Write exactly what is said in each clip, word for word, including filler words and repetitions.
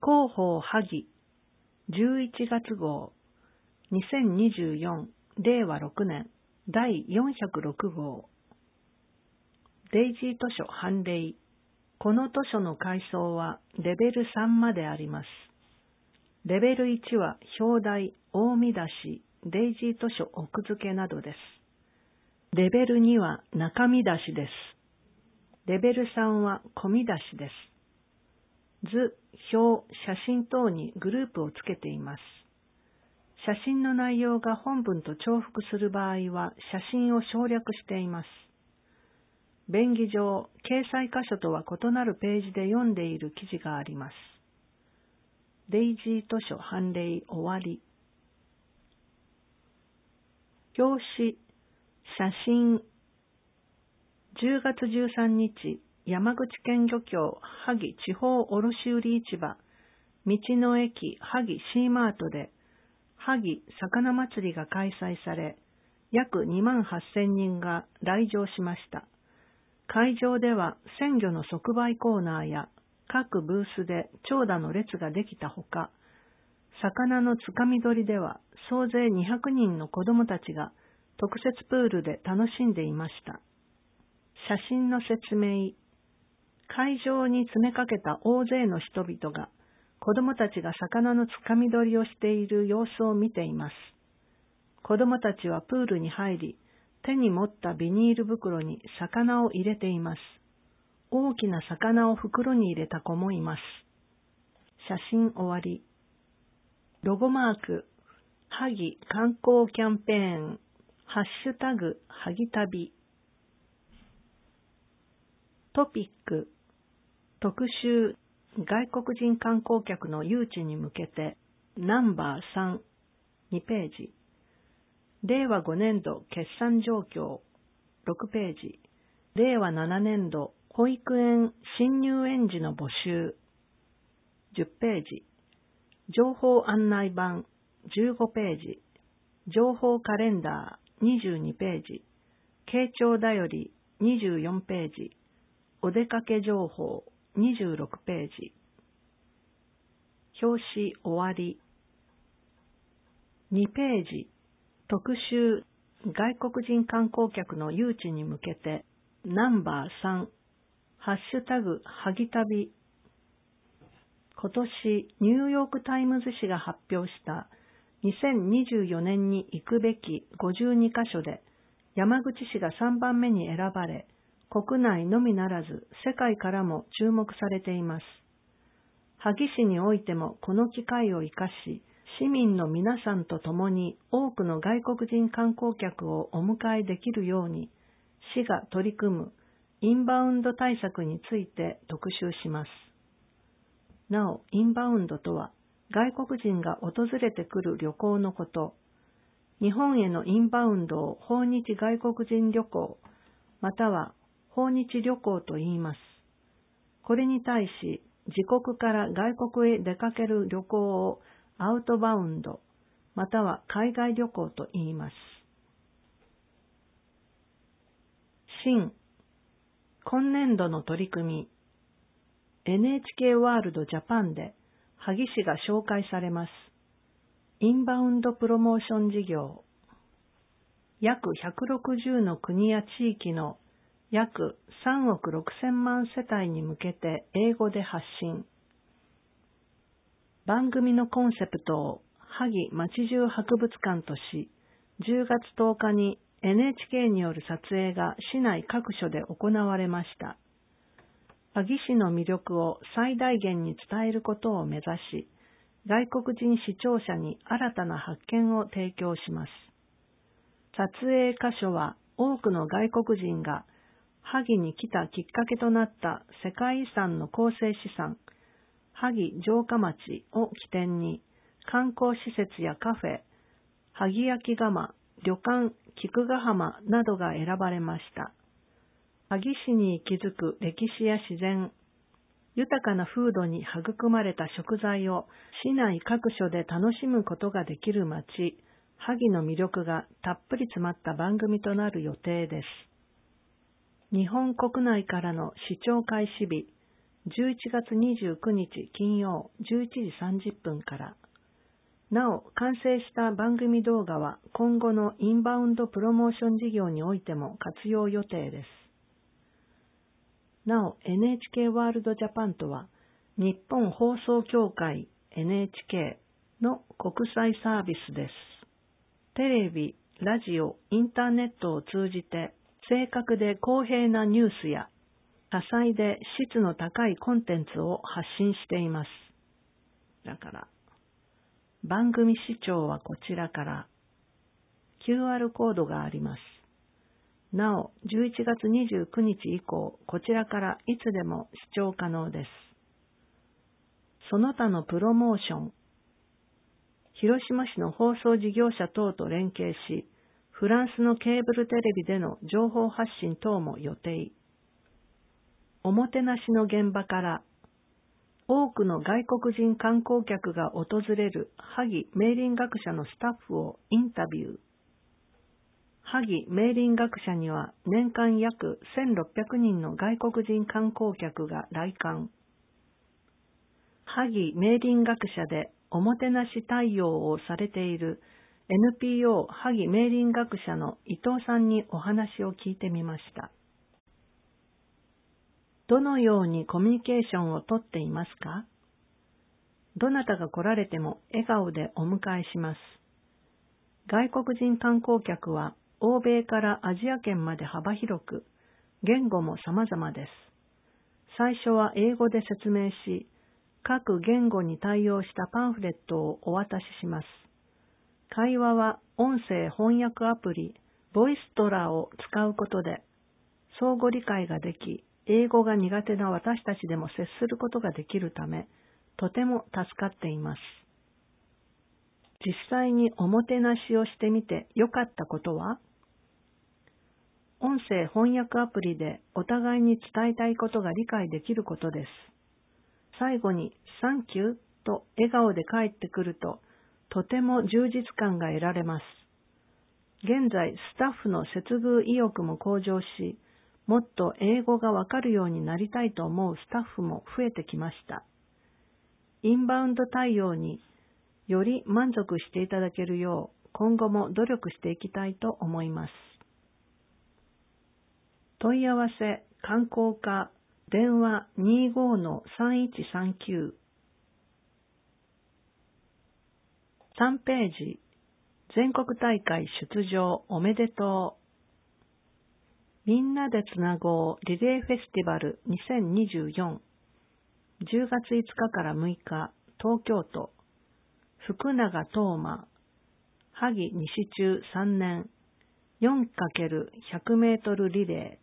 広報萩じゅういちがつ号にせんにじゅうよんれいわろくねんだいよんひゃくろく号。デイジー図書判例。この図書の階層はレベルさんまであります。レベルいちは表題、大見出し、デイジー図書奥付けなどです。レベルには中見出しです。レベルさんは込み出しです。図、表、写真等にグループをつけています。写真の内容が本文と重複する場合は写真を省略しています。便宜上、掲載箇所とは異なるページで読んでいる記事があります。デイジー図書判例終わり。表紙、写真。じゅうがつじゅうさんにち、山口県漁協萩地方卸売市場、道の駅萩シーマートで、萩魚祭りが開催され、約にまんはっせんにんが来場しました。会場では鮮魚の即売コーナーや各ブースで長蛇の列ができたほか、魚のつかみ取りでは総勢にひゃくにんの子どもたちが特設プールで楽しんでいました。写真の説明。会場に詰めかけた大勢の人々が子どもたちが魚のつかみ取りをしている様子を見ています。子どもたちはプールに入り、手に持ったビニール袋に魚を入れています。大きな魚を袋に入れた子もいます。写真終わり。ロゴマーク、萩観光キャンペーン、ハッシュタグ、萩旅。トピック、特集、外国人観光客の誘致に向けて、ナンバーさん、にページ。れいわごねんど決算状況、ろくページ。れいわななねんど保育園新入園児の募集、じゅっページ。情報案内板、じゅうごページ。情報カレンダー、にじゅうにページ。傾聴だより、にじゅうよんページ。お出かけ情報、にじゅうろくページ。表紙終わり。にページ。特集、外国人観光客の誘致に向けて、ナンバーさん、ハッシュタグ、萩旅。今年、ニューヨークタイムズ紙が発表したにせんにじゅうよねんに行くべきごじゅうにかしょで、山口市がさんばんめに選ばれ、国内のみならず世界からも注目されています。萩市においてもこの機会を生かし、市民の皆さんと共に多くの外国人観光客をお迎えできるように、市が取り組むインバウンド対策について特集します。なお、インバウンドとは、外国人が訪れてくる旅行のこと。日本へのインバウンドを訪日外国人旅行、または訪日旅行と言います。これに対し、自国から外国へ出かける旅行をアウトバウンド、または海外旅行と言います。新、今年度の取り組み、エヌエイチケー ワールドジャパンで萩市が紹介されます。インバウンドプロモーション事業。約ひゃくろくじゅうの国や地域の約さんおくろくせんまん世帯に向けて英語で発信。番組のコンセプトを萩街中博物館とし、じゅうがつとおかに エヌエイチケー による撮影が市内各所で行われました。萩市の魅力を最大限に伝えることを目指し、外国人視聴者に新たな発見を提供します。撮影箇所は多くの外国人が萩に来たきっかけとなった世界遺産の構成資産、萩城下町を起点に観光施設やカフェ、萩焼窯、旅館、菊ヶ浜などが選ばれました。萩市に息づく歴史や自然、豊かな風土に育まれた食材を市内各所で楽しむことができる町、萩の魅力がたっぷり詰まった番組となる予定です。日本国内からの視聴開始日、 じゅういちがつにじゅうくにち金曜じゅういちじさんじゅっぷんから。なお、完成した番組動画は今後のインバウンドプロモーション事業においても活用予定です。なお、エヌエイチケー ワールドジャパンとは、日本放送協会 エヌエイチケー の国際サービスです。テレビ、ラジオ、インターネットを通じて正確で公平なニュースや多彩で質の高いコンテンツを発信しています。だから、番組視聴はこちらから キューアール コードがあります。なお、じゅういちがつにじゅうくにち以降、こちらからいつでも視聴可能です。その他のプロモーション、広島市の放送事業者等と連携し、フランスのケーブルテレビでの情報発信等も予定。おもてなしの現場から、多くの外国人観光客が訪れる萩明林学者のスタッフをインタビュー。萩明林学者には年間約せんろっぴゃくにんの外国人観光客が来館。萩明林学者でおもてなし対応をされている エヌピーオー 萩明林学者の伊藤さんにお話を聞いてみました。どのようにコミュニケーションをとっていますか？どなたが来られても笑顔でお迎えします。外国人観光客は欧米からアジア圏まで幅広く、言語も様々です。最初は英語で説明し、各言語に対応したパンフレットをお渡しします。会話は音声翻訳アプリ、ボイストラを使うことで、相互理解ができ、英語が苦手な私たちでも接することができるため、とても助かっています。実際におもてなしをしてみて良かったことは？音声翻訳アプリでお互いに伝えたいことが理解できることです。最後にサンキューと笑顔で帰ってくると、とても充実感が得られます。現在、スタッフの接遇意欲も向上し、もっと英語がわかるようになりたいと思うスタッフも増えてきました。インバウンド対応により満足していただけるよう、今後も努力していきたいと思います。問い合わせ、観光課、電話 にじゅうごのさんいちさんきゅう。さんページ、全国大会出場おめでとう。みんなでつなごうリレーフェスティバルにせんにじゅうよん。じゅうがついつかからむいか、東京都、福永東馬、萩西中さんねん、よんかけるひゃくメートルリレ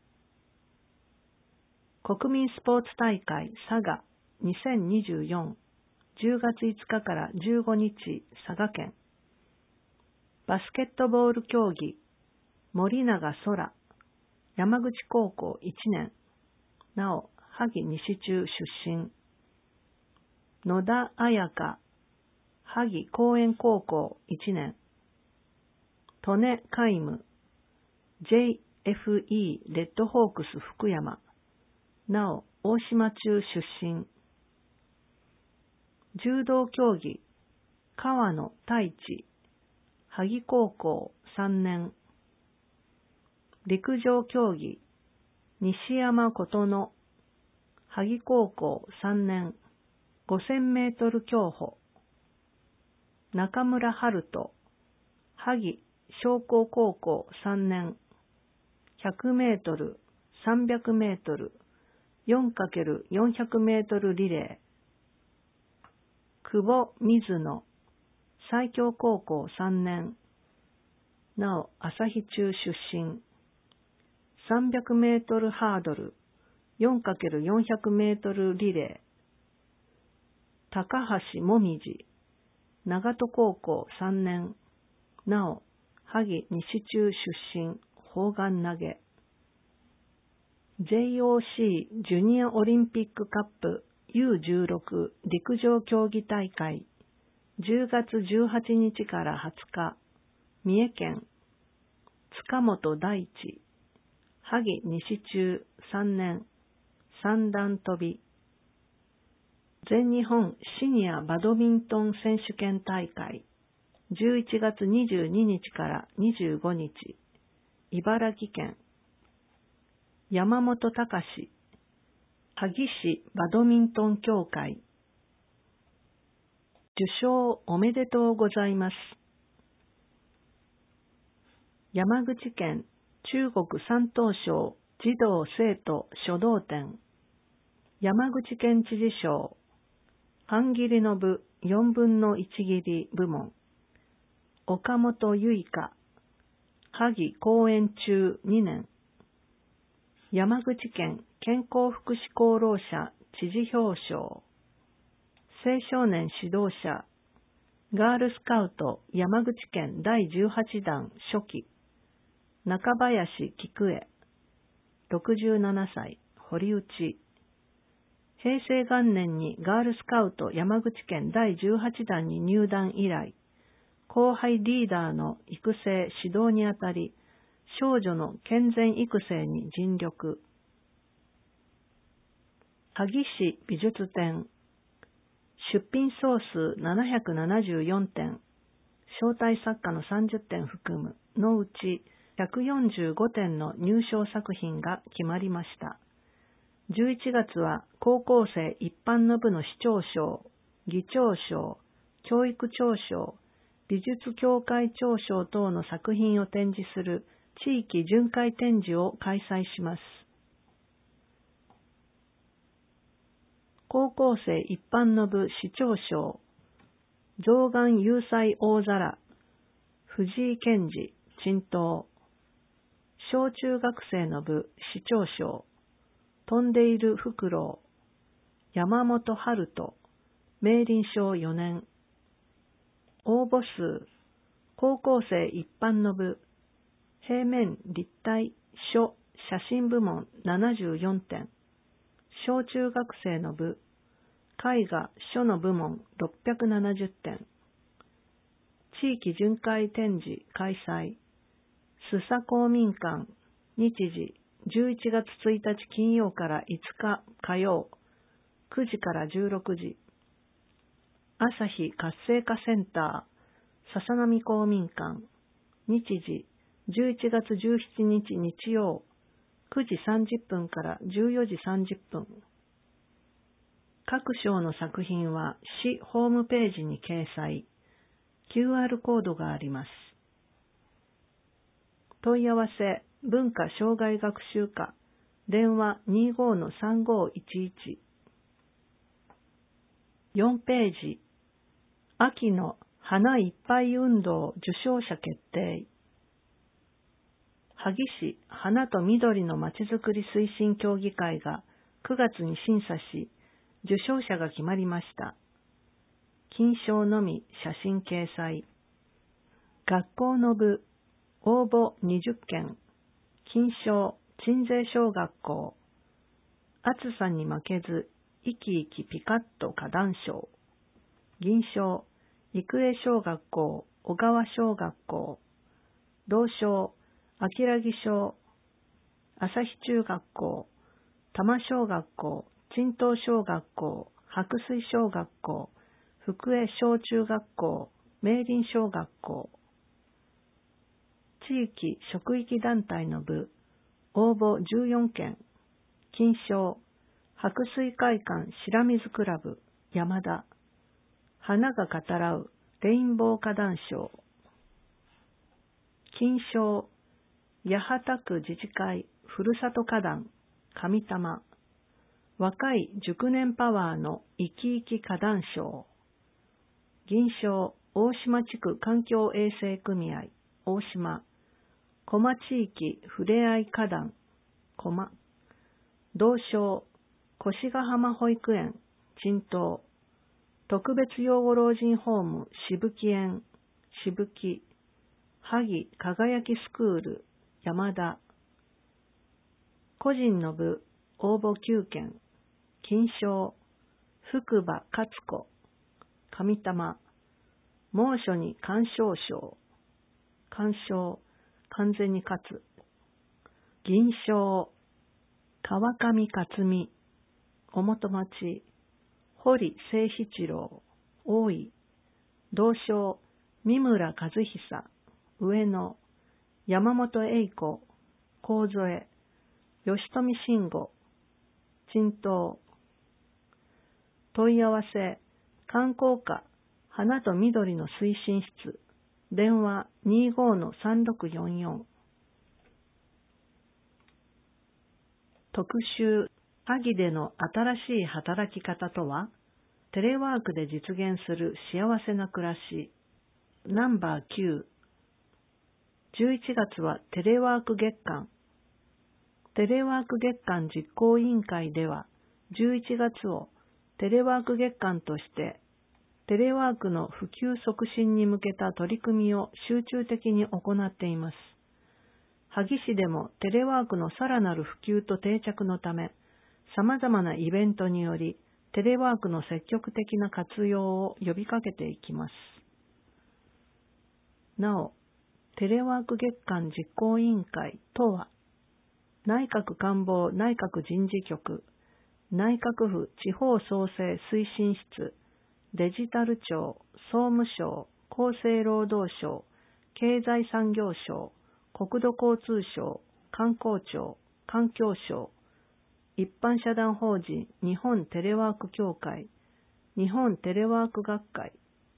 ー。国民スポーツ大会佐賀にせんにじゅうよん。じゅうがついつかからじゅうごにち、佐賀県。バスケットボール競技、森永空、山口高校いちねん。なお、萩西中出身。野田彩香、萩公園高校いちねん。利根皆無、ジェイエフイー レッドホークス福山。なお、大島中出身。柔道競技、川野太一、萩高校さんねん。陸上競技、西山琴乃、萩高校さんねん。ごせんメートル競歩。中村春人、萩商工高校さんねん。ひゃくメートル、さんびゃくメートル、よんかけるよんひゃくメートルリレー。久保水野、西京高校さんねん。なお、旭中出身。さんびゃくメートルハードル、よんかけるよんひゃくメートルリレー。高橋もみじ、長門高校さんねん。なお、萩西中出身、砲丸投げ。ジェイオーシー ジュニアオリンピックカップ ユーじゅうろく 陸上競技大会。じゅうがつじゅうはちにちからはつか、三重県。塚本大地、萩西中さんねん。三段跳び。 全日本シニアバドミントン選手権大会、じゅういちがつにじゅうににちからにじゅうごにち、茨城県。山本隆、萩市バドミントン協会。受賞おめでとうございます。山口県中国山東省児童生徒書道展。山口県知事賞。半切りの部よんぶんのいち切り部門。岡本結香。萩公演中にねん。山口県健康福祉功労者知事表彰。青少年指導者。ガールスカウト山口県だいじゅうはちだん初期。中林菊江。ろくじゅうななさい、堀内。平成元年にガールスカウト山口県だいじゅうはちだんに入団以来、後輩リーダーの育成指導にあたり、少女の健全育成に尽力。萩市美術展。出品総数ななひゃくななじゅうよんてん、招待作家のさんじゅってん含むのうちひゃくよんじゅうごてんの入賞作品が決まりました。じゅういちがつは高校生一般の部の市長賞、議長賞、教育長賞、美術協会長賞等の作品を展示する地域巡回展示を開催します。高校生一般の部市長賞、象眼有彩大皿、藤井健二、陳東。小中学生の部市長賞、飛んでいるフクロウ、山本春人、明倫賞よねん。応募数、高校生一般の部、平面立体書写真部門ななじゅうよんてん、小中学生の部、絵画書の部門ろっぴゃくななじゅってん。地域巡回展示開催。須佐公民館、日時じゅういちがつついたち金曜からいつか火曜、くじからじゅうろくじ。朝日活性化センター、笹波公民館、日時じゅういちがつじゅうしちにち日曜、くじさんじゅっぷんからじゅうよじさんじゅっぷん。各賞の作品は市ホームページに掲載。キューアール コードがあります。問い合わせ、文化障害学習課、電話 にじゅうごのさんごいちいち。よんページ、秋の花いっぱい運動受賞者決定。萩市花と緑のまちづくり推進協議会がくがつに審査し、受賞者が決まりました。金賞のみ写真掲載。学校の部、応募にじゅっけん。金賞、鎮西小学校。暑さに負けず、生き生きピカッと花壇賞。銀賞、育英小学校、小川小学校。銅賞、明木小、朝日中学校、多摩小学校、陳東小学校、白水小学校、福江小中学校、明倫小学校。地域職域団体の部、応募じゅうよんけん。金賞、白水会館白水クラブ、山田。花が語らうレインボー花壇賞。金賞、八幡区自治会ふるさと花壇、上多摩。若い熟年パワーの生き生き花壇賞。銀賞、大島地区環境衛生組合、大島。駒地域ふれあい花壇、駒。銅賞、越ヶ浜保育園、陳東。特別養護老人ホーム、しぶき園、しぶき。萩輝きスクール、山田。個人の部、応募きゅうけん。金賞、福場勝子、上多摩。猛暑に鑑賞賞。鑑賞、完全に勝つ。銀賞、川上克美、おもと町。 堀誠七郎、大井、同省、三村和久、上野、山本栄子、幸添、吉富慎吾、陳東。問い合わせ、観光課、花と緑の推進室、電話 にじゅうごのさんろくよんよん。特集、萩での新しい働き方とは、テレワークで実現する幸せな暮らし、ナンバーきゅう。じゅういちがつはテレワーク月間。テレワーク月間実行委員会では、じゅういちがつをテレワーク月間として、テレワークの普及促進に向けた取り組みを集中的に行っています。萩市でもテレワークのさらなる普及と定着のため、様々なイベントにより、テレワークの積極的な活用を呼びかけていきます。なお、テレワーク月間実行委員会とは、内閣官房内閣人事局、内閣府地方創生推進室、デジタル庁、総務省、厚生労働省、経済産業省、国土交通省、観光庁、環境省、一般社団法人日本テレワーク協会、日本テレワーク学会。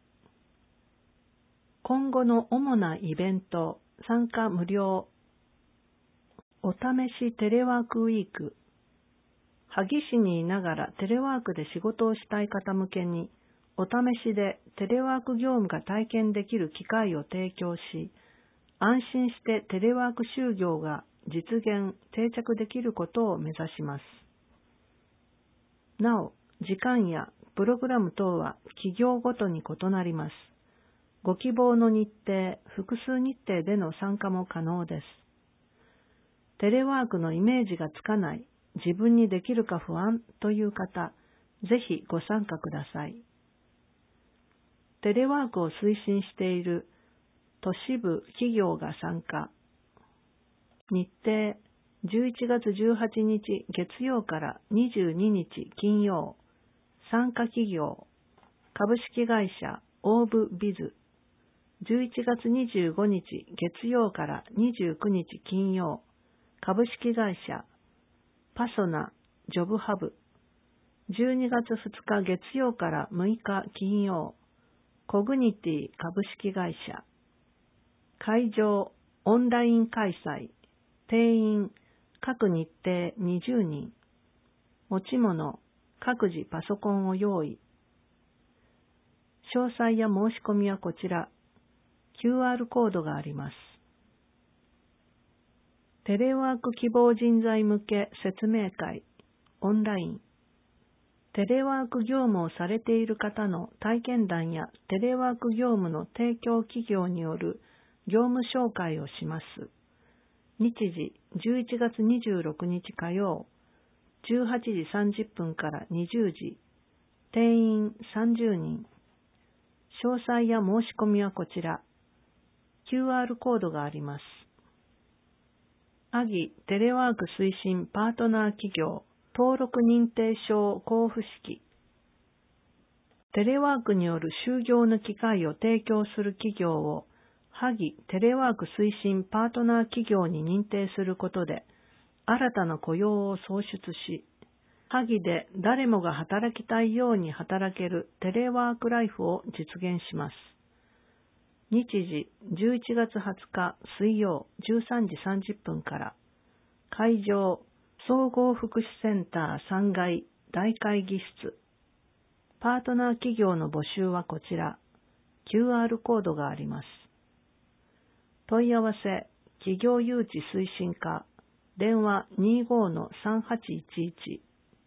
今後の主なイベント、参加無料。お試しテレワークウィーク。萩市にいながらテレワークで仕事をしたい方向けに、お試しでテレワーク業務が体験できる機会を提供し、安心してテレワーク就業が実現、定着できることを目指します。なお、時間やプログラム等は企業ごとに異なります。ご希望の日程、複数日程での参加も可能です。テレワークのイメージがつかない、自分にできるか不安という方、ぜひご参加ください。テレワークを推進している都市部企業が参加。日程、じゅういちがつじゅうはちにち月曜からにじゅうににち金曜。参加企業、株式会社オーブビズ。じゅういちがつにじゅうごにち月曜からにじゅうくにち金曜。株式会社パソナジョブハブ。じゅうにがつふつか月曜からむいか金曜。コグニティ株式会社。会場オンライン開催。定員各日程にじゅうにん。持ち物各自パソコンを用意。詳細や申し込みはこちら。キューアール コードがあります。テレワーク希望人材向け説明会、オンライン。テレワーク業務をされている方の体験談やテレワーク業務の提供企業による業務紹介をします。日時じゅういちがつにじゅうろくにち火曜、じゅうはちじさんじゅっぷんからにじゅうじ、定員さんじゅうにん。詳細や申し込みはこちら。キューアール コードがあります。アギテレワーク推進パートナー企業登録認定証交付式。テレワークによる就業の機会を提供する企業をハギテレワーク推進パートナー企業に認定することで新たな雇用を創出し、ハギで誰もが働きたいように働けるテレワークライフを実現します。日時じゅういちがつはつか水曜じゅうさんじさんじゅっぷんから。会場総合福祉センターさんがい大会議室。パートナー企業の募集はこちら。キューアール コードがあります。問い合わせ企業誘致推進課電話 にじゅうごのさんはちいちいち。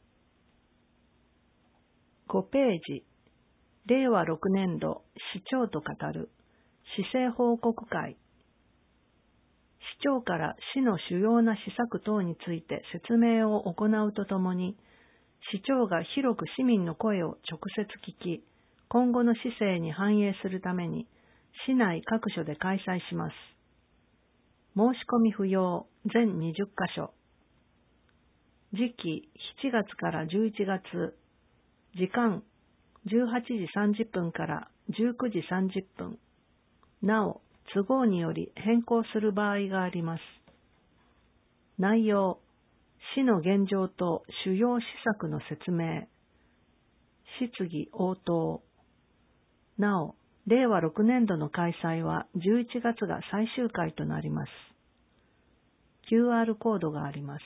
ごページれいわろくねんど市長と語る市政報告会。市長から市の主要な施策等について説明を行うとともに、市長が広く市民の声を直接聞き、今後の市政に反映するために、市内各所で開催します。申し込み不要、全にじゅっかしょ。時期しちがつからじゅういちがつ、 時間じゅうはちじさんじゅっぷんからじゅうくじさんじゅっぷん。なお、都合により変更する場合があります。内容、市の現状と主要施策の説明。質疑応答。なお、れいわろくねんどの開催はじゅういちがつが最終回となります。キューアール コードがあります。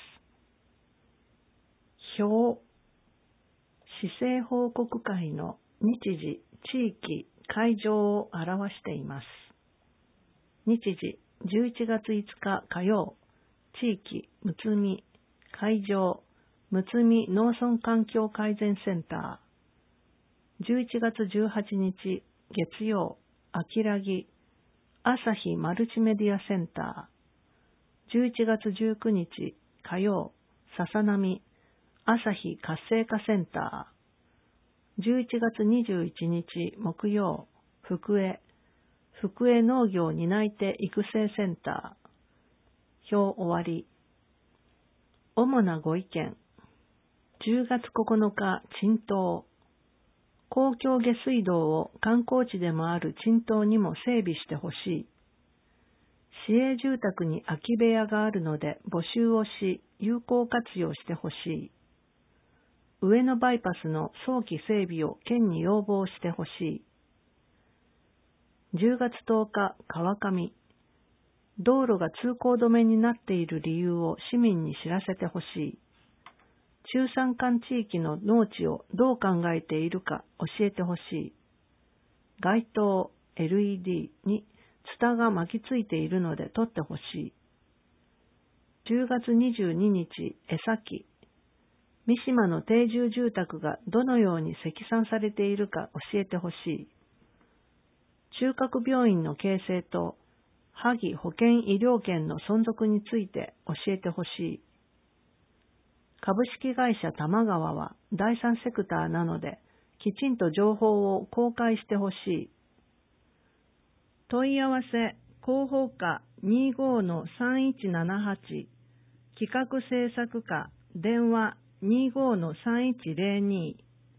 表。市政報告会の日時、地域、会場を表しています。日時、じゅういちがついつか火曜。地域、むつみ。会場、むつみ農村環境改善センター。じゅういちがつじゅうはちにち、月曜、あきらぎ、朝日マルチメディアセンター。じゅういちがつじゅうくにち、火曜、ささなみ、朝日活性化センター。じゅういちがつにじゅういちにち、木曜、福江、福江農業担い手育成センター。表終わり。主なご意見。じゅうがつここのか、陳東。公共下水道を観光地でもある陳東にも整備してほしい。市営住宅に空き部屋があるので募集をし、有効活用してほしい。上野バイパスの早期整備を県に要望してほしい。じゅうがつとおか、川上。道路が通行止めになっている理由を市民に知らせてほしい。中山間地域の農地をどう考えているか教えてほしい。街灯 エルイーディー にツタが巻きついているので撮ってほしい。じゅうがつにじゅうににち、江崎。三島の定住住宅がどのように積算されているか教えてほしい。中核病院の形成と萩保健医療圏の存続について教えてほしい。株式会社玉川は第三セクターなので、きちんと情報を公開してほしい。問い合わせ、広報課 にじゅうごのさんいちななはち、企画制作課、電話 にじゅうごのさんいちぜろに。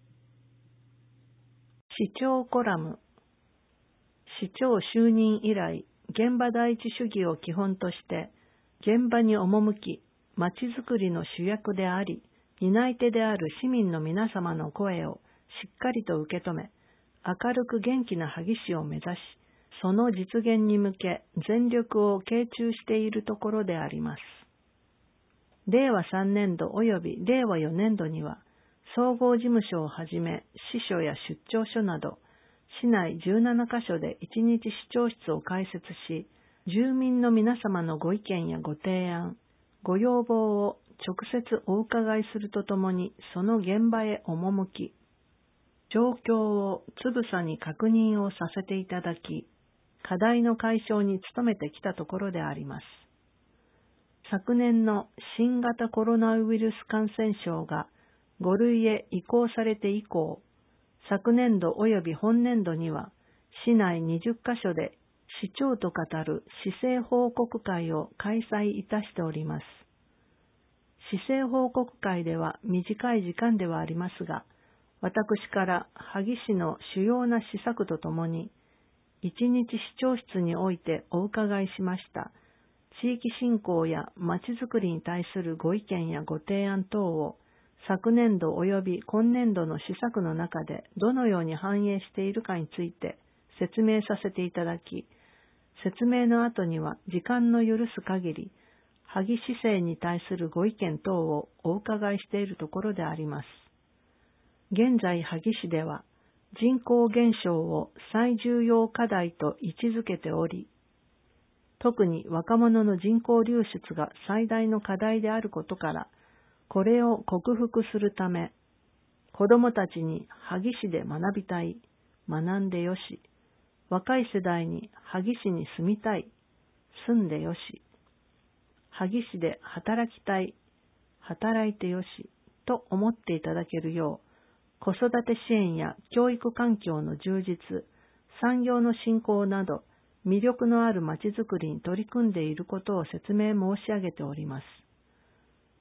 市長コラム。市長就任以来、現場第一主義を基本として、現場に赴き、まちづくりの主役であり、担い手である市民の皆様の声をしっかりと受け止め、明るく元気な萩市を目指し、その実現に向け全力を傾注しているところであります。れいわさんねんど及びれいわよねんどには、総合事務所をはじめ、支所や出張所など、市内じゅうななかしょでいちにち市長室を開設し、住民の皆様のご意見やご提案、ご要望を直接お伺いするとともに、その現場へ赴き、状況をつぶさに確認をさせていただき、課題の解消に努めてきたところであります。昨年の新型コロナウイルス感染症がごるいへ移行されて以降、昨年度及び本年度には、市内にじゅっかしょで市長と語る市政報告会を開催いたしております。市政報告会では短い時間ではありますが、私から萩市の主要な施策とともに、一日市長室においてお伺いしました地域振興やまちづくりに対するご意見やご提案等を、昨年度及び今年度の施策の中でどのように反映しているかについて説明させていただき、説明の後には時間の許す限り、萩市政に対するご意見等をお伺いしているところであります。現在萩市では人口減少を最重要課題と位置づけており、特に若者の人口流出が最大の課題であることから、これを克服するため、子どもたちに萩市で学びたい、学んでよし、若い世代に萩市に住みたい、住んでよし、萩市で働きたい、働いてよし、と思っていただけるよう、子育て支援や教育環境の充実、産業の振興など、魅力のあるまちづくりに取り組んでいることを説明申し上げております。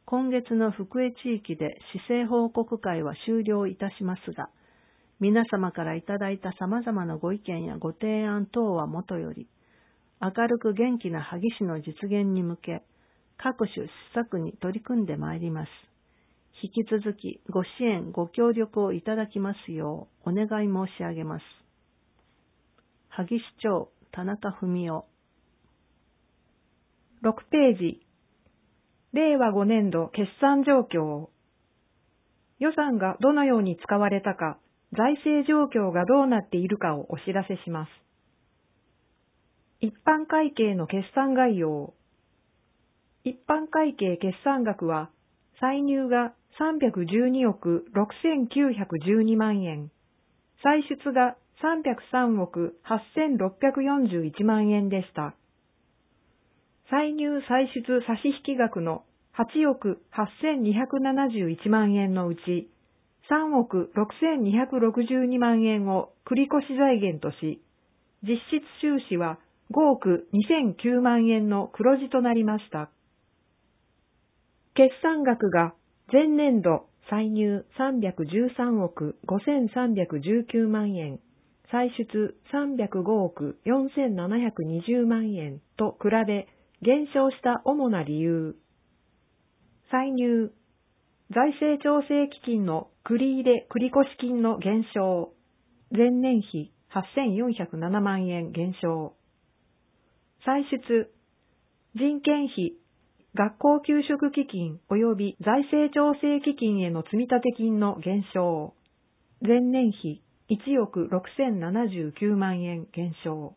今月の福江地域で市政報告会は終了いたしますが、皆様からいただいた様々なご意見やご提案等はもとより、明るく元気な萩市の実現に向け、各種施策に取り組んでまいります。引き続きご支援、ご協力をいただきますようお願い申し上げます。萩市長、田中文夫。 ろくページ、れいわごねんど決算状況。予算がどのように使われたか、財政状況がどうなっているかをお知らせします。一般会計の決算概要。一般会計決算額は、歳入がさんびゃくじゅうにおくろくせんきゅうひゃくじゅうにまんえん、歳出がさんびゃくさんおくはっせんろっぴゃくよんじゅういちまんえんでした。歳入歳出差引額のはちおくはっせんにひゃくななじゅういちまんえんのうち、さんおくろくせんにひゃくろくじゅうにまんえんを繰越財源とし、実質収支はごおくにせんきゅうまんえんの黒字となりました。決算額が前年度歳入さんびゃくじゅうさんおくごせんさんびゃくじゅうきゅうまんえん、歳出さんびゃくごおくよんせんななひゃくにじゅうまんえんと比べ減少した主な理由。歳入、財政調整基金の繰入繰越金の減少、前年比はっせんよんひゃくななまんえん減少。歳出、人件費、学校給食基金及び財政調整基金への積立金の減少、前年比いちおくろくせんななじゅうきゅうまんえん減少。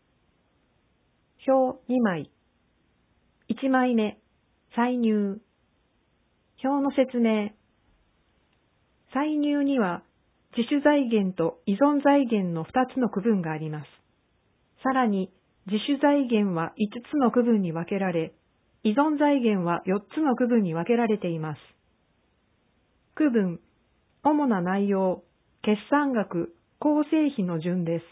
表にまい。いちまいめ、歳入。表の説明。歳入には自主財源と依存財源のふたつの区分があります。さらに自主財源はいつつの区分に分けられ、依存財源はよっつの区分に分けられています。区分、主な内容、決算額、構成比の順です。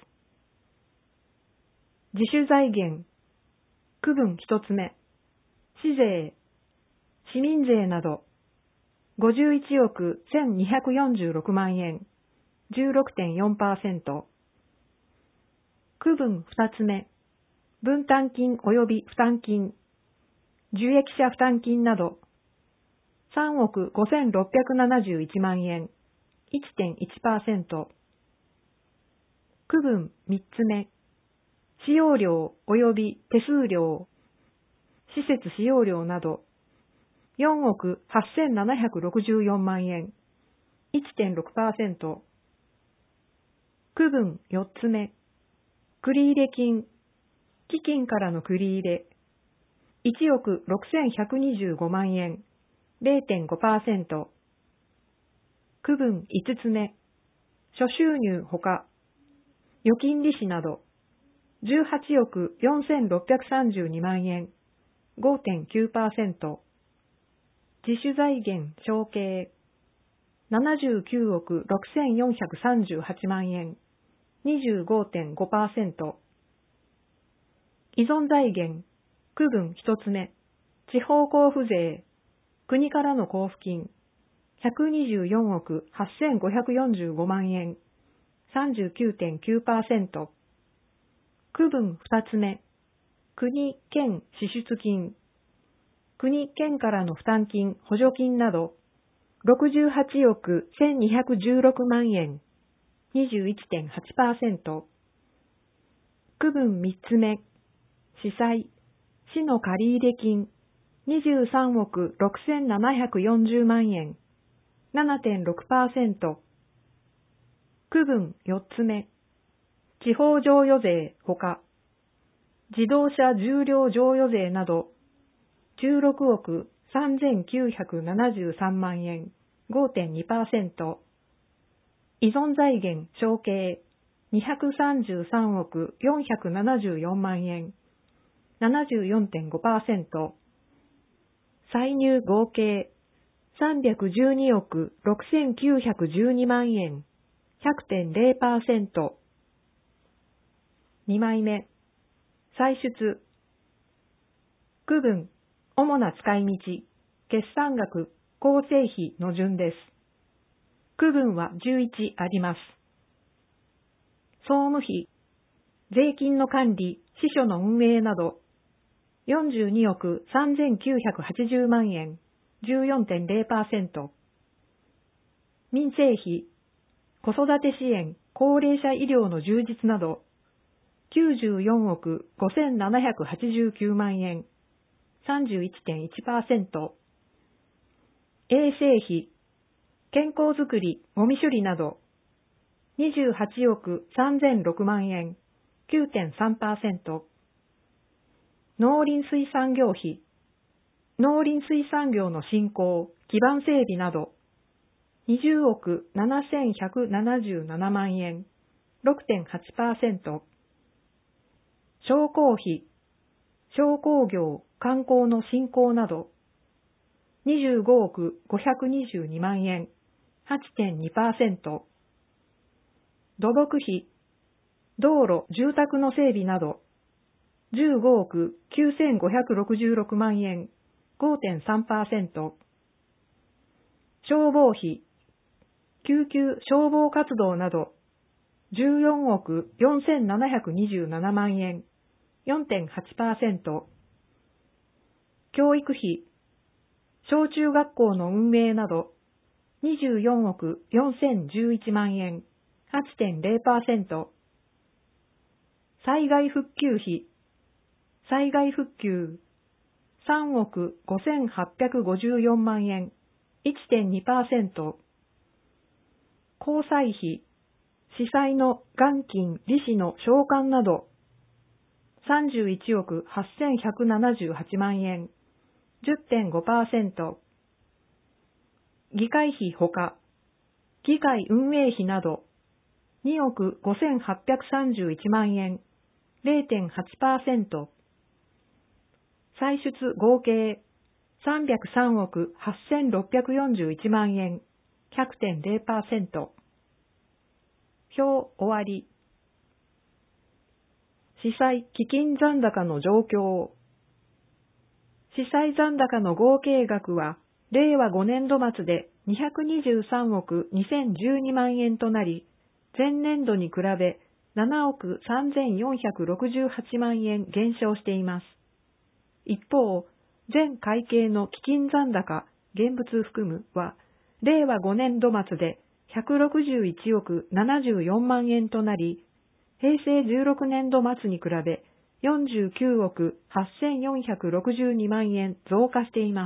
自主財源、区分ひとつめ、市税、市民税など、ごじゅういちおくせんにひゃくよんじゅうろくまんえん、じゅうろくてんよんパーセント。区分ふたつめ、分担金及び負担金、受益者負担金など、さんおくごせんろっぴゃくななじゅういちまんえん、いってんいちパーセント。区分みっつめ、使用料及び手数料、施設使用料など、よんおくはっせんななひゃくろくじゅうよんまんえん、いってんろくパーセント。区分よっつめ、繰入金、基金からの繰入、いちおくろくせんひゃくにじゅうごまんえん、れいてんごパーセント。区分いつつめ、諸収入ほか、預金利子など、じゅうはちおくよんせんろっぴゃくさんじゅうにまんえん、ごてんきゅうパーセント。自主財源承継、ななじゅうきゅうおくろくせんよんひゃくさんじゅうはちまんえん、にじゅうごてんごパーセント。依存財源、区分ひとつめ、地方交付税、国からの交付金、ひゃくにじゅうよんおくはっせんごひゃくよんじゅうごまんえん、さんじゅうきゅうてんきゅうパーセント。区分ふたつめ、国・県支出金、国・県からの負担金・補助金など、ろくじゅうはちおくせんにひゃくじゅうろくまんえん、にじゅういちてんはちパーセント。区分みっつめ、市債、市の借入金、にじゅうさんおくろくせんななひゃくよんじゅうまんえん、ななてんろくパーセント。区分よっつめ、地方譲与税ほか、自動車重量譲与税など、じゅうろくおくさんぜんきゅうひゃくななじゅうさんまんえん、ごてんにパーセント。依存財源承継、にひゃくさんじゅうさんおくよんひゃくななじゅうよんまんえん、ななじゅうよんてんごパーセント。歳入合計、さんびゃくじゅうにおくろくせんきゅうひゃくじゅうにまんえん、ひゃくてんれいパーセント。にまいめ、歳出。区分、主な使い道、 決算額、構成費の順です。区分はじゅういちあります。総務費、税金の管理、支所の運営など、よんじゅうにおくさんぜんきゅうひゃくはちじゅうまんえん、じゅうよんてんゼロパーセント。民生費、子育て支援、高齢者医療の充実など、きゅうじゅうよんおくごせんななひゃくはちじゅうきゅうまんえん、さんじゅういってんいちパーセント。衛生費、健康づくり、ゴミ処理など、にじゅうはちおくさんぜんろくまんえん、きゅうてんさんパーセント。農林水産業費、農林水産業の振興、基盤整備など、にじゅうおくななせんひゃくななじゅうななまんえん、ろくてんはちパーセント。商工費、商工業、観光の振興など、にじゅうごおくごひゃくにじゅうにまんえん、はちてんにパーセント。土木費、道路、住宅の整備など、じゅうごおくきゅうせんごひゃくろくじゅうろくまんえん、ごてんさんパーセント。消防費、救急消防活動など、じゅうよんおくよんせんななひゃくにじゅうななまんえん、よんてんはちパーセント。教育費、小中学校の運営など、にじゅうよんおくよんせんじゅういちまんえん、はちてんゼロパーセント。災害復旧費、災害復旧、さんおくごせんはっぴゃくごじゅうよんまんえん、いちてんにパーセント。公債費、司債の元金、利子の償還など、さんじゅういちおくはっせんひゃくななじゅうはちまんえん、じゅってんごパーセント。議会費ほか、議会運営費など、におくごせんはっぴゃくさんじゅういちまんえん、ゼロてんはちパーセント。歳出合計、さんびゃくさんおくはっせんろっぴゃくよんじゅういちまんえん、ひゃくてんゼロパーセント。表終わり。司債基金残高の状況。司債残高の合計額は、れいわごねんど末でにひゃくにじゅうさんおくにせんじゅうにまんえんとなり、前年度に比べななおくさんぜんよんひゃくろくじゅうはちまんえん減少しています。一方、全会計の基金残高、現物含むは、れいわごねんど末でひゃくろくじゅういちおくななじゅうよんまんえんとなり、へいせいじゅうろくねんど末に比べよんじゅうきゅうおくはっせんよんひゃくろくじゅうにまんえん増加しています。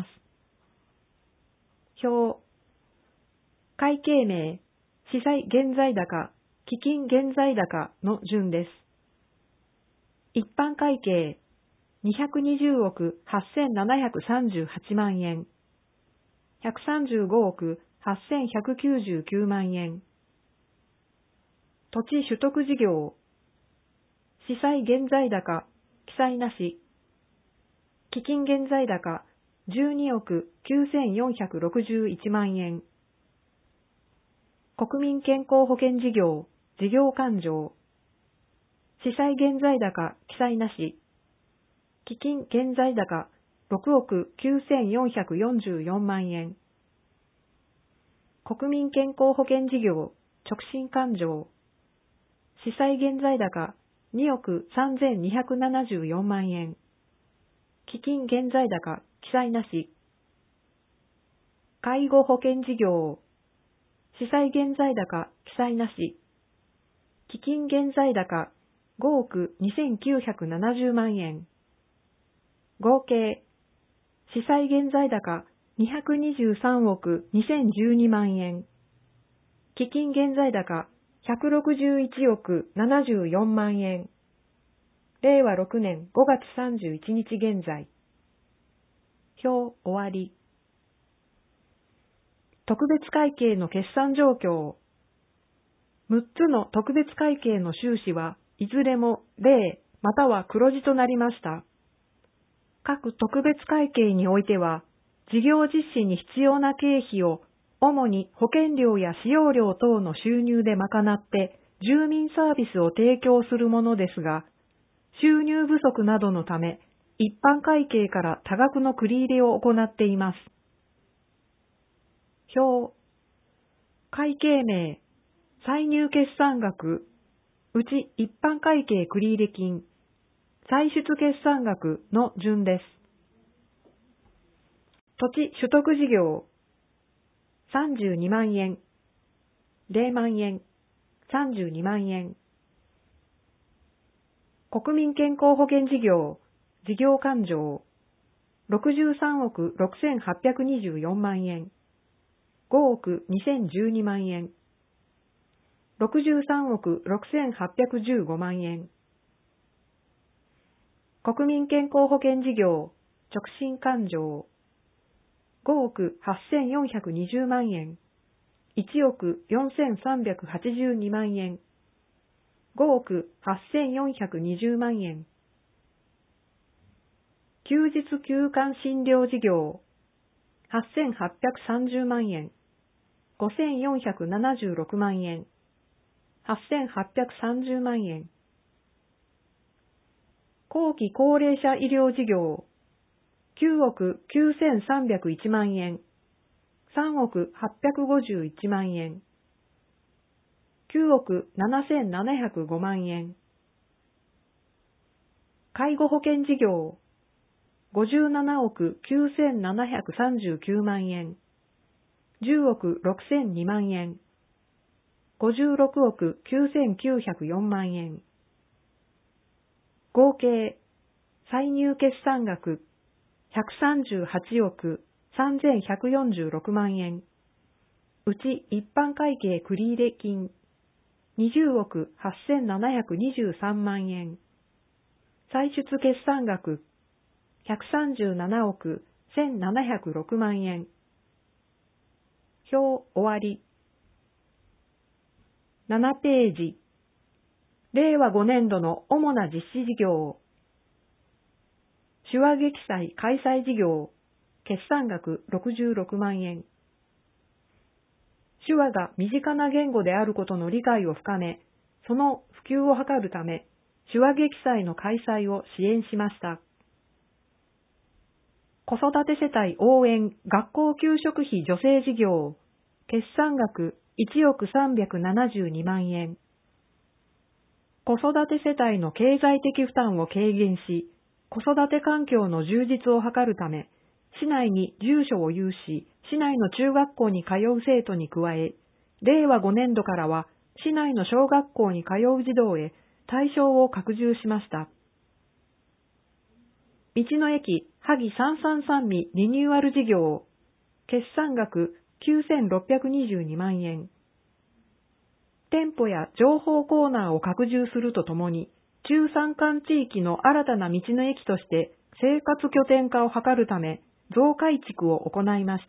表。会計名、司債現在高、基金現在高の順です。一般会計、にひゃくにじゅうおくはっせんななひゃくさんじゅうはちまんえん、ひゃくさんじゅうごおくはっせんひゃくきゅうじゅうきゅうまんえん。土地取得事業、司債現在高、記載なし、基金現在高、じゅうにおくきゅうせんよんひゃくろくじゅういちまんえん。国民健康保険事業、事業勘定、司債現在高、記載なし、基金現在高、ろくおくきゅうせんよんひゃくよんじゅうよんまんえん。国民健康保険事業、直進勘定、司債現在高、におくさんぜんにひゃくななじゅうよんまんえん。基金現在高、記載なし。介護保険事業、司債現在高、記載なし。基金現在高、ごおくにせんきゅうひゃくななじゅうまんえん。合計、司債現在高、にひゃくにじゅうさんおくにせんじゅうにまんえん。基金現在高、ひゃくろくじゅういちおくななじゅうよんまんえん。れいわろくねんごがつさんじゅういちにち現在。表終わり。特別会計の決算状況。むっつの特別会計の収支はいずれも零または黒字となりました。各特別会計においては、事業実施に必要な経費を主に保険料や使用料等の収入で賄って住民サービスを提供するものですが、収入不足などのため、一般会計から多額の繰り入れを行っています。 表、会計名、歳入決算額、うち一般会計繰入金、歳出決算額の順です。土地取得事業、さんじゅうにまんえん、れいまんえん、さんじゅうにまんえん。国民健康保険事業、事業勘定、ろくじゅうさんおくろくせんはっぴゃくにじゅうよんまんえん、ごおくにせんじゅうにまんえん、ろくじゅうさんおくろくせんはっぴゃくじゅうごまんえん。国民健康保険事業、直進勘定、ごおくはっせんよんひゃくにじゅうまんえん、いちおくよんせんさんびゃくはちじゅうにまんえん、ごおくはっせんよんひゃくにじゅうまんえん。休日休館診療事業、はっせんはっぴゃくさんじゅうまんえん、ごせんよんひゃくななじゅうろくまんえん、はっせんはっぴゃくさんじゅうまんえん。後期高齢者医療事業、きゅうおくきゅうせんさんびゃくいちまんえん、さんおくはっぴゃくごじゅういちまんえん、きゅうおくななせんななひゃくごまんえん。介護保険事業、ごじゅうななおくきゅうせんななひゃくさんじゅうきゅうまんえん、じゅうおくろくせんにまんえん、ごじゅうろくおくきゅうせんきゅうひゃくよんまんえん。合計、歳入決算額、ひゃくさんじゅうはちおくさんぜんひゃくよんじゅうろくまんえん、うち一般会計繰入金、にじゅうおくはっせんななひゃくにじゅうさんまんえん、歳出決算額、ひゃくさんじゅうななおくせんななひゃくろくまんえん。表終わり。ななページ。れいわごねんどの主な実施事業。手話劇祭開催事業、決算額ろくじゅうろくまんえん。手話が身近な言語であることの理解を深め、その普及を図るため、手話劇祭の開催を支援しました。子育て世帯応援学校給食費助成事業、決算額いちおくさんびゃくななじゅうにまんえん。子育て世帯の経済的負担を軽減し、子育て環境の充実を図るため、市内に住所を有し、市内の中学校に通う生徒に加え、れいわごねんどからは、市内の小学校に通う児童へ対象を拡充しました。道の駅萩さんさんさんみリニューアル事業、決算額きゅうせんろっぴゃくにじゅうにまんえん。店舗や情報コーナーを拡充するとともに、中山間地域の新たな道の駅として生活拠点化を図るため、増改築を行いました。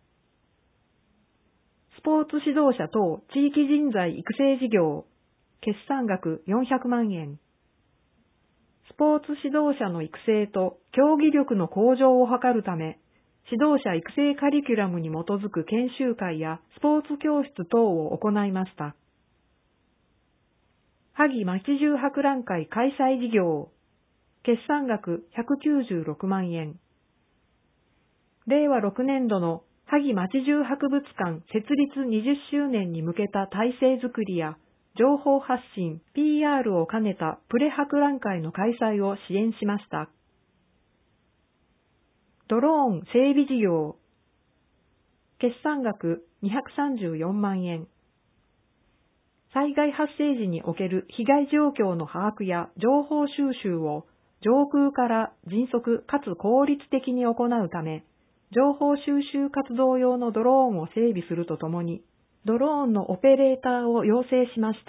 スポーツ指導者等地域人材育成事業、決算額よんひゃくまんえん。スポーツ指導者の育成と競技力の向上を図るため、指導者育成カリキュラムに基づく研修会やスポーツ教室等を行いました。萩町中博覧会開催事業、決算額ひゃくきゅうじゅうろくまんえん。れいわろくねんどの萩町中博物館設立にじゅっしゅうねんに向けた体制づくりや情報発信 ピーアール を兼ねたプレ博覧会の開催を支援しました。ドローン整備事業、決算額にひゃくさんじゅうよんまんえん。災害発生時における被害状況の把握や情報収集を上空から迅速かつ効率的に行うため、情報収集活動用のドローンを整備するとともに、ドローンのオペレーターを養成しました。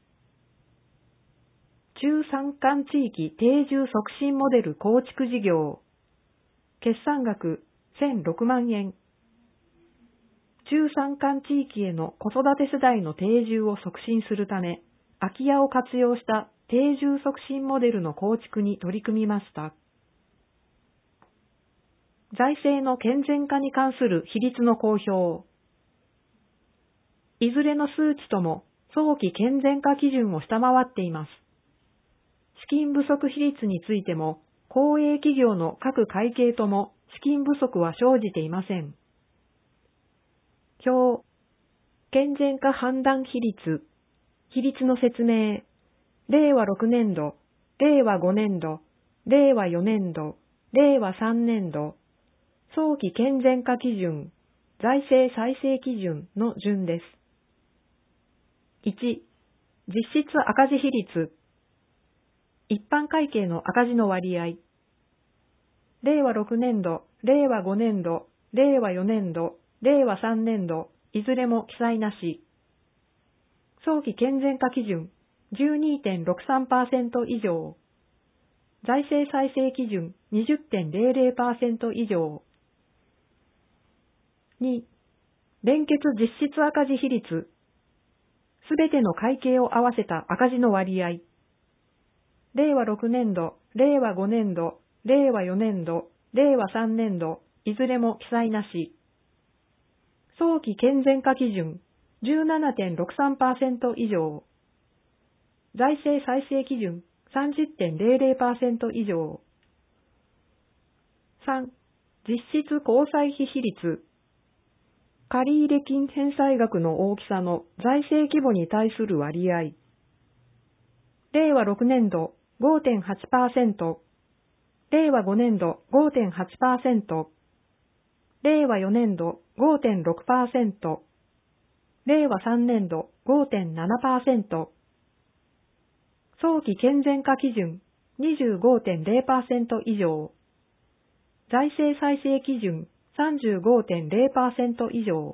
中山間地域定住促進モデル構築事業、決算額せんろくまんえん。中山間地域への子育て世代の定住を促進するため、空き家を活用した定住促進モデルの構築に取り組みました。財政の健全化に関する比率の公表。いずれの数値とも早期健全化基準を下回っています。資金不足比率についても、公営企業の各会計とも資金不足は生じていません。 表、健全化判断比率、比率の説明、れいわろくねんど、れいわごねんど、れいわよねんど、れいわさんねんど、早期健全化基準、財政再生基準の順です。いち、実質赤字比率、一般会計の赤字の割合、れいわろくねんど、れいわごねんど、れいわよねんど、れいわさんねんど、いずれも記載なし。早期健全化基準 じゅうにてんろくさんパーセント 以上。財政再生基準 にじゅってんぜろぜろパーセント 以上。に、連結実質赤字比率。すべての会計を合わせた赤字の割合。れいわろくねんど、れいわごねんど、れいわよねんど、れいわさんねんど、いずれも記載なし。早期健全化基準 じゅうななてんろくさんパーセント 以上。財政再生基準 さんじゅってんぜろぜろパーセント 以上。さん、実質公債費比率。借入金返済額の大きさの財政規模に対する割合。れいわろくねんど ごてんはちパーセント、れいわごねんど ごてんはちパーセント、れいわよねんど ごてんろくパーセント、れいわさんねんど ごてんななパーセント、早期健全化基準 にじゅうごてんぜろパーセント 以上、財政再生基準 さんじゅうごてんぜろパーセント 以上。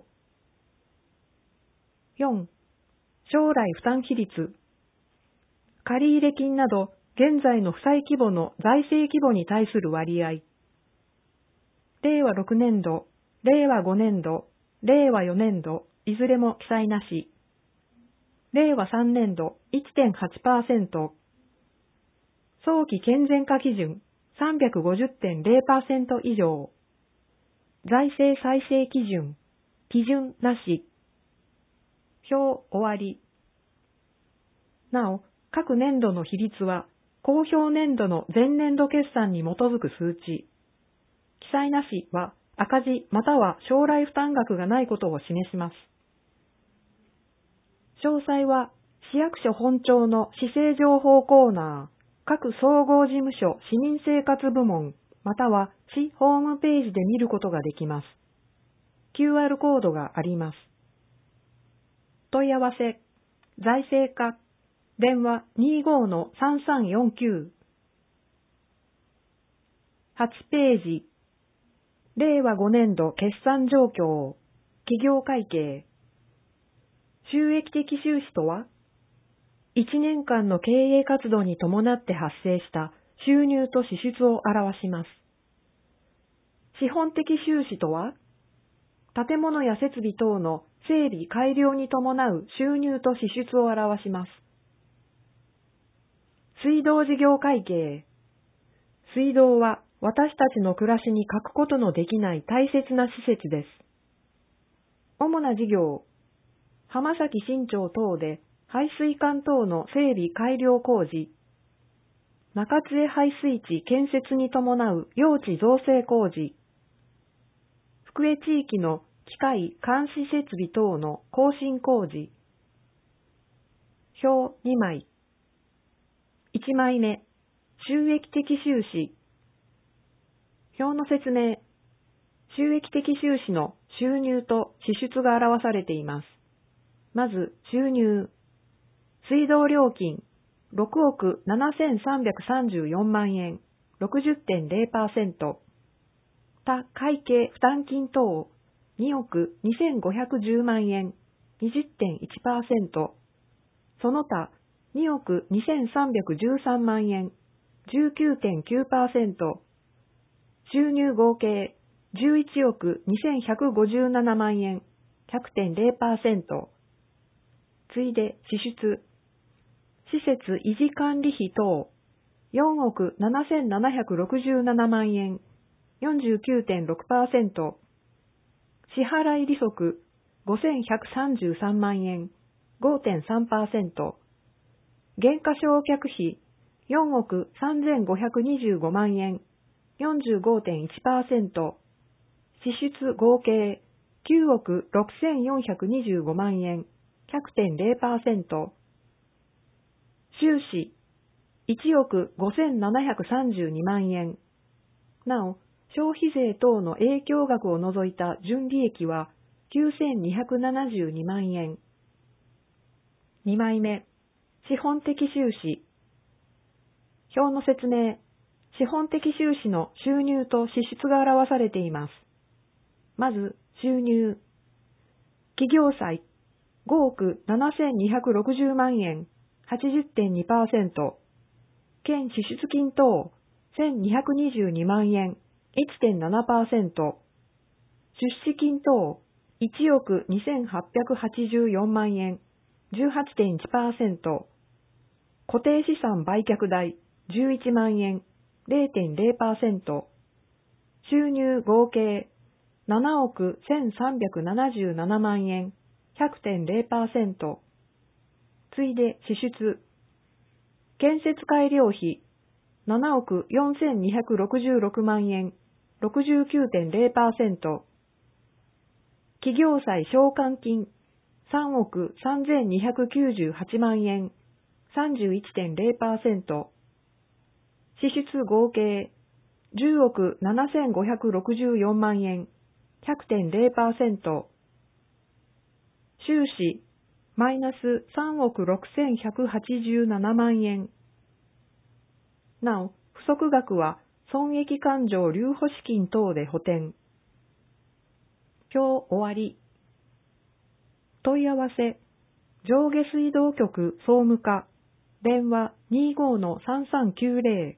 よん、将来負担比率。借入金など現在の負債規模の財政規模に対する割合。れいわろくねんど、れいわごねんど、れいわよねんど、いずれも記載なし。れいわさんねんど いってんはちパーセント。早期健全化基準 さんびゃくごじゅってんぜろパーセント 以上。財政再生基準、基準なし。表終わり。なお、各年度の比率は、公表年度の前年度決算に基づく数値。記載なしは赤字または将来負担額がないことを示します。詳細は市役所本庁の市政情報コーナー、各総合事務所市民生活部門、または市ホームページで見ることができます。キューアール コードがあります。問い合わせ、財政課、電話 にじゅうごのさんさんよんきゅう。はちページ、れいわごねんど決算状況、企業会計。収益的収支とは、いちねんかんの経営活動に伴って発生した収入と支出を表します。資本的収支とは、建物や設備等の整備改良に伴う収入と支出を表します。水道事業会計。水道は私たちの暮らしに欠くことのできない大切な施設です。主な事業、浜崎新町等で排水管等の整備改良工事、中津江排水地建設に伴う用地造成工事、福江地域の機械監視設備等の更新工事。表にまい。いちまいめ、収益的収支。表の説明。収益的収支の収入と支出が表されています。まず、収入。水道料金、ろくおくななせんさんびゃくさんじゅうよんまんえん、ろくじゅってんぜろパーセント。他会計負担金等、におくにせんごひゃくじゅうまんえん、にじゅってんいちパーセント。その他、におくにせんさんびゃくじゅうさんまんえん、じゅうきゅうてんきゅうパーセント。収入合計、じゅういちおくにせんひゃくごじゅうななまんえん、ひゃくてんぜろパーセント。次いで支出。施設維持管理費等、よんおくななせんななひゃくろくじゅうななまんえん、よんじゅうきゅうてんろくパーセント。支払い利息、ごせんひゃくさんじゅうさんまんえん、ごてんさんパーセント。減価償却費、よんおくさんぜんごひゃくにじゅうごまんえん、よんじゅうごてんいちパーセント。支出合計、 きゅうおくろくせんよんひゃくにじゅうごまんえん、ひゃくてんゼロパーセント。収支、いちおくごせんななひゃくさんじゅうにまんえん。なお、消費税等の影響額を除いた純利益はきゅうせんにひゃくななじゅうにまんえん。にまいめ、資本的収支。表の説明。資本的収支の収入と支出が表されています。まず、収入。企業債、ごおくななせんにひゃくろくじゅうまんえん、はちじゅってんにパーセント。兼支出金等、せんにひゃくにじゅうにまんえん、いってんななパーセント。出資金等、いちおくにせんはっぴゃくはちじゅうよんまんえん、じゅうはちてんいちパーセント。固定資産売却代、じゅういちまんえん、ゼロてんゼロパーセント。収入合計、ななおくせんさんびゃくななじゅうななまんえん、ひゃくてんゼロパーセント。次いで支出。建設改良費、ななおくよんせんにひゃくろくじゅうろくまんえん、ろくじゅうきゅうてんゼロパーセント。企業債償還金、さんおくさんぜんにひゃくきゅうじゅうはちまんえん、さんじゅういちてんゼロパーセント。支出合計、じゅうおくななせんごひゃくろくじゅうよんまんえん、ひゃくてんゼロパーセント。収支、マイナスさんおくろくせんひゃくはちじゅうななまんえん。なお、不足額は損益勘定留保資金等で補填。表終わり。問い合わせ、上下水道局総務課、電話 にじゅうごのさんさんきゅうゼロ。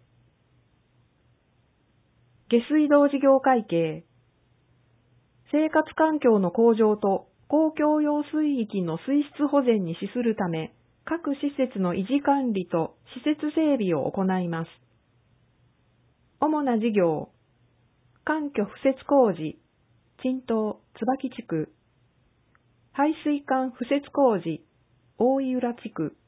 下水道事業会計。生活環境の向上と公共用水域の水質保全に資するため、各施設の維持管理と施設整備を行います。主な事業、環境敷設工事、陳東、椿地区、排水管敷設工事、大井浦地区。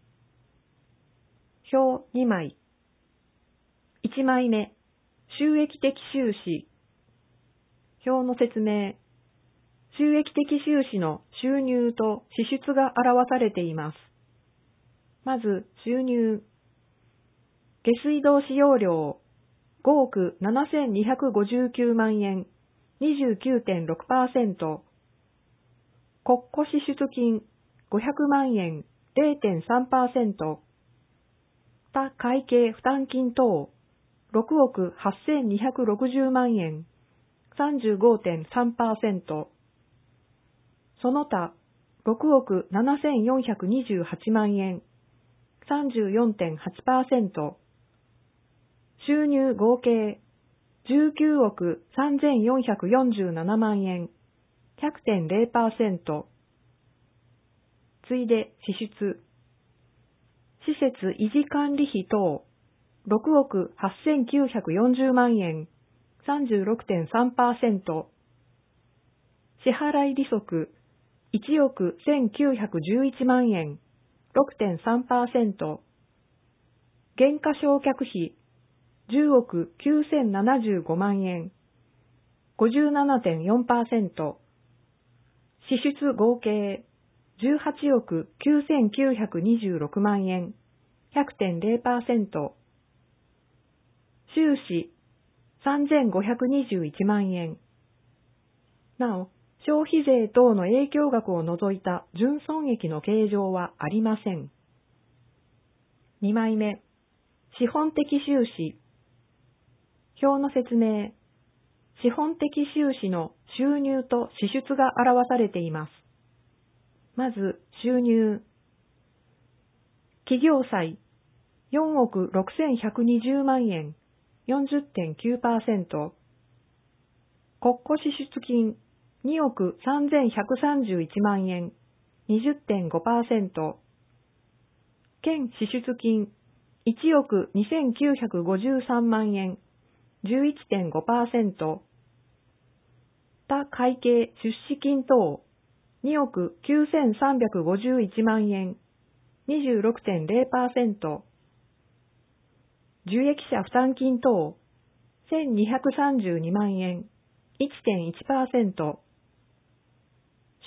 表にまい。いちまいめ、収益的収支。表の説明。収益的収支の収入と支出が表されています。まず、収入。下水道使用量、ごおくななせんにひゃくごじゅうきゅうまんえん、にじゅうきゅうてんろくパーセント。国庫支出金、ごひゃくまんえん、ゼロてんさんパーセント。他会計負担金等、ろくおくはっせんにひゃくろくじゅうまんえん、さんじゅうごてんさんパーセント。その他、ろくおくななせんよんひゃくにじゅうはちまんえん、さんじゅうよんてんはちパーセント。収入合計、じゅうきゅうおくさんぜんよんひゃくよんじゅうななまんえん、ひゃくてんゼロパーセント。次いで支出。施設維持管理費等、ろくおくはっせんきゅうひゃくよんじゅうまんえん、さんじゅうろくてんさんパーセント。支払い利息、いちおくせんきゅうひゃくじゅういちまんえん、ろくてんさんパーセント。減価償却費、じゅうおくきゅうせんななじゅうごまんえん、ごじゅうななてんよんパーセント。支出合計、じゅうはちおくきゅうせんきゅうひゃくにじゅうろくまんえん、ひゃくてんゼロパーセント。収支、さんぜんごひゃくにじゅういちまんえん。なお、消費税等の影響額を除いた純損益の計上はありません。にまいめ、資本的収支。表の説明。資本的収支の収入と支出が表されています。まず、収入。企業債、よんおくろくせんひゃくにじゅうまんえん、よんじゅってんきゅうパーセント。国庫支出金、におくさんぜんひゃくさんじゅういちまんえん、にじゅってんごパーセント。兼支出金、いちおくにせんきゅうひゃくごじゅうさんまんえん、じゅういちてんごパーセント。他会計出資金等、におくきゅうせんさんびゃくごじゅういちまんえん、にじゅうろくてんゼロパーセント。受益者負担金等、せんにひゃくさんじゅうにまんえん、いってんいちパーセント。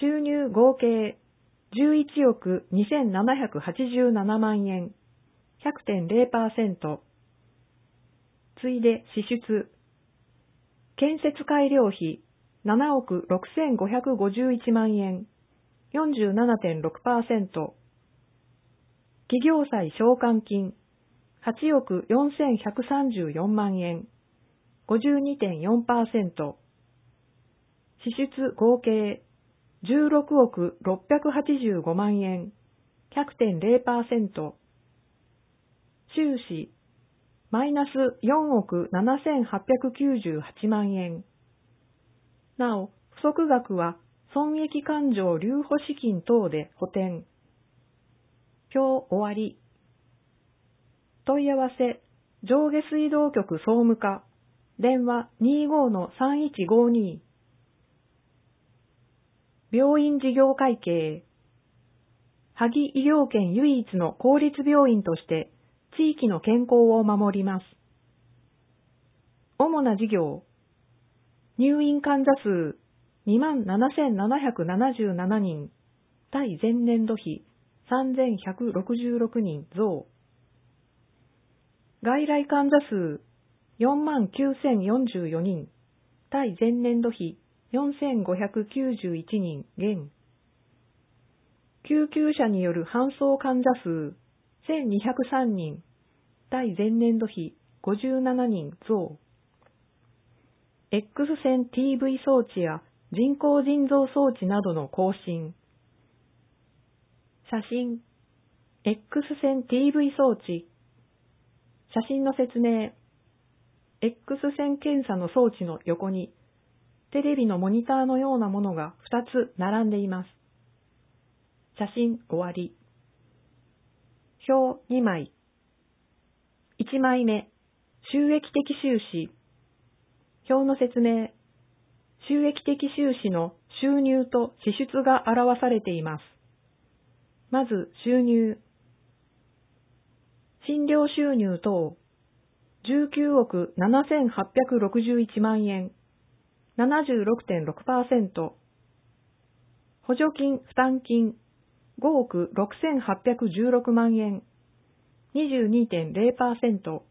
収入合計じゅういちおくにせんななひゃくはちじゅうななまんえん、ひゃくてんゼロパーセント。次いで支出。建設改良費ななおくろくせんごひゃくごじゅういちまんえん、よんじゅうななてんろくパーセント。企業債償還金はちおくよんせんひゃくさんじゅうよんまんえん、ごじゅうにてんよんパーセント。支出合計じゅうろくおくろっぴゃくはちじゅうごまんえん、ひゃくてんゼロパーセント。収支マイナスよんおくななせんはっぴゃくきゅうじゅうはちまんえん。なお、不足額は損益勘定留保資金等で補填。表終わり。問い合わせ、上下水道局総務課、電話 にじゅうごのさんいちごに。病院事業会計。萩医療圏唯一の公立病院として地域の健康を守ります。主な事業。入院患者数 にまんななせんななひゃくななじゅうななにん、対前年度比さんぜんひゃくろくじゅうろくにん増。外来患者数よんまんきゅうせんよんじゅうよにん、対前年度比よんせんごひゃくきゅうじゅういちにん減。救急車による搬送患者数せんにひゃくさんにん、対前年度比ごじゅうななにん増。X 線 ティーブイ 装置や人工腎臓装置などの更新。写真 X 線 ティーブイ 装置。写真の説明。X 線検査の装置の横にテレビのモニターのようなものがふたつ並んでいます。写真終わり。表にまい。いちまいめ、収益的収支。表の説明。収益的収支の収入と支出が表されています。まず収入。診療収入等じゅうきゅうおくななせんはっぴゃくろくじゅういちまんえん、ななじゅうろくてんろくパーセント。補助金負担金ごおくろくせんはっぴゃくじゅうろくまんえん、にじゅうにてんゼロパーセント。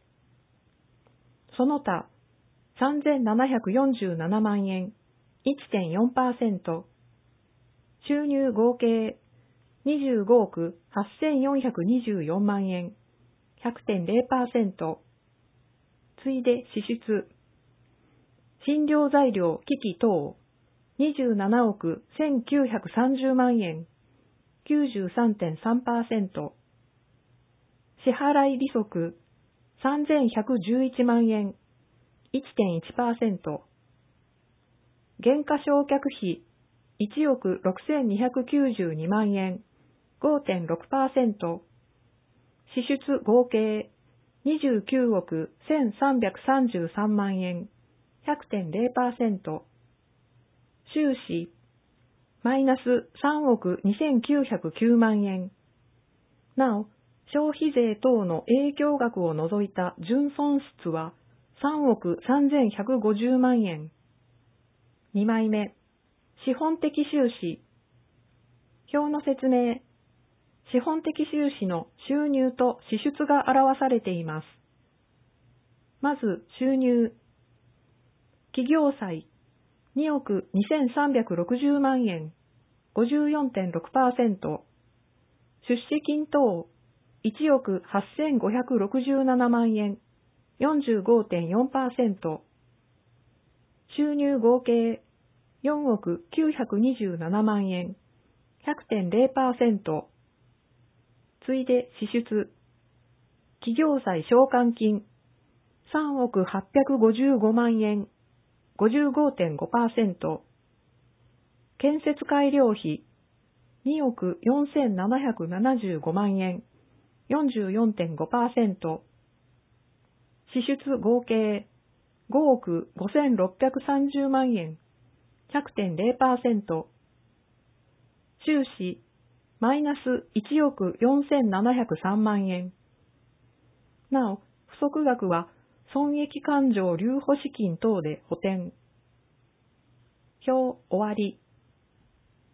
その他さんぜんななひゃくよんじゅうななまんえん、いってんよんパーセント。収入合計にじゅうごおくはっせんよんひゃくにじゅうよんまんえん、ひゃくてんゼロパーセント。次いで支出。診療材料機器等にじゅうななおくせんきゅうひゃくさんじゅうまんえん、きゅうじゅうさんてんさんパーセント。支払い利息さんぜんひゃくじゅういちまんえん、いってんいちパーセント。減価償却費いちおくろくせんにひゃくきゅうじゅうにまんえん、ごてんろくパーセント。支出合計にじゅうきゅうおくせんさんびゃくさんじゅうさんまんえん、ひゃくてんゼロパーセント。収支マイナスさんおくにせんきゅうひゃくきゅうまんえん。なお、消費税等の影響額を除いた純損失はさんおくさんぜんひゃくごじゅうまんえん。にまいめ、資本的収支。表の説明。資本的収支の収入と支出が表されています。まず収入。企業債におくにせんさんびゃくろくじゅうまんえん、ごじゅうよんてんろくパーセント。出資金等いちおくはっせんごひゃくろくじゅうななまんえん、よんじゅうごてんよんパーセント。収入合計よんおくきゅうひゃくにじゅうななまんえん、ひゃくてんゼロパーセント。次いで支出。企業債償還金さんおくはっぴゃくごじゅうごまんえん、ごじゅうごてんごパーセント。建設改良費におくよんせんななひゃくななじゅうごまんえん、よんじゅうよんてんごパーセント。支出合計ごおくごせんろっぴゃくさんじゅうまんえん、ひゃくてんゼロパーセント。収支マイナスいちおくよんせんななひゃくさんまんえん。なお、不足額は損益勘定留保資金等で補填。表終わり。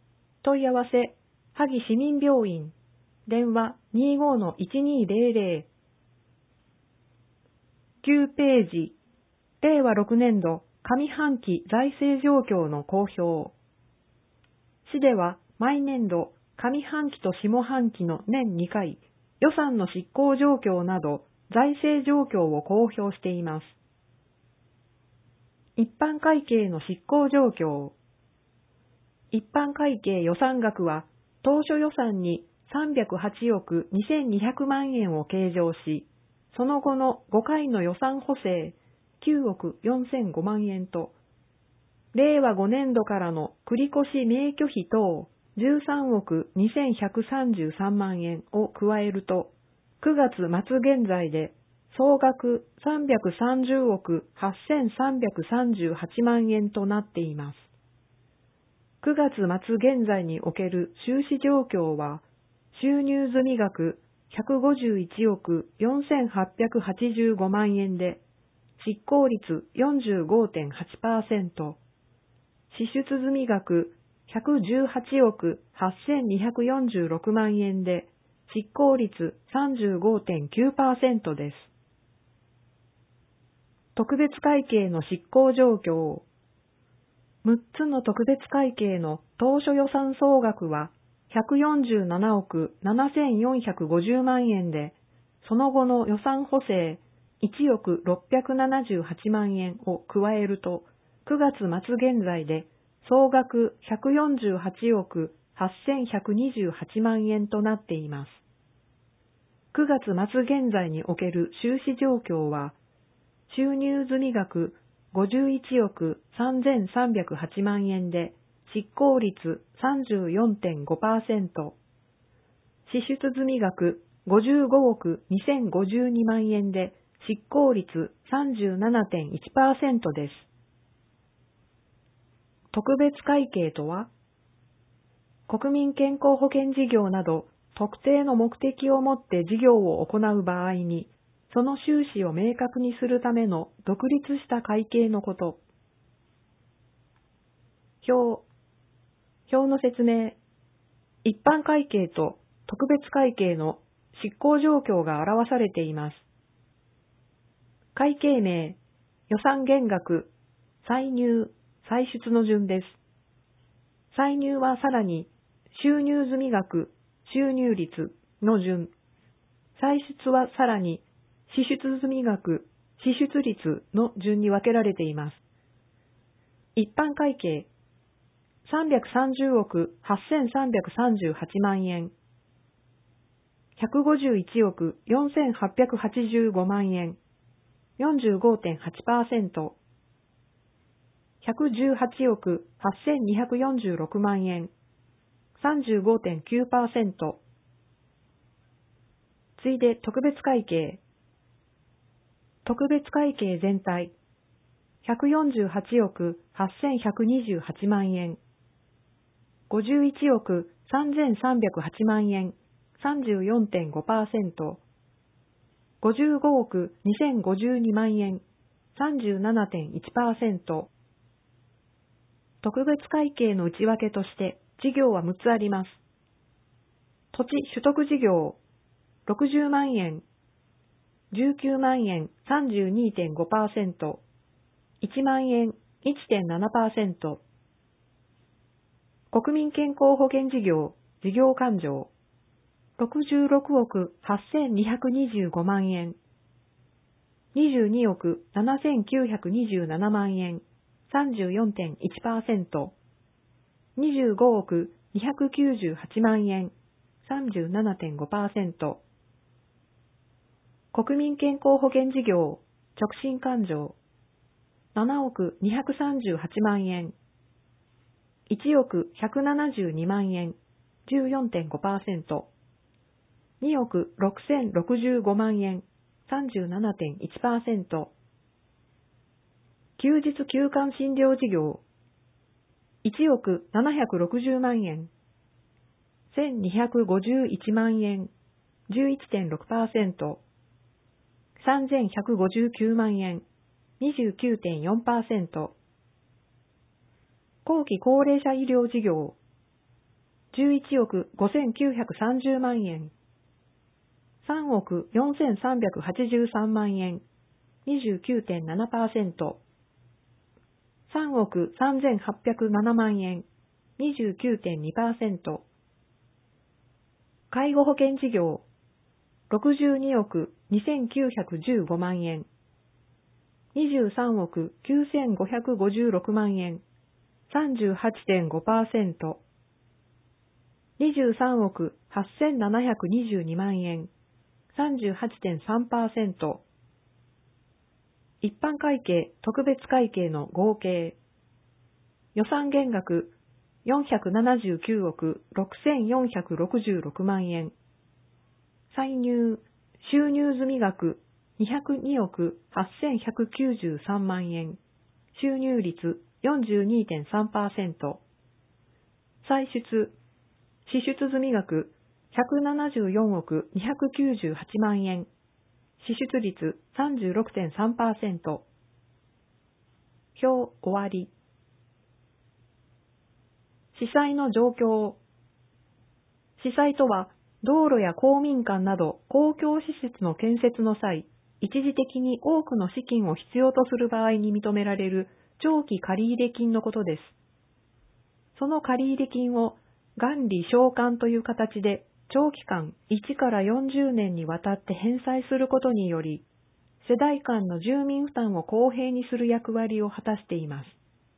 問い合わせ、萩市民病院、電話 にじゅうごのいちにーぜろぜろ。きゅうページ、れいわろくねんど上半期財政状況の公表。市では毎年度上半期と下半期の年にかい、予算の執行状況など財政状況を公表しています。一般会計の執行状況。一般会計予算額は当初予算にさんびゃくはちおくにせんにひゃくまんえんを計上し、その後のごかいの予算補正きゅうおくよんせんごまんえんと、れいわごねんどからの繰越免許費等じゅうさんおくにせんひゃくさんじゅうさんまんえんを加えると、くがつ末現在で総額さんびゃくさんじゅうおくはっせんさんびゃくさんじゅうはちまんえんとなっています。くがつ末現在における収支状況は、収入済額ひゃくごじゅういちおくよんせんはっぴゃくはちじゅうごまんえんで、執行率 よんじゅうごてんはちパーセント、支出済額ひゃくじゅうはちおくはっせんにひゃくよんじゅうろくまんえんで、執行率 さんじゅうごてんきゅうパーセント です。特別会計の執行状況。むっつの特別会計の当初予算総額はひゃくよんじゅうななおくななせんよんひゃくごじゅうまんえんで、その後の予算補正いちおくろっぴゃくななじゅうはちまんえんを加えると、くがつ末現在で総額ひゃくよんじゅうはちおくはっせんひゃくにじゅうはちまんえんとなっています。くがつ末現在における収支状況は、収入済額ごじゅういちおくさんぜんさんびゃくはちまんえんで、執行率 さんじゅうよんてんごパーセント、支出済額ごじゅうごおくにせんごじゅうにまんえんで、執行率 さんじゅうななてんいちパーセント です。特別会計とは、国民健康保険事業など特定の目的をもって事業を行う場合に、その収支を明確にするための独立した会計のこと。表。表の説明。一般会計と特別会計の執行状況が表されています。会計名、予算減額、歳入、歳出の順です。歳入はさらに収入済額、収入率の順。歳出はさらに支出済額、支出率の順に分けられています。一般会計、さんびゃくさんじゅうおくはっせんさんびゃくさんじゅうはちまんえん、ひゃくごじゅういちおくよんせんはっぴゃくはちじゅうごまんえん、よんじゅうごてんはちパーセント、ひゃくじゅうはちおくはっせんにひゃくよんじゅうろくまんえん、さんじゅうごてんきゅうパーセント。次いで特別会計。特別会計全体、ひゃくよんじゅうはちおくはっせんひゃくにじゅうはちまんえん、ごじゅういちおくさんぜんさんびゃくはちまんえん、さんじゅうよんてんごパーセント、ごじゅうごおくにせんごじゅうにまんえん、さんじゅうななてんいちパーセント。特別会計の内訳として事業はむっつあります。土地取得事業、ろくじゅうまんえん、じゅうきゅうまんえん さんじゅうにてんごパーセント、いちまんえん いちてんななパーセント、国民健康保険事業、事業勘定、ろくじゅうろくおくはっせんにひゃくにじゅうごまんえん、にじゅうにおくななせんきゅうひゃくにじゅうななまんえん、さんじゅうよんてんいちパーセント、にじゅうごおくにひゃくきゅうじゅうはちまんえん、さんじゅうななてんごパーセント、国民健康保険事業、直進勘定、ななおくにひゃくさんじゅうはちまんえん、いちおくひゃくななじゅうにまんえん、じゅうよんてんごパーセント、におくろくせんろくじゅうごまんえん、さんじゅうななてんいちパーセント、休日休館診療事業、いちおくななひゃくろくじゅうまんえん、せんにひゃくごじゅういちまんえん、じゅういちてんろくパーセント、さんぜんひゃくごじゅうきゅうまんえん、にじゅうきゅうてんよんパーセント、後期高齢者医療事業、 じゅういちおくごせんきゅうひゃくさんじゅうまんえん。さんおくよんせんさんびゃくはちじゅうさんまんえん、にじゅうきゅうてんななパーセント。さんおくさんぜんはっぴゃくななまんえん、にじゅうきゅうてんにパーセント。介護保険事業、ろくじゅうにおくにせんきゅうひゃくじゅうごまんえん、にじゅうさんおくきゅうせんごひゃくごじゅうろくまんえん、さんじゅうはちてんごパーセント。にじゅうさんおくはっせんななひゃくにじゅうにまんえん、さんじゅうはちてんさんパーセント。一般会計、特別会計の合計。予算減額よんひゃくななじゅうきゅうおくろくせんよんひゃくろくじゅうろくまんえん。歳入、収入済み額にひゃくにおくはっせんひゃくきゅうじゅうさんまんえん。収入率 よんじゅうにてんさんパーセント。歳出、支出済み額ひゃくななじゅうよんおくにひゃくきゅうじゅうはちまんえん。支出率 さんじゅうろくてんさんパーセント。表終わり。司祭の状況。司祭とは、道路や公民館など公共施設の建設の際、一時的に多くの資金を必要とする場合に認められる長期借入金のことです。その借入金を元利償還という形で長期間いちからよんじゅうねんにわたって返済することにより、世代間の住民負担を公平にする役割を果たしています。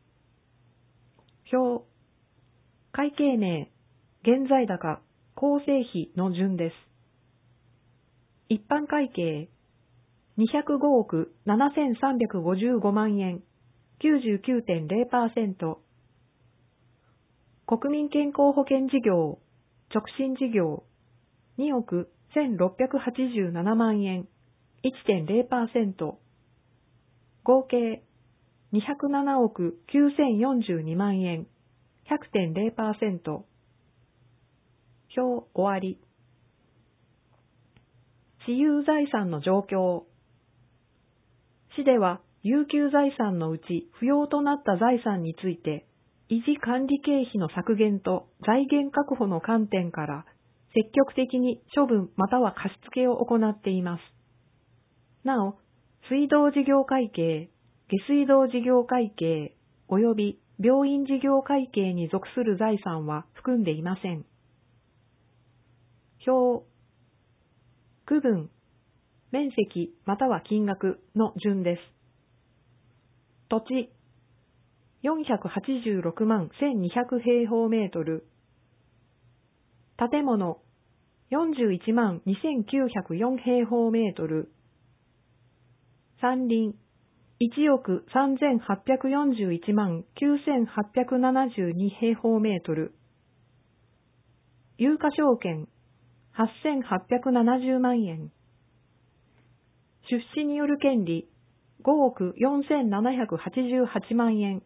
表、会計名、現在高、構成費の順です。一般会計、にひゃくごおくななせんさんびゃくごじゅうごまんえん、きゅうじゅうきゅうてんゼロパーセント。国民健康保険事業、直進事業、におくせんろっぴゃくはちじゅうななまんえん、いってんゼロパーセント。合計、にひゃくななおくきゅうせんよんじゅうにまんえん、ひゃくてんゼロパーセント。表終わり。私有財産の状況。市では、有給財産のうち不要となった財産について、維持管理経費の削減と財源確保の観点から、積極的に処分または貸付を行っています。なお、水道事業会計、下水道事業会計、及び病院事業会計に属する財産は含んでいません。表、区分、面積または金額の順です。土地、よんひゃくはちじゅうろくまんせんにひゃく平方メートル。建物、よんじゅういちまんにせんきゅうひゃくよん平方メートル。山林、いちおくさんぜんはっぴゃくよんじゅういちまんきゅうせんはっぴゃくななじゅうに平方メートル。有価証券、はっせんはっぴゃくななじゅうまんえん。出資による権利、ごおくよんせんななひゃくはちじゅうはちまんえん。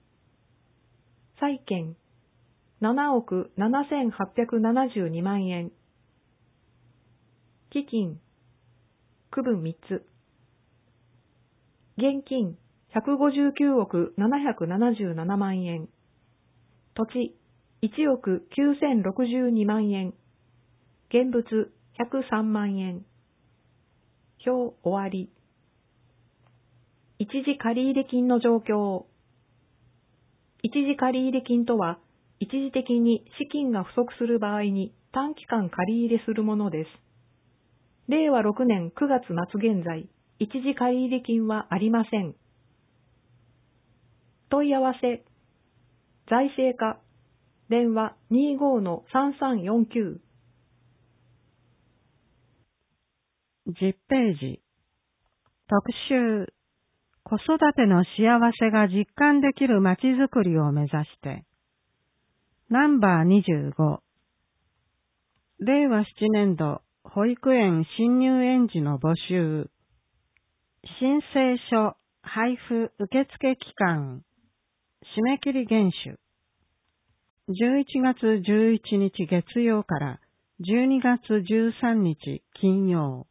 債券、ななおくななせんはっぴゃくななじゅうにまんえん。基金、区分みっつ。現金、ひゃくごじゅうきゅうおくななひゃくななじゅうななまんえん。土地、いちおくきゅうせんろくじゅうにまんえん。現物、ひゃくさんまんえん。表終わり。一時借入金の状況。一時借入金とは、一時的に資金が不足する場合に短期間借り入れするものです。れいわろくねんくがつ末現在、一時借入金はありません。問い合わせ、財政課、電話 にじゅうごのさんさんよんきゅう。 じゅっページ。特集。子育ての幸せが実感できるまちづくりを目指して。ナンバーにじゅうご。れいわななねんど保育園新入園児の募集。申請書配布受付期間。締め切り厳守。じゅういちがつじゅういちにち月曜からじゅうにがつじゅうさんにち金曜。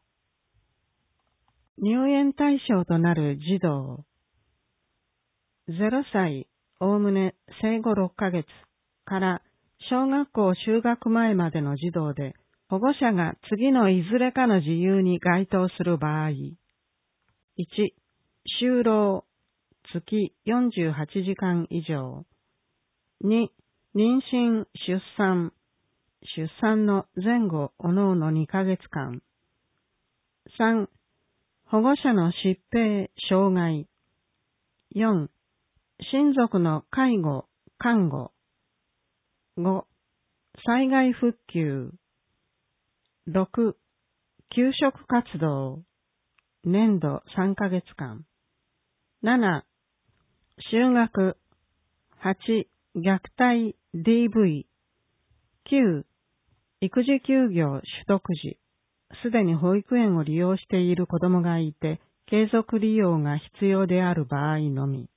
入園対象となる児童。ゼロさい、おおむね生後ろっかげつから小学校就学前までの児童で、保護者が次のいずれかの事由に該当する場合。いち、就労、月よんじゅうはちじかん以上。に、妊娠、出産、出産の前後おのおのにかげつかん。さん、保護者の疾病、障害。よん、親族の介護、看護。ご、災害復旧。ろく、給食活動。年度さんかげつかん。なな、就学。はち、虐待 ディーブイ。きゅう、育児休業取得時。すでに保育園を利用している子供がいて、継続利用が必要である場合のみ。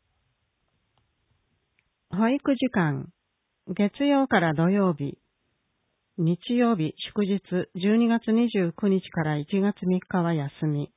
保育時間。月曜から土曜日。日曜日、祝日、じゅうにがつにじゅうくにちからいちがつみっかは休み。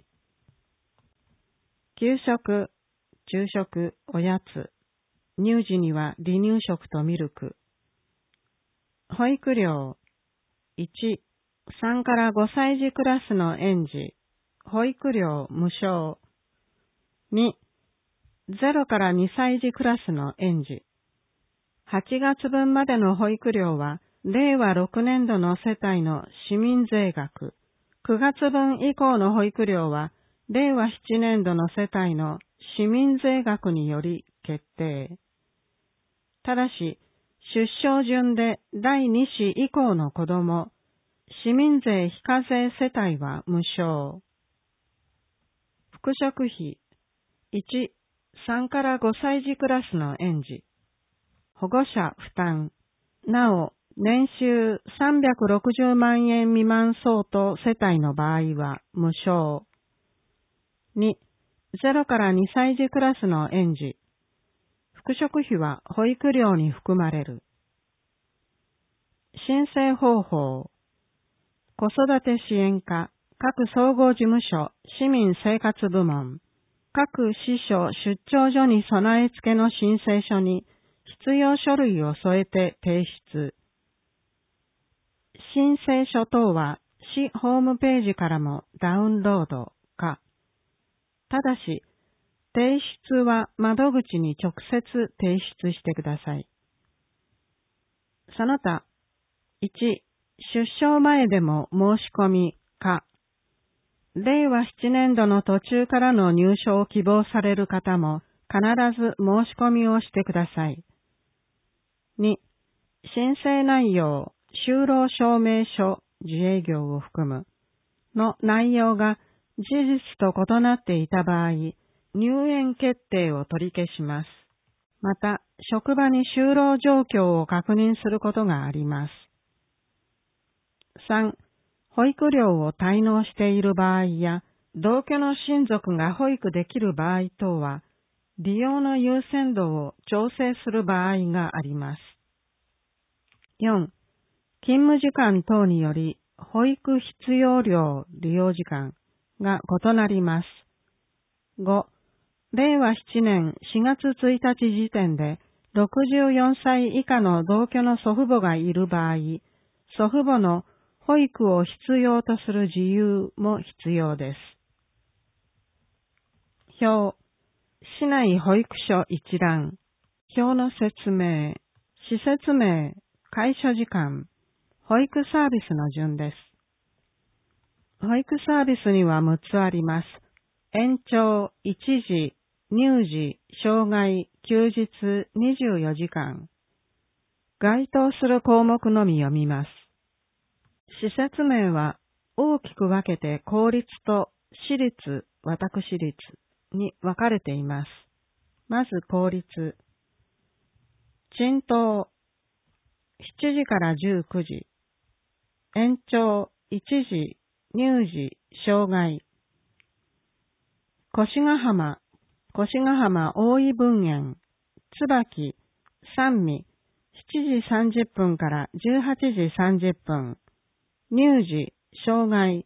給食、昼食、おやつ。乳児には離乳食とミルク。保育料。いち、さんからごさい児クラスの園児。保育料無償。に、ゼロからにさい児クラスの園児。はちがつぶんまでの保育料は、れいわろくねんどの世帯の市民税額。くがつぶん以降の保育料は、れいわななねんどの世帯の市民税額により決定。ただし、出生順でだいに子以降の子供、市民税非課税世帯は無償。復職費。いち、さんからごさい児クラスの園児。保護者負担。なお、年収さんびゃくろくじゅうまんえん未満相当世帯の場合は無償。に、ゼロからにさい児クラスの園児。復職費は保育料に含まれる。申請方法。子育て支援課、各総合事務所、市民生活部門、各支所出張所に備え付けの申請書に必要書類を添えて提出。申請書等は市ホームページからもダウンロードか。ただし、提出は窓口に直接提出してください。その他、いち、出生前でも申し込みか。れいわななねんどの途中からの入所を希望される方も必ず申し込みをしてください。に、申請内容、就労証明書、自営業を含むの内容が事実と異なっていた場合、入園決定を取り消します。また、職場に就労状況を確認することがあります。さん、保育料を滞納している場合や、同居の親族が保育できる場合等は、利用の優先度を調整する場合があります。よん、勤務時間等により、保育必要量利用時間が異なります。ご、れいわななねんしがつついたち時点でろくじゅうよんさい以下の同居の祖父母がいる場合、祖父母の保育を必要とする事由も必要です。表、市内保育所一覧、表の説明、施設名、開所時間、保育サービスの順です。保育サービスにはむっつあります。延長、一時、乳児、障害、休日にじゅうよじかん。該当する項目のみ読みます。施設名は大きく分けて公立と私立、私立に分かれています。まず公立。賃東、しちじからじゅうくじ。延長、一時、乳児、障害。越ヶ浜、越ヶ浜大井分園、椿、三味、しちじさんじゅっぷんからじゅうはちじさんじゅっぷん。乳児、障害。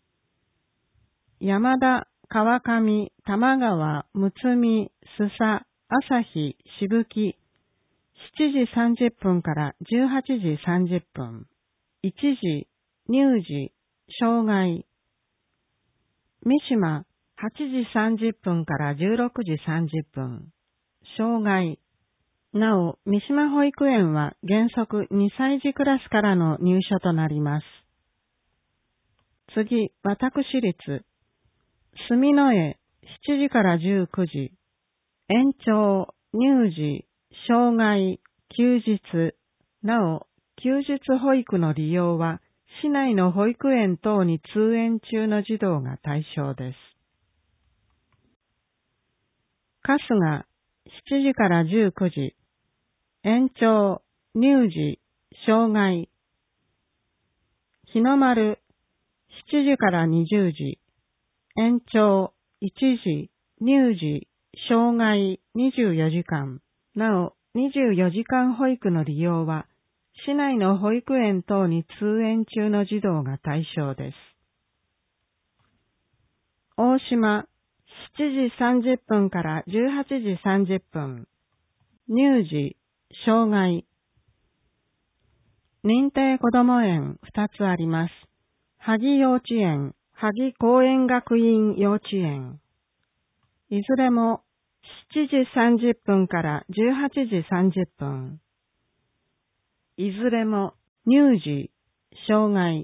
山田、川上、玉川、むつみ、須佐、朝日、しぶき、 しちじさんじゅっぷんからじゅうはちじさんじゅっぷん。いちじ、乳児、障害。三島、はちじさんじゅっぷんからじゅうろくじさんじゅっぷん。障害。なお、三島保育園は原則にさい児クラスからの入所となります。次、私立。住之江、しちじからじゅうくじ。延長、乳児、障害、休日。なお、休日保育の利用は、市内の保育園等に通園中の児童が対象です。春日、しちじからじゅうくじ。延長、乳児、障害。日の丸、しちじからにじゅうじ。延長、いちじ、乳児、障害にじゅうよじかん。なお、にじゅうよじかん保育の利用は、市内の保育園等に通園中の児童が対象です。大島、しちじさんじゅっぷんからじゅうはちじさんじゅっぷん。乳児、障害。認定こども園ふたつあります。萩幼稚園、萩公園学院幼稚園。いずれもしちじさんじゅっぷんからじゅうはちじさんじゅっぷん。いずれも乳児、障害。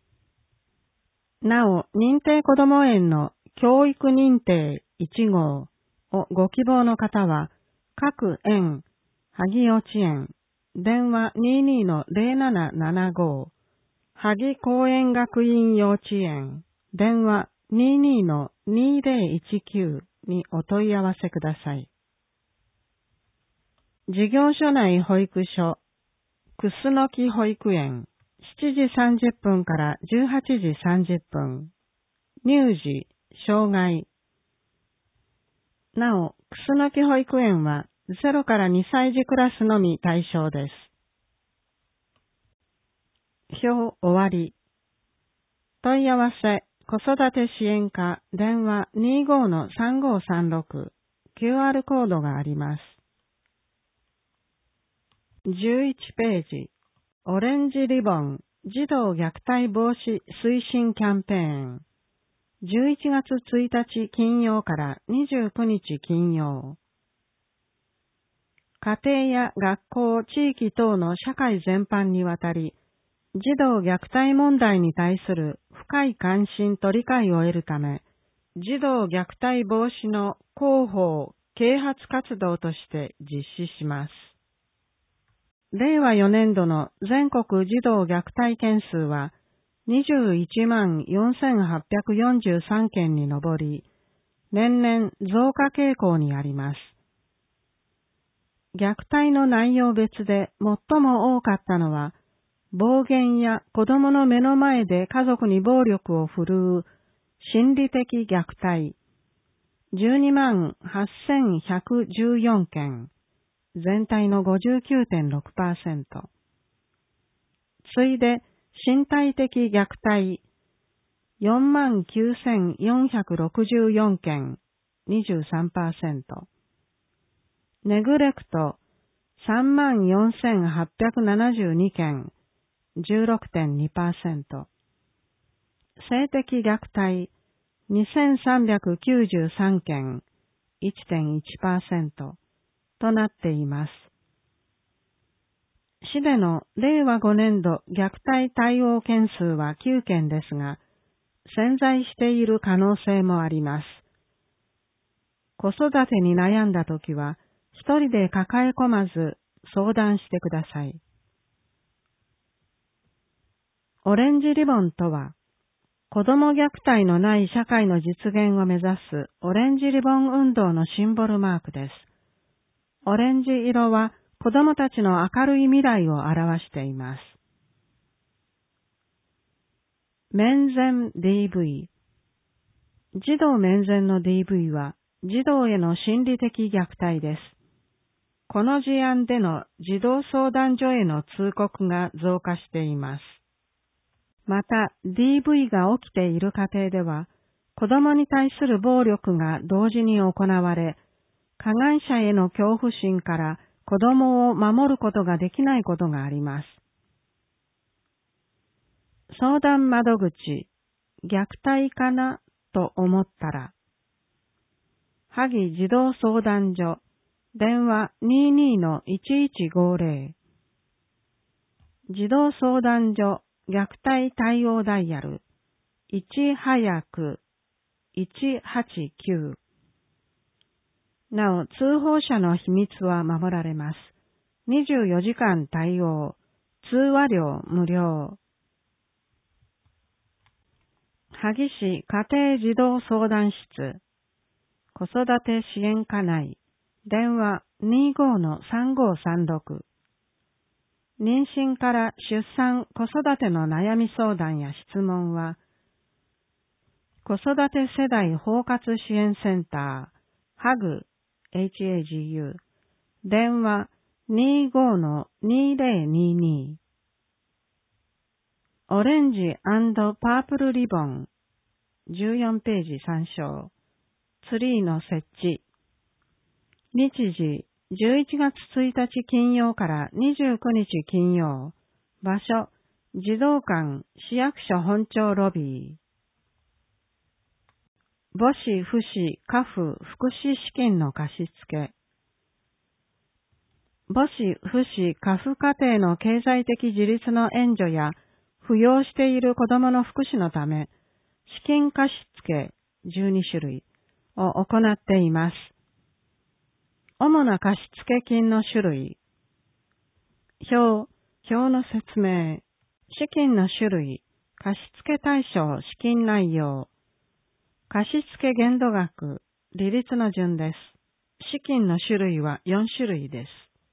なお、認定こども園の教育認定いち号をご希望の方は、各園、萩幼稚園、電話 にじゅうにのゼロななななご、萩公園学院幼稚園、電話 にじゅうにのにゼロいちきゅう にお問い合わせください。事業所内保育所、くすのき保育園、しちじさんじゅっぷんからじゅうはちじさんじゅっぷん。乳児、障害。なお、くすのき保育園はゼロからにさい児クラスのみ対象です。表終わり。問い合わせ、子育て支援課、電話 にじゅうごのさんごさんろく、キューアール コードがあります。じゅういちページ、オレンジリボン、児童虐待防止推進キャンペーン。じゅういちがつついたち金曜からにじゅうくにち金曜。家庭や学校、地域等の社会全般にわたり、児童虐待問題に対する深い関心と理解を得るため、児童虐待防止の広報・啓発活動として実施します。れいわよねんどの全国児童虐待件数はにじゅういちまんよんせんはっぴゃくよんじゅうさんけんに上り、年々増加傾向にあります。虐待の内容別で最も多かったのは、暴言や子供の目の前で家族に暴力を振るう心理的虐待、じゅうにまんはっせんひゃくじゅうよんけん、全体の ごじゅうきゅうてんろくパーセント。次いで、身体的虐待、よんまんきゅうせんよんひゃくろくじゅうよんけん、にじゅうさんパーセント。ネグレクト、さんまんよんせんはっぴゃくななじゅうにけん、じゅうろくてんにパーセント。性的虐待、にせんさんびゃくきゅうじゅうさんけん、いってんいちパーセント となっています。市でのれいわごねんど虐待対応件数はきゅうけんですが、潜在している可能性もあります。子育てに悩んだときは、一人で抱え込まず相談してください。オレンジリボンとは、子ども虐待のない社会の実現を目指すオレンジリボン運動のシンボルマークです。オレンジ色は子どもたちの明るい未来を表しています。面前 ディーブイ。児童面前の ディーブイ は児童への心理的虐待です。この事案での児童相談所への通告が増加しています。また、ディーブイ が起きている家庭では、子供に対する暴力が同時に行われ、加害者への恐怖心から子供を守ることができないことがあります。相談窓口、虐待かなと思ったら、萩児童相談所、電話 にじゅうにのいちいちごぜろ、児童相談所虐待対応ダイヤルいち早くいちはちきゅう。なお、通報者の秘密は守られます。にじゅうよじかん対応、通話料無料。萩市家庭児童相談室、子育て支援課内、電話 にじゅうごのさんごさんろく。妊娠から出産、子育ての悩み相談や質問は、子育て世代包括支援センター、ハグ、ハグ、電話 にじゅうごのにぜろにに。オレンジ&パープルリボン、じゅうよんページ参照。ツリーの設置。日時、じゅういちがつついたち金曜からにじゅうくにち金曜。場所、児童館市役所本庁ロビー。母子父子家父福祉資金の貸し付け。母子父子家父家庭の経済的自立の援助や扶養している子どもの福祉のため、資金貸付じゅうにしゅるいを行っています。主な貸付金の種類。表、表の説明。資金の種類。貸付対象、資金内容。貸付限度額、利率の順です。資金の種類はよんしゅるいです。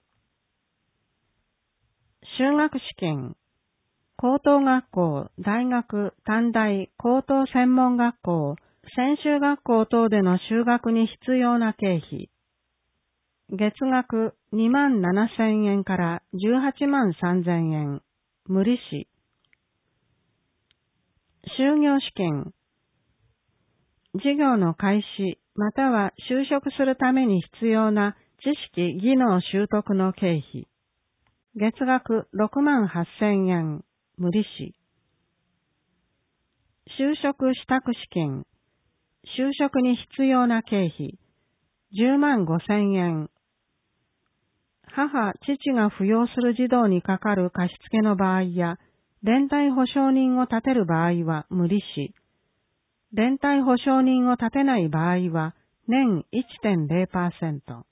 修学資金。高等学校、大学、短大、高等専門学校、専修学校等での修学に必要な経費。月額にまんななせんえんからじゅうはちまんさんぜんえん、無利子。就業試験。事業の開始、または就職するために必要な知識、技能習得の経費。月額ろくまんはっせんえん、無利子。就職支度資金。就職に必要な経費。じゅうまんごせんえん。母、父が扶養する児童にかかる貸付の場合や、連帯保証人を立てる場合は無利子。連帯保証人を立てない場合は年 いってんぜろパーセント。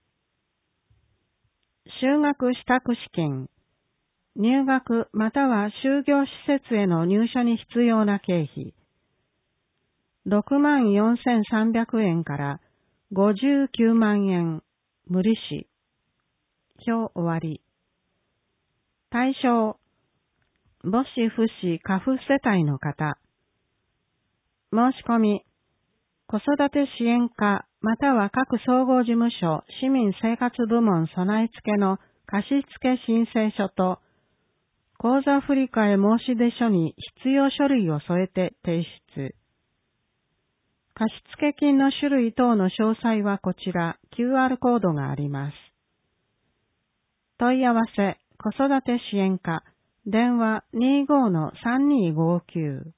就学支度資金。入学または就業施設への入所に必要な経費。ろくまんよんせんさんびゃくえんからごじゅうきゅうまんえん、無利子。表終わり。対象。母子父子家父世帯の方。申し込み。子育て支援課または各総合事務所市民生活部門備え付けの貸付申請書と口座振替申出書に必要書類を添えて提出。貸付金の種類等の詳細はこちら キューアール コードがあります。問い合わせ子育て支援課電話 にじゅうごのさんにーごきゅう。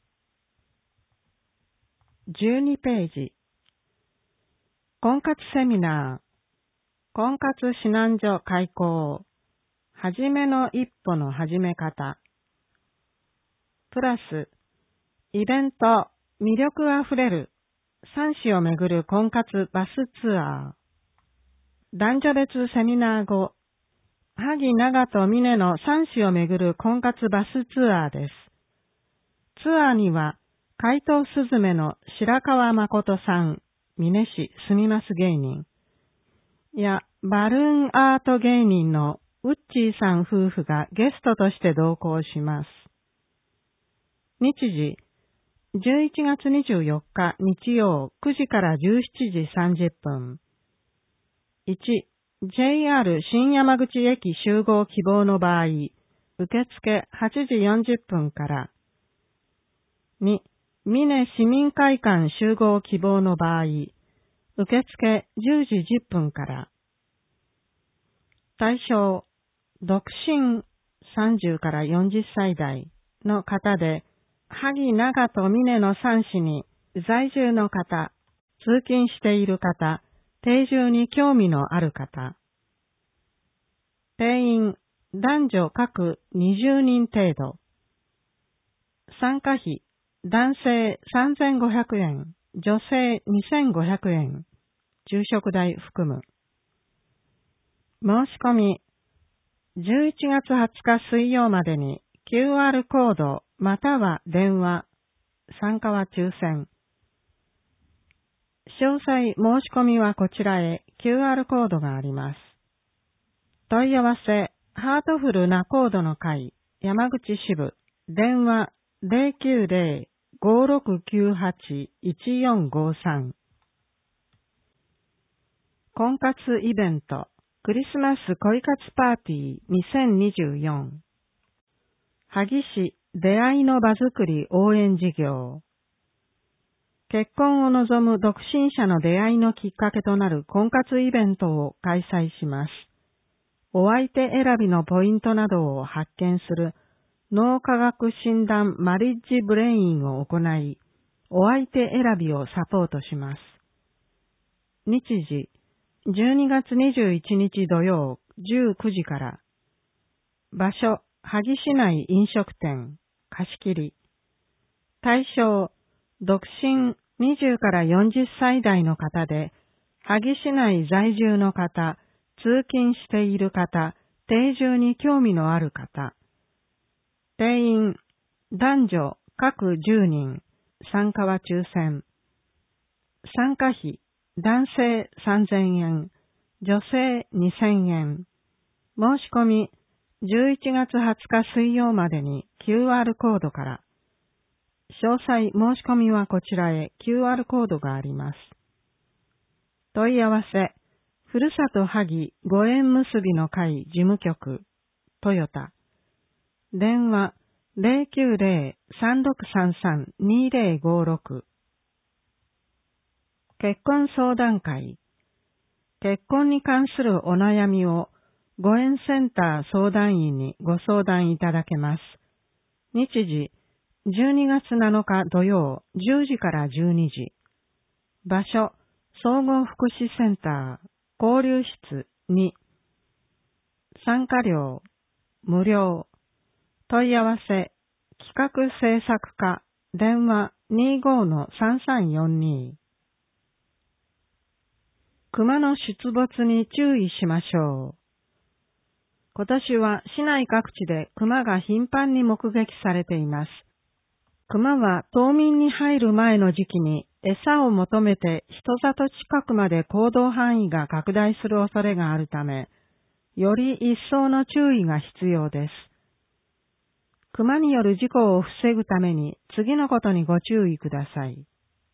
じゅうにページ。婚活セミナー。婚活指南所開講。はじめの一歩の始め方。プラス、イベント、魅力あふれる、三市をめぐる婚活バスツアー。男女別セミナー後、萩長と峰の三市をめぐる婚活バスツアーです。ツアーには、怪盗スズメの白川誠さん、峰市住みます芸人。や、バルーンアート芸人のウッチーさん夫婦がゲストとして同行します。日時、じゅういちがつにじゅうよっか日曜くじからじゅうしちじさんじゅっぷん。いち、ジェイアール 新山口駅集合希望の場合、受付はちじよんじゅっぷんから。に、峰市民会館集合希望の場合、受付じゅうじじゅっぷんから。 対象、独身さんじゅうからよんじゅっさい代の方で、萩長と峰のさん市に在住の方、通勤している方、定住に興味のある方。定員、男女各にじゅうにん程度。参加費、男性さんぜんごひゃくえん、女性にせんごひゃくえん、昼食代含む。申し込み、じゅういちがつはつか水曜までに キューアール コードまたは電話、参加は抽選。詳細申し込みはこちらへ キューアール コードがあります。問い合わせ、ハートフルナコードの会、山口支部、電話 ゼロきゅうゼロ ごろくきゅうはち いちよんごさん。婚活イベント、クリスマス恋活パーティーにせんにじゅうよん。萩市出会いの場づくり応援事業。結婚を望む独身者の出会いのきっかけとなる婚活イベントを開催します。お相手選びのポイントなどを発見する脳科学診断マリッジブレインを行い、お相手選びをサポートします。日時、じゅうにがつにじゅういちにち土曜じゅうくじから。場所、萩市内飲食店、貸し切り。対象、独身にじゅうからよんじゅっさい代の方で、萩市内在住の方、通勤している方、定住に興味のある方。定員、男女各じゅうにん、参加は抽選。参加費、男性さんぜんえん、女性にせんえん。申し込み、じゅういちがつはつか水曜までに キューアール コードから。詳細申し込みはこちらへ キューアール コードがあります。問い合わせ、ふるさと萩ご縁結びの会事務局、トヨタ。電話 ゼロきゅうゼロ さんろくさんさん にゼロごろく。結婚相談会。結婚に関するお悩みをご縁センター相談員にご相談いただけます。日時、じゅうにがつなのか土曜じゅうじからじゅうにじ。場所、総合福祉センター、交流室に。参加料、無料。問い合わせ、企画制作課、電話 にじゅうごのさんさんよんに。熊の出没に注意しましょう。今年は市内各地で熊が頻繁に目撃されています。熊は冬眠に入る前の時期に餌を求めて人里近くまで行動範囲が拡大する恐れがあるため、より一層の注意が必要です。熊による事故を防ぐために次のことにご注意ください。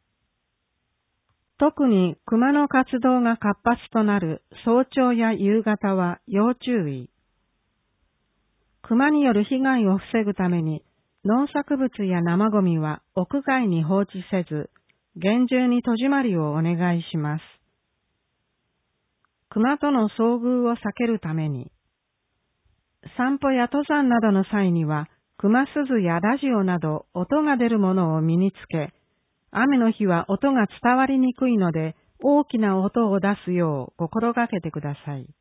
特に熊の活動が活発となる早朝や夕方は要注意。熊による被害を防ぐために農作物や生ゴミは屋外に放置せず、厳重に戸締まりをお願いします。熊との遭遇を避けるために、散歩や登山などの際には、熊鈴やラジオなど音が出るものを身につけ、雨の日は音が伝わりにくいので、大きな音を出すよう心がけてください。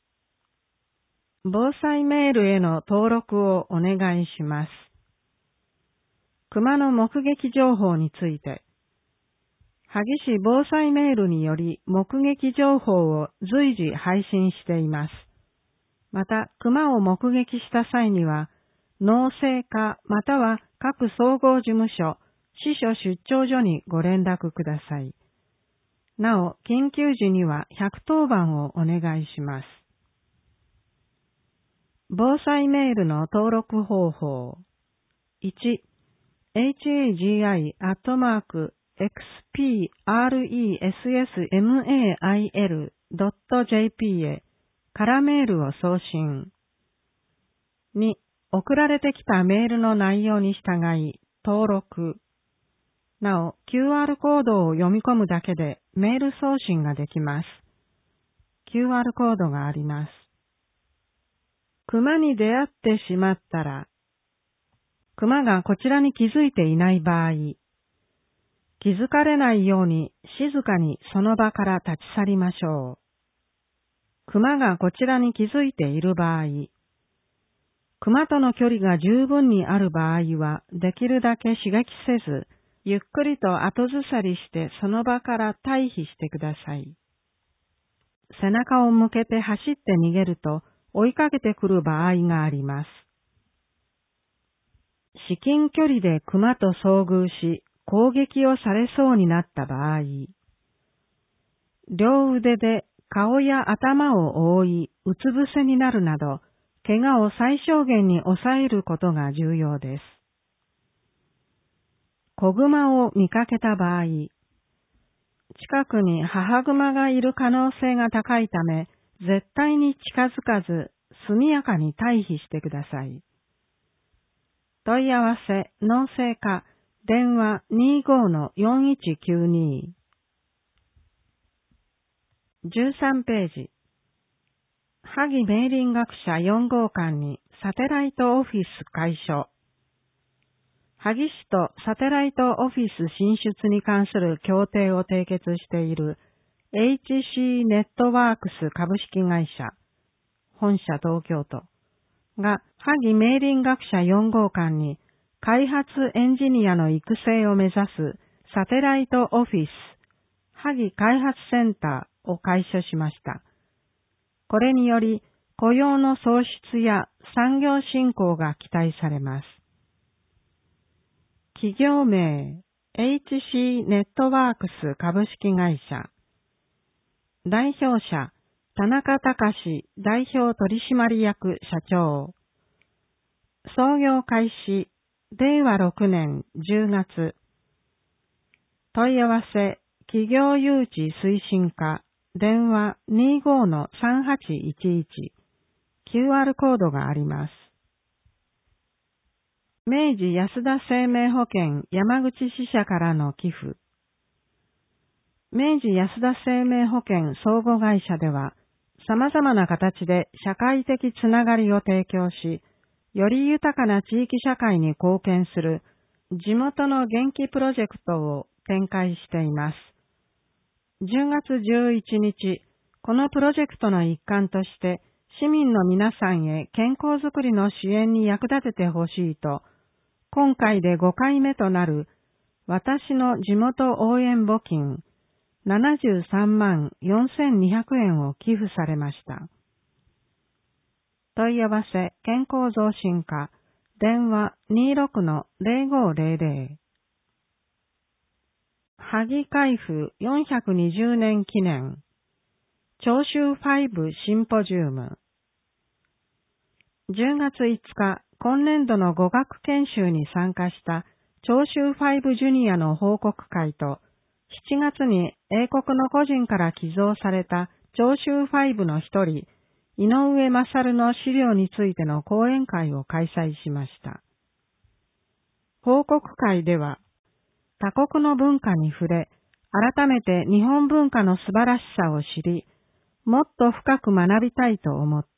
防災メールへの登録をお願いします。熊の目撃情報について、萩市防災メールにより目撃情報を随時配信しています。また、熊を目撃した際には、農政課または各総合事務所、支所出張所にご連絡ください。なお、緊急時にはひゃくとおばんをお願いします。防災メールの登録方法。いち、エイチエージーアイ アットマーク エックスピーアールイーエスエスエムエーアイエル ドット ジェーピー へからメールを送信。に、送られてきたメールの内容に従い登録。なお、キューアール コードを読み込むだけでメール送信ができます。キューアール コードがあります。 熊に出会ってしまったら、熊がこちらに気づいていない場合、気づかれないように静かにその場から立ち去りましょう。熊がこちらに気づいている場合、熊との距離が十分にある場合は、できるだけ刺激せず、ゆっくりと後ずさりしてその場から退避してください。背中を向けて走って逃げると追いかけてくる場合があります。至近距離で熊と遭遇し攻撃をされそうになった場合、両腕で顔や頭を覆いうつ伏せになるなど、怪我を最小限に抑えることが重要です。子熊を見かけた場合、近くに母熊がいる可能性が高いため、絶対に近づかず、速やかに退避してください。問い合わせ、農政課、電話 にじゅうごのよんいちきゅうに。じゅうさんページ。萩明林学者よん号館にサテライトオフィス開所。萩市とサテライトオフィス進出に関する協定を締結している エイチシー ネットワークス株式会社、本社東京都が萩明林学者よん号館に開発エンジニアの育成を目指すサテライトオフィス、萩開発センターを開所しました。これにより雇用の創出や産業振興が期待されます。企業名 エイチシー ネットワークス株式会社。代表者田中隆代表取締役社長。創業開始れいわろくねんじゅうがつ。問い合わせ企業誘致推進課電話 にじゅうごのさんはちいちいち。キューアール コードがあります。明治安田生命保険山口支社からの寄付。明治安田生命保険相互会社では、様々な形で社会的つながりを提供し、より豊かな地域社会に貢献する地元の元気プロジェクトを展開しています。じゅうがつじゅういちにち、このプロジェクトの一環として、市民の皆さんへ健康づくりの支援に役立ててほしいと、今回でごかいめとなる私の地元応援募金ななじゅうさんまんよんせんにひゃくえんを寄付されました。問い合わせ健康増進課電話 にじゅうろくのぜろごぜろぜろ。萩開封よんひゃくにじゅうねん記念長州ごシンポジウム。じゅうがついつか、今年度の語学研修に参加した長州ごジュニアの報告会と、しちがつに英国の個人から寄贈された長州ごの一人、井上勝の資料についての講演会を開催しました。報告会では、他国の文化に触れ、改めて日本文化の素晴らしさを知り、もっと深く学びたいと思った。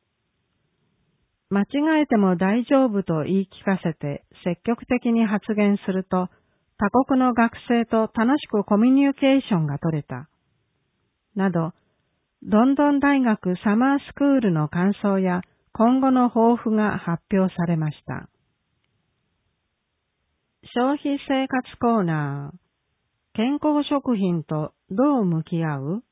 間違えても大丈夫と言い聞かせて積極的に発言すると、他国の学生と楽しくコミュニケーションが取れた。など、ロンドン大学サマースクールの感想や今後の抱負が発表されました。消費生活コーナー。健康食品とどう向き合う？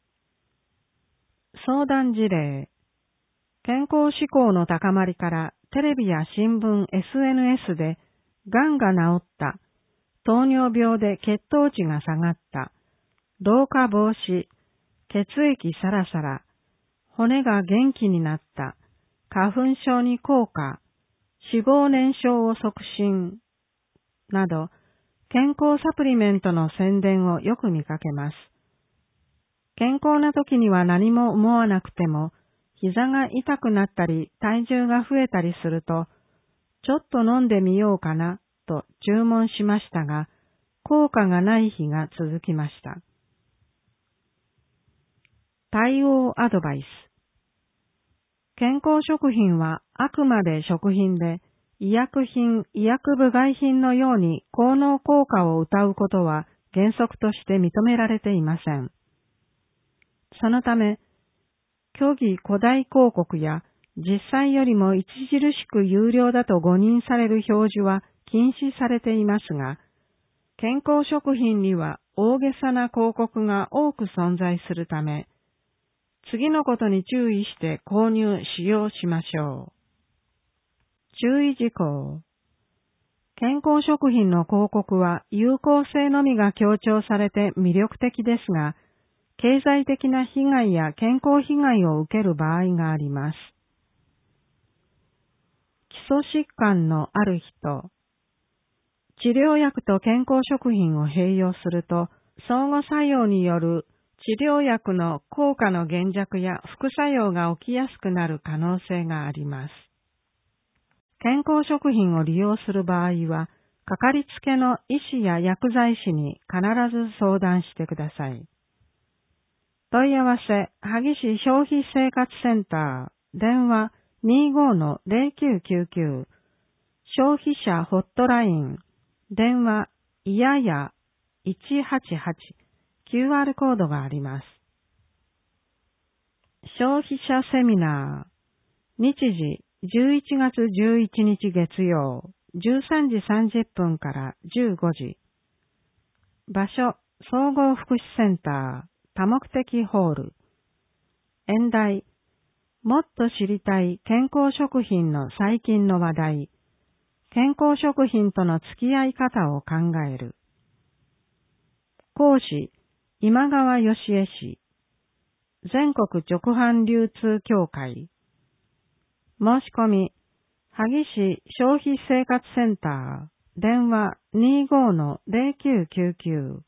相談事例。健康志向の高まりからテレビや新聞、エスエヌエス でがんが治った、糖尿病で血糖値が下がった、老化防止、血液サラサラ、骨が元気になった、花粉症に効果、脂肪燃焼を促進、など、健康サプリメントの宣伝をよく見かけます。健康な時には何も思わなくても、膝が痛くなったり体重が増えたりすると、ちょっと飲んでみようかなと注文しましたが、効果がない日が続きました。対応アドバイス。 健康食品はあくまで食品で、医薬品、医薬部外品のように効能効果を謳うことは原則として認められていません。そのため、虚偽誇大広告や実際よりも著しく有料だと誤認される表示は禁止されていますが、健康食品には大げさな広告が多く存在するため、次のことに注意して購入使用しましょう。注意事項。健康食品の広告は有効性のみが強調されて魅力的ですが、経済的な被害や健康被害を受ける場合があります。基礎疾患のある人。治療薬と健康食品を併用すると、相互作用による治療薬の効果の減弱や副作用が起きやすくなる可能性があります。健康食品を利用する場合は、かかりつけの医師や薬剤師に必ず相談してください。問い合わせ、萩市消費生活センター、電話 にじゅうごのゼロきゅうきゅうきゅう、消費者ホットライン、電話、いややいちはちはち、キューアール コードがあります。消費者セミナー、日時じゅういちがつじゅういちにち月曜、じゅうさんじさんじゅっぷんからじゅうごじ。場所、総合福祉センター、多目的ホール。演題、もっと知りたい健康食品の最近の話題。健康食品との付き合い方を考える。講師、今川義恵氏。全国直販流通協会。申し込み、萩市消費生活センター、電話 にじゅうごのゼロきゅうきゅうきゅう。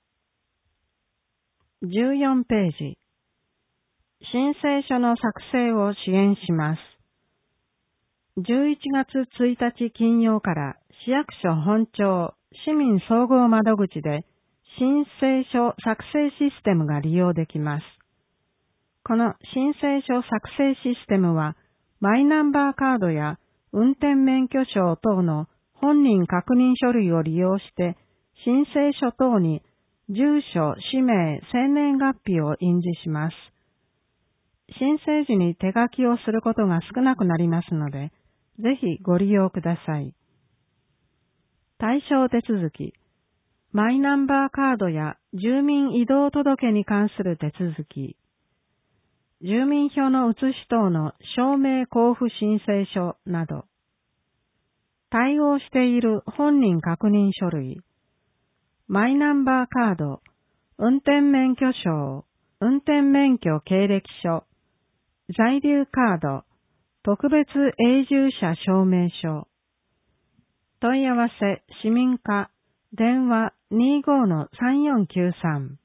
じゅうよんページ。申請書の作成を支援します。じゅういちがつついたち金曜から市役所本庁市民総合窓口で申請書作成システムが利用できます。この申請書作成システムはマイナンバーカードや運転免許証等の本人確認書類を利用して申請書等に住所、氏名、生年月日を印字します。申請時に手書きをすることが少なくなりますので、ぜひご利用ください。対象手続き、マイナンバーカードや住民移動届に関する手続き、住民票の写し等の証明交付申請書など、対応している本人確認書類、マイナンバーカード、運転免許証、運転免許経歴書、在留カード、特別永住者証明書。問い合わせ、市民課、電話 にじゅうごのさんよんきゅうさん。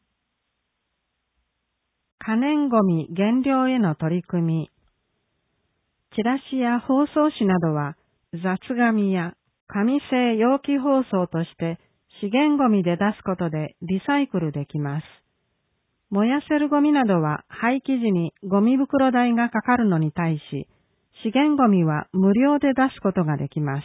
可燃ごみ減量への取り組み。チラシや包装紙などは雑紙や紙製容器包装として資源ごみで出すことでリサイクルできます。燃やせるゴミなどは廃棄時にゴミ袋代がかかるのに対し、資源ゴミは無料で出すことができます。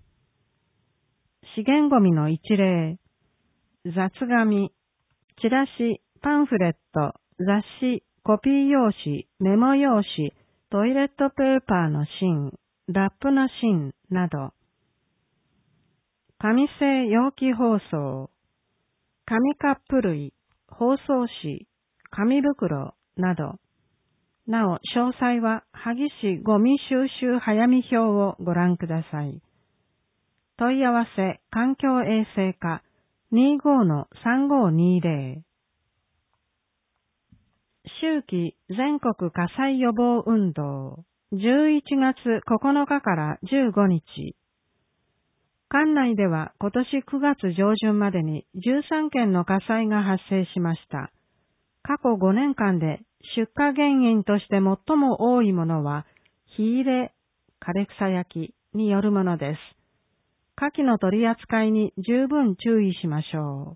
資源ゴミの一例、雑紙、チラシ、パンフレット、雑誌、コピー用紙、メモ用紙、トイレットペーパーの芯、ラップの芯など、紙製容器包装、紙カップ類、包装紙、紙袋など、なお詳細は萩市ゴミ収集早見表をご覧ください。問い合わせ環境衛生課 にじゅうごのさんごにゼロ。秋季全国火災予防運動じゅういちがつここのかからじゅうごにち。管内では今年くがつ上旬までにじゅうさんけんの火災が発生しました。過去ごねんかんで出火原因として最も多いものは火入れ、枯れ草焼きによるものです。火器の取り扱いに十分注意しましょ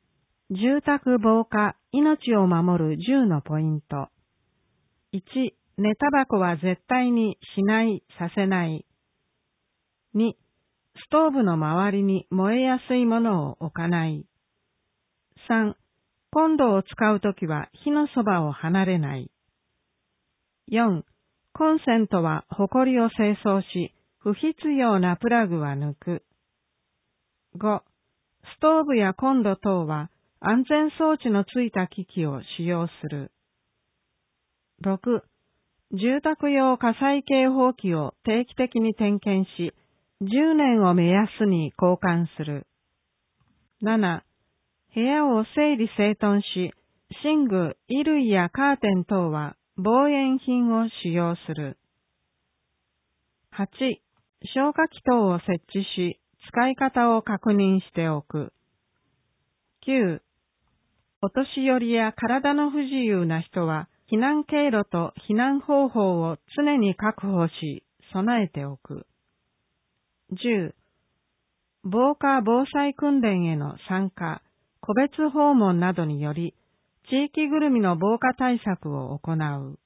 う。住宅防火、命を守るじゅうのポイント。いち、 寝タバコは絶対にしない、させない。に、ストーブの周りに燃えやすいものを置かない。さん、コンロを使うときは火のそばを離れない。よん、コンセントはホコリを清掃し、不必要なプラグは抜く。ご、ストーブやコンロ等は安全装置のついた機器を使用する。ろく、住宅用火災警報器を定期的に点検し、じゅうねんを目安に交換する。なな、部屋を整理整頓し、寝具、衣類やカーテン等は防煙品を使用する。はち、消火器等を設置し、使い方を確認しておく。きゅう、お年寄りや体の不自由な人は、避難経路と避難方法を常に確保し、備えておく。じゅう、防火防災訓練への参加、個別訪問などにより、地域ぐるみの防火対策を行う。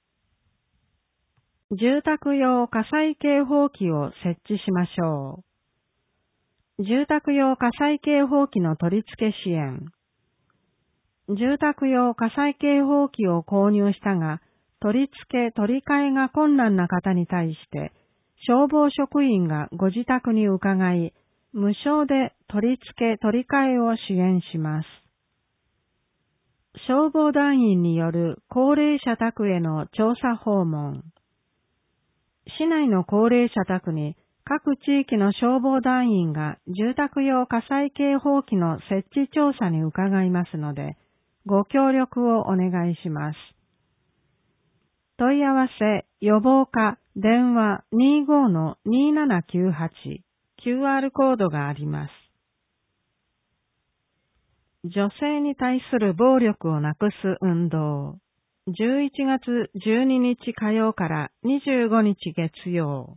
住宅用火災警報器を設置しましょう。住宅用火災警報器の取り付け支援。住宅用火災警報器を購入したが、取り付け取り替えが困難な方に対して、消防職員がご自宅に伺い、無償で取り付け取り替えを支援します。消防団員による高齢者宅への調査訪問。市内の高齢者宅に各地域の消防団員が住宅用火災警報器の設置調査に伺いますので、ご協力をお願いします。問い合わせ、予防課、電話 にじゅうごのにーななきゅうはち、キューアール コードがあります。女性に対する暴力をなくす運動。じゅういちがつじゅうににち火曜からにじゅうごにち月曜。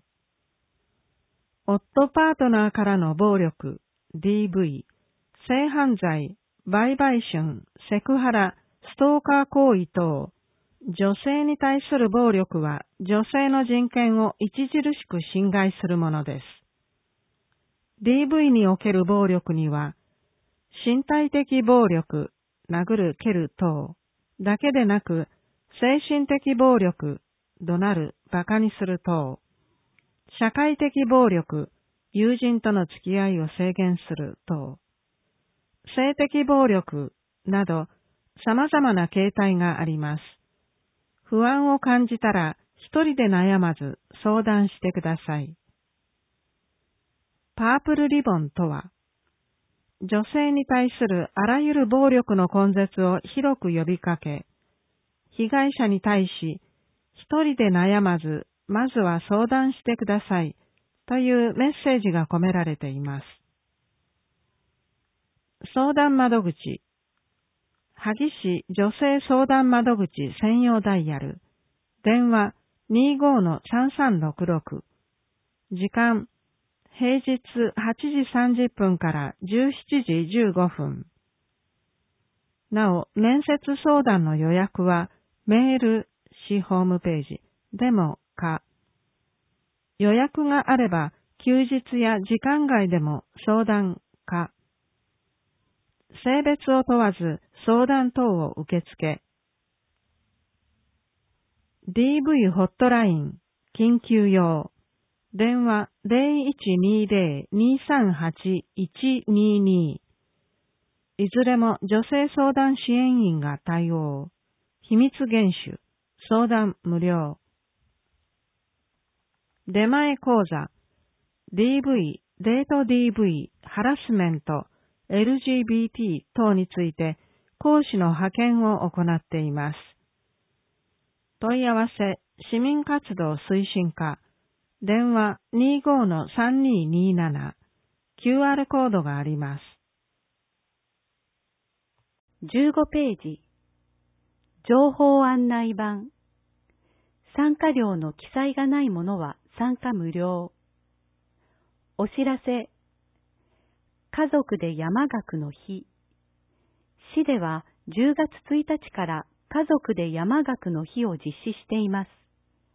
夫パートナーからの暴力、ディーブイ、性犯罪、売買春、セクハラ、ストーカー行為等、女性に対する暴力は女性の人権を著しく侵害するものです。ディーブイ における暴力には、身体的暴力、殴る蹴る等だけでなく、精神的暴力、怒鳴る、馬鹿にする等、社会的暴力、友人との付き合いを制限する等、性的暴力など様々な形態があります。不安を感じたら一人で悩まず相談してください。パープルリボンとは、女性に対するあらゆる暴力の根絶を広く呼びかけ、被害者に対し一人で悩まずまずは相談してくださいというメッセージが込められています。相談窓口。萩市女性相談窓口専用ダイヤル。電話 にじゅうごのさんさんろくろく。時間、平日はちじさんじゅっぷんからじゅうしちじじゅうごふん。なお、面接相談の予約はメール、市ホームページでも可。予約があれば休日や時間外でも相談可。性別を問わず相談等を受け付け。ディーブイ ホットライン、緊急用。電話 ゼロいちにゼロ にさんはち いちにに。いずれも女性相談支援員が対応。秘密厳守。相談無料。出前講座。ディーブイ、デート ディーブイ、ハラスメント、エルジービーティー 等について講師の派遣を行っています。問い合わせ、市民活動推進課。電話 にじゅうごのさんにーにーなな。キューアール コードがあります。 じゅうごページ。情報案内板。参加料の記載がないものは参加無料。お知らせ。家族で山岳の日。市ではじゅうがつついたちから家族で山岳の日を実施しています。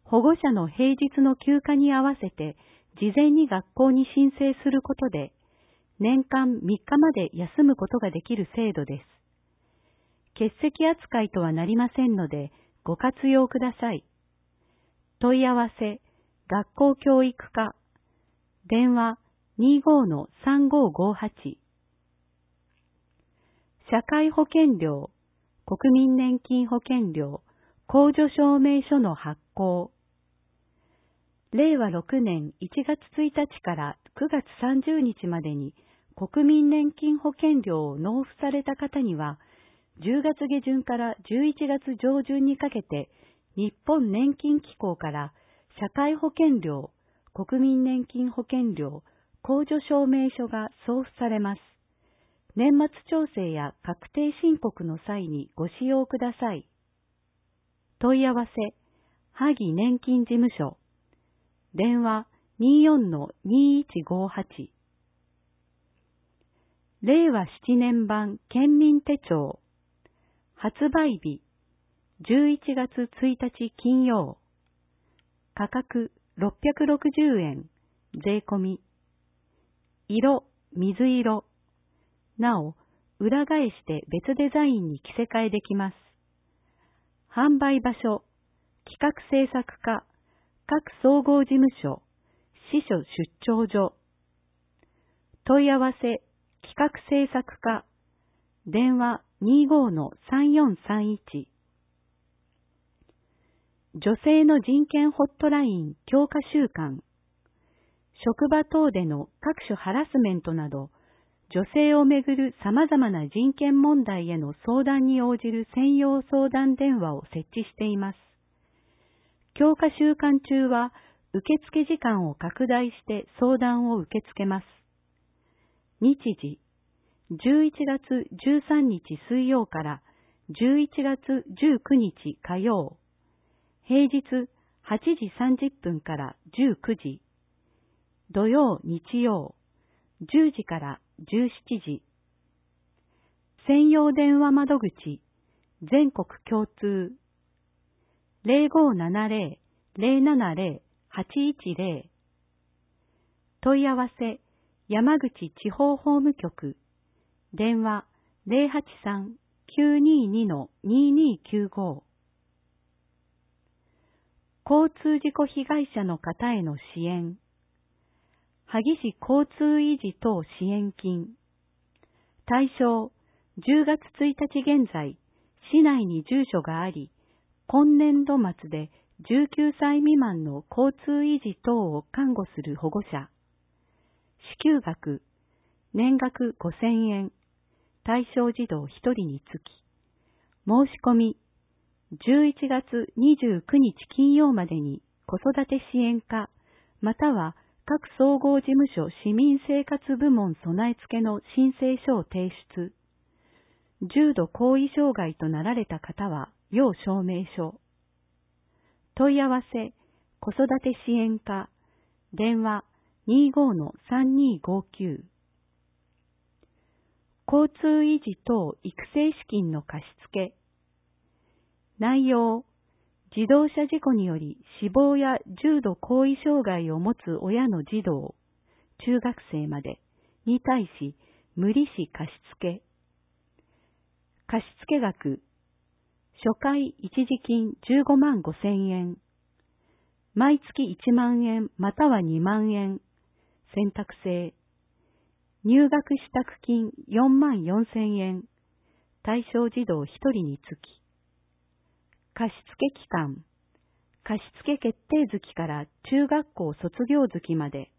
保護者の平日の休暇に合わせて事前に学校に申請することで、年間みっかまで休むことができる制度です。欠席扱いとはなりませんので、ご活用ください。問い合わせ、学校教育課、電話 にじゅうのさんごーごーはち。社会保険料、国民年金保険料、控除証明書の発行。れいわろくねんいちがつついたちからくがつさんじゅうにちまでに国民年金保険料を納付された方には、じゅうがつげじゅんからじゅういちがつじょうじゅんにかけて日本年金機構から社会保険料、国民年金保険料、控除証明書が送付されます。年末調整や確定申告の際にご使用ください。問い合わせ、萩年金事務所、電話 にじゅうよんのにいちごーはち。れいわななねん版県民手帳、発売日、じゅういちがつついたち金曜。価格ろっぴゃくろくじゅうえん、税込み。色、水色。なお、裏返して別デザインに着せ替えできます。販売場所、企画制作課、各総合事務所、支所出張所。問い合わせ、企画制作課、電話 にじゅうごのさんよんさんいち。女性の人権ホットライン強化週間。職場等での各種ハラスメントなど、女性をめぐる様々な人権問題への相談に応じる専用相談電話を設置しています。強化週間中は受付時間を拡大して相談を受け付けます。日時、じゅういちがつじゅうさんにち水曜からじゅういちがつじゅうくにち火曜。平日はちじさんじゅっぷんからじゅうくじ。土曜、日曜、じゅうじからじゅうしちじ。専用電話窓口、全国共通。ぜろごななぜろ ぜろななぜろ はちいちぜろ。問い合わせ、山口地方法務局。電話ぜろはちさん きゅうににのににきゅうご。交通事故被害者の方への支援。萩市交通維持等支援金。対象、じゅうがつついたち現在、市内に住所があり、今年度末でじゅうきゅうさい未満の交通維持等を看護する保護者。支給額、年額ごせんえん。対象児童ひとりにつき。申し込み、じゅういちがつにじゅうくにち金曜までに子育て支援課、または各総合事務所市民生活部門備え付けの申請書を提出。重度後遺障害となられた方は、要証明書。問い合わせ、子育て支援課、電話 にじゅうごのさんにごきゅう。交通維持等育成資金の貸付。内容、自動車事故により死亡や重度後遺障害を持つ親の児童、中学生までに対し無利子貸付。貸付額、初回一時金じゅうごまんごせんえん。毎月いちまんえんまたはにまんえん。選択制。入学支度金よんまんよんせんえん。対象児童ひとりにつき。貸付期間。貸付決定月から中学校卒業月まで。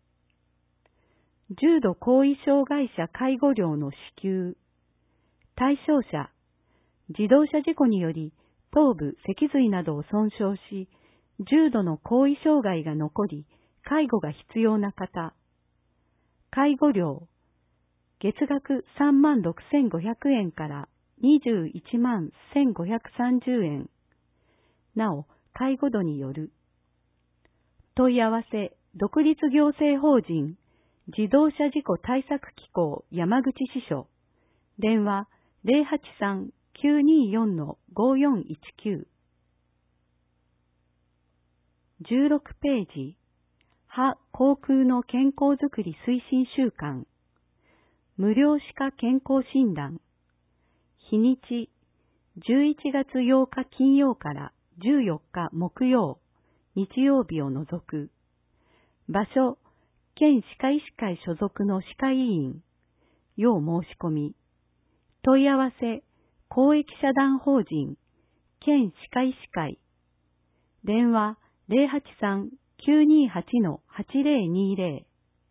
重度後遺障害者介護料の支給。対象者。自動車事故により頭部、脊髄などを損傷し、重度の後遺障害が残り、介護が必要な方。介護料。月額さんまんろくせんごひゃくえんからにじゅういちまんせんごひゃくさんじゅうえん。なお、介護度による。問い合わせ、独立行政法人、自動車事故対策機構山口支所。電話ぜろはちさん きゅうによんのごよんいちきゅう。 じゅうろくページ、歯・口腔の健康づくり推進週間、無料歯科健康診断、日にち、じゅういちがつようか金曜からじゅうよっか木曜、日曜日を除く。場所、県歯科医師会所属の歯科医院、要申し込み。問い合わせ、公益社団法人、県歯科医師会。電話、ゼロはちさん きゅうにはち はちゼロにゼロ。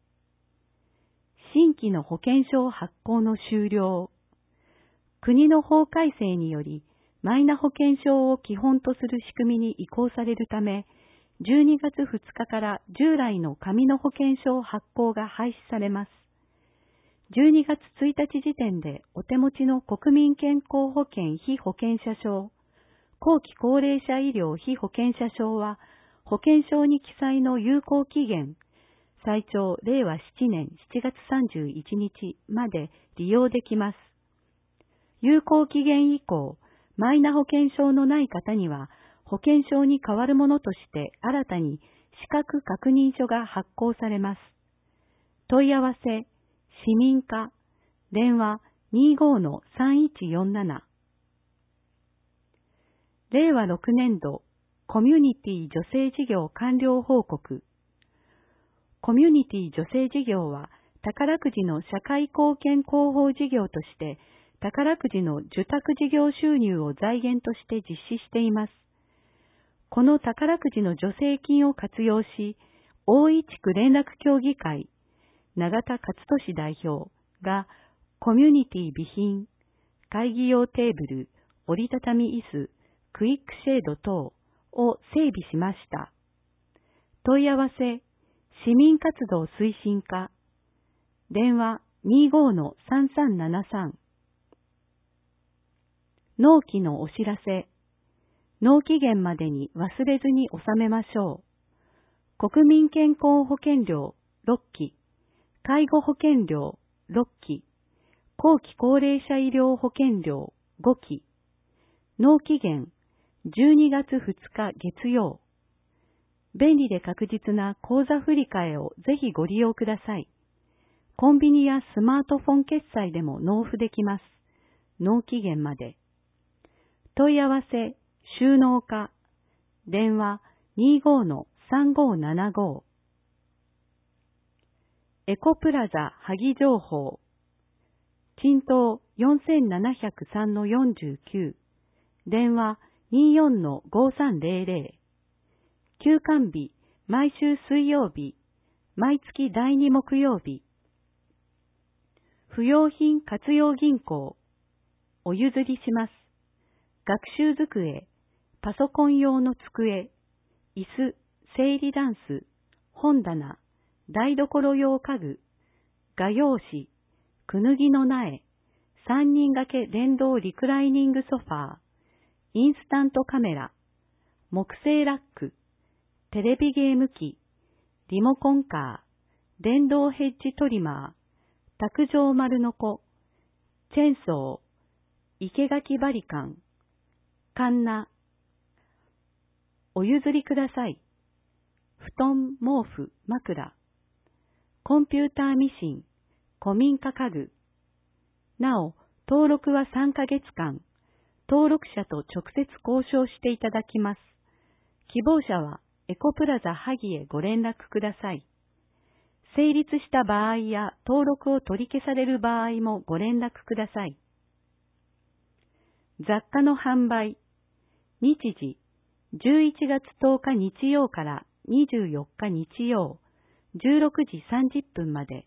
新規の保険証発行の終了。国の法改正により、マイナ保険証を基本とする仕組みに移行されるため、じゅうにがつふつかから従来の紙の保険証発行が廃止されます。じゅうにがつついたち時点でお手持ちの国民健康保険被保険者証、後期高齢者医療被保険者証は、保険証に記載の有効期限、最長れいわななねんしちがつさんじゅういちにちまで利用できます。有効期限以降、マイナ保険証のない方には、保険証に代わるものとして新たに資格確認書が発行されます。問い合わせ、市民課、電話 にじゅうごのさんいちよんなな。れいわろくねんど、コミュニティ助成事業完了報告。コミュニティ助成事業は、宝くじの社会貢献広報事業として、宝くじの受託事業収入を財源として実施しています。この宝くじの助成金を活用し、大井地区連絡協議会、永田勝利代表がコミュニティ備品、会議用テーブル、折りたたみ椅子、クイックシェード等を整備しました。問い合わせ、市民活動推進課、電話 にじゅうごのさんさんななさん。納期のお知らせ。納期限までに忘れずに納めましょう。国民健康保険料ろっき、介護保険料ろっき、後期高齢者医療保険料ごき。納期限じゅうにがつふつか月曜。便利で確実な口座振替をぜひご利用ください。コンビニやスマートフォン決済でも納付できます。納期限まで。問い合わせ、収納課、電話 にじゅうごのさんごななご。エコプラザ萩情報、賃東 よんせんななひゃくさんのよんじゅうきゅう、電話 にじゅうよんのごさんゼロゼロ。休館日、毎週水曜日、毎月だいに木曜日。不用品活用銀行、お譲りします。学習机、パソコン用の机、椅子、整理ダンス、本棚、台所用家具、画用紙、くぬぎの苗、さんにん掛け電動リクライニングソファー、インスタントカメラ、木製ラック、テレビゲーム機、リモコンカー、電動ヘッジトリマー、卓上丸のこ、チェーンソー、生垣バリカン、カンナ、お譲りください。布団、毛布、枕、コンピューターミシン、古民家家具。なお、登録はさんかげつかん、登録者と直接交渉していただきます。希望者はエコプラザ萩へご連絡ください。成立した場合や登録を取り消される場合もご連絡ください。雑貨の販売。日時、じゅういちがつとおか日曜からにじゅうよっか日曜、じゅうろくじさんじゅっぷんまで。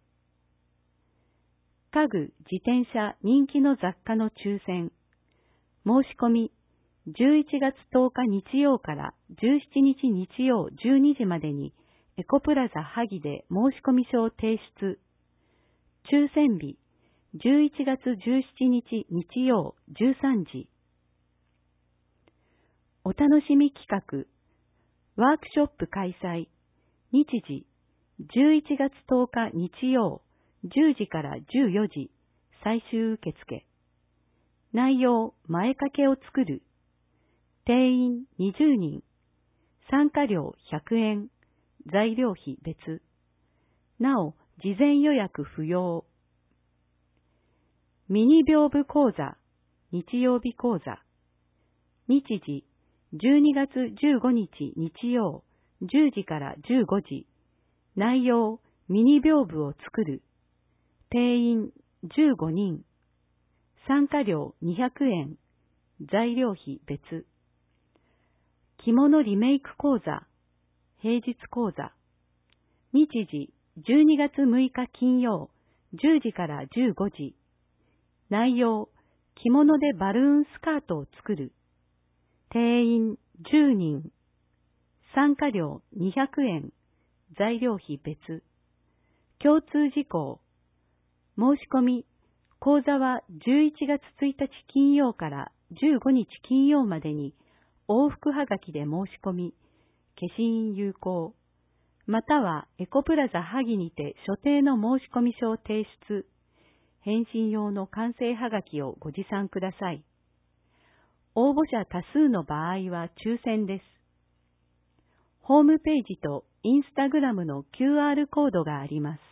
家具、自転車、人気の雑貨の抽選。申し込み、じゅういちがつとおか日曜からじゅうしちにち日曜じゅうにじまでにエコプラザ萩で申し込み書を提出。抽選日、じゅういちがつじゅうしちにち日曜じゅうさんじ。お楽しみ企画、ワークショップ開催。日時、じゅういちがつとおか日曜じゅうじからじゅうよじ、最終受付。内容、前掛けを作る。定員にじゅうにん。 参加料ひゃくえん、材料費別。なお、事前予約不要。ミニ屏風講座、日曜日講座。日時、じゅうにがつじゅうごにち日曜、じゅうじからじゅうごじ。内容、ミニ屏風を作る。定員じゅうごにん。参加料にひゃくえん。材料費別。着物リメイク講座。平日講座。日時、じゅうにがつむいか金曜、じゅうじからじゅうごじ。内容、着物でバルーンスカートを作る。定員じゅうにん。参加料にひゃくえん。材料費別。共通事項。申し込み。講座はじゅういちがつついたち金曜からじゅうごにち金曜までに往復はがきで申し込み、消印有効。またはエコプラザ萩にて所定の申込書を提出。返信用の完成はがきをご持参ください。応募者多数の場合は抽選です。ホームページとインスタグラムの キューアール コードがあります。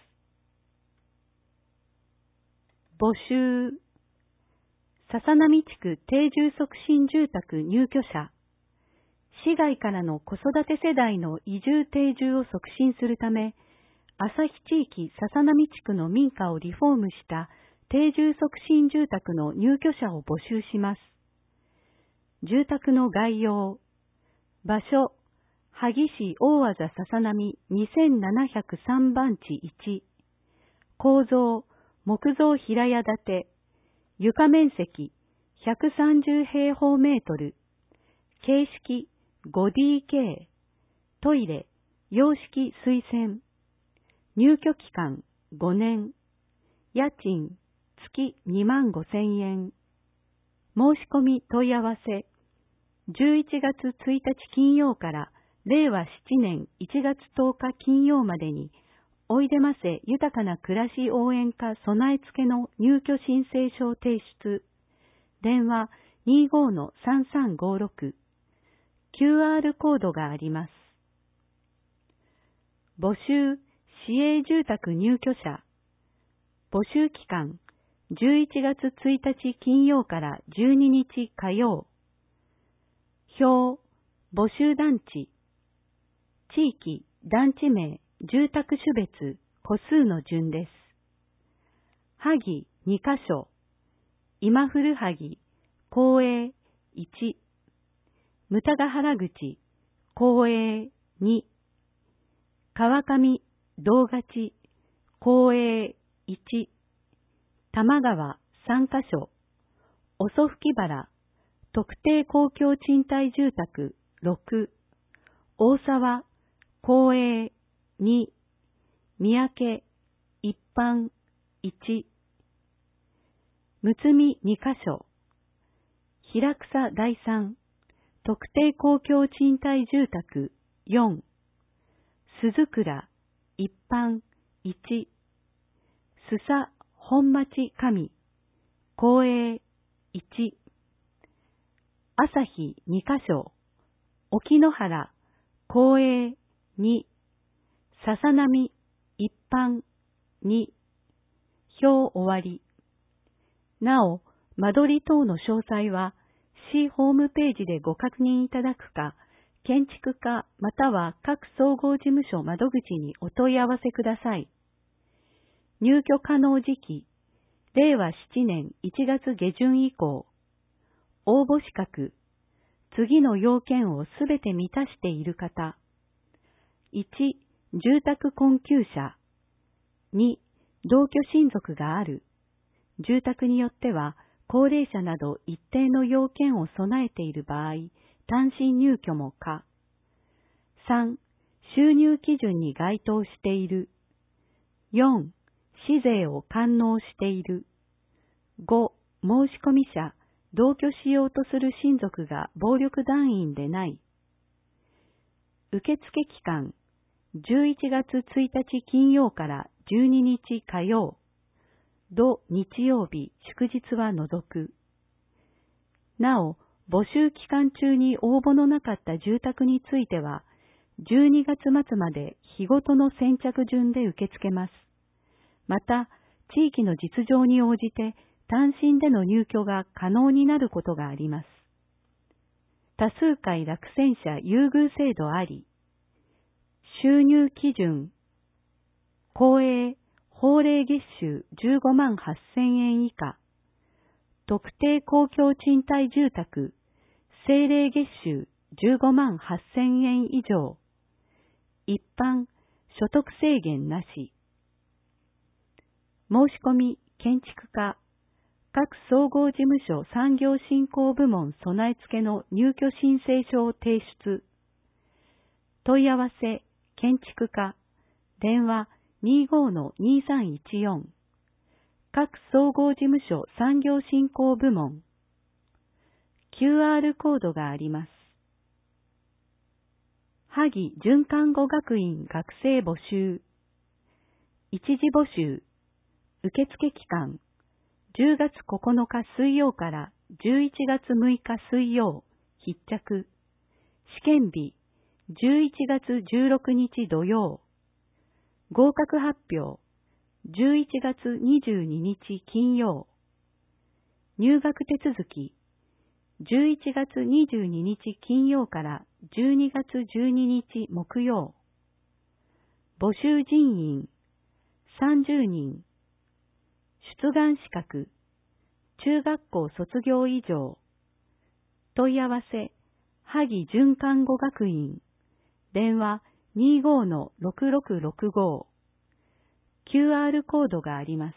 募集。笹波地区定住促進住宅入居者。市外からの子育て世代の移住定住を促進するため、旭地域笹波地区の民家をリフォームした定住促進住宅の入居者を募集します。住宅の概要。場所、萩市大和田笹波にせんななひゃくさんばんちいち。構造、木造平屋建て。床面積ひゃくさんじゅうへいほうメートル。形式 ごディーケー。トイレ、洋式水洗。入居期間ごねん。家賃月にまんごせんえん。申し込み問い合わせ。じゅういちがつついたち金曜かられいわしちねんいちがつとおか金曜までに、おいでませ豊かな暮らし応援課備え付けの入居申請書提出。電話 にじゅうごのさんさんごろく。キューアール コードがあります。募集、市営住宅入居者。募集期間、じゅういちがつついたち金曜からじゅうににち火曜。表、募集団地。地域、団地名、住宅種別、戸数の順です。萩にかしょ。今古萩、公営いち。牟田ヶ原口、公営に。川上、道勝、公営いち。玉川さんかしょ。遅吹原、特定公共賃貸住宅ろく。大沢、公営に。三宅、一般いち。むつみにかしょ。平草第三、特定公共賃貸住宅よん。鈴倉、一般いち。須佐本町上、公営いち。朝日にかしょ。沖ノ原、公営に。笹波、一般に。表終わり。なお、間取り等の詳細は、市ホームページでご確認いただくか、建築課または各総合事務所窓口にお問い合わせください。入居可能時期、れいわしちねんいちがつげじゅん以降。応募資格、次の要件をすべて満たしている方。いち、住宅困窮者。に、同居親族がある。住宅によっては、高齢者など一定の要件を備えている場合、単身入居も可。さん、収入基準に該当している。よん、市税を完納している。ご、申込者、同居しようとする親族が暴力団員でない。受付期間、じゅういちがつついたち金曜からじゅうににち火曜。土日曜日、祝日は除く。なお、 募集期間中に応募のなかった住宅については、じゅうにがつ末まで日ごとの先着順で受け付けます。また、地域の実情に応じて単身での入居が可能になることがあります。多数回落選者優遇制度あり、収入基準、公営、法令月収じゅうごまんはっせんえん以下、特定公共賃貸住宅、政令月収じゅうごまんはっせんえん以上、一般、所得制限なし。申し込み、建築家、各総合事務所産業振興部門備え付けの入居申請書を提出。問い合わせ、建築家、電話 にじゅうごのにさんいちよん。各総合事務所産業振興部門。キューアール コードがあります。萩准看護学院学生募集。一時募集。受付期間。じゅうがつここのか水曜からじゅういちがつむいか水曜、必着。試験日、じゅういちがつじゅうろくにち土曜。合格発表、じゅういちがつにじゅうににち金曜。入学手続き、じゅういちがつにじゅうににち金曜からじゅうにがつじゅうににち木曜。募集人員、さんじゅうにん。出願資格、中学校卒業以上。問い合わせ、萩准看護学院。電話 にじゅうごのろくろくろくご。キューアール コードがあります。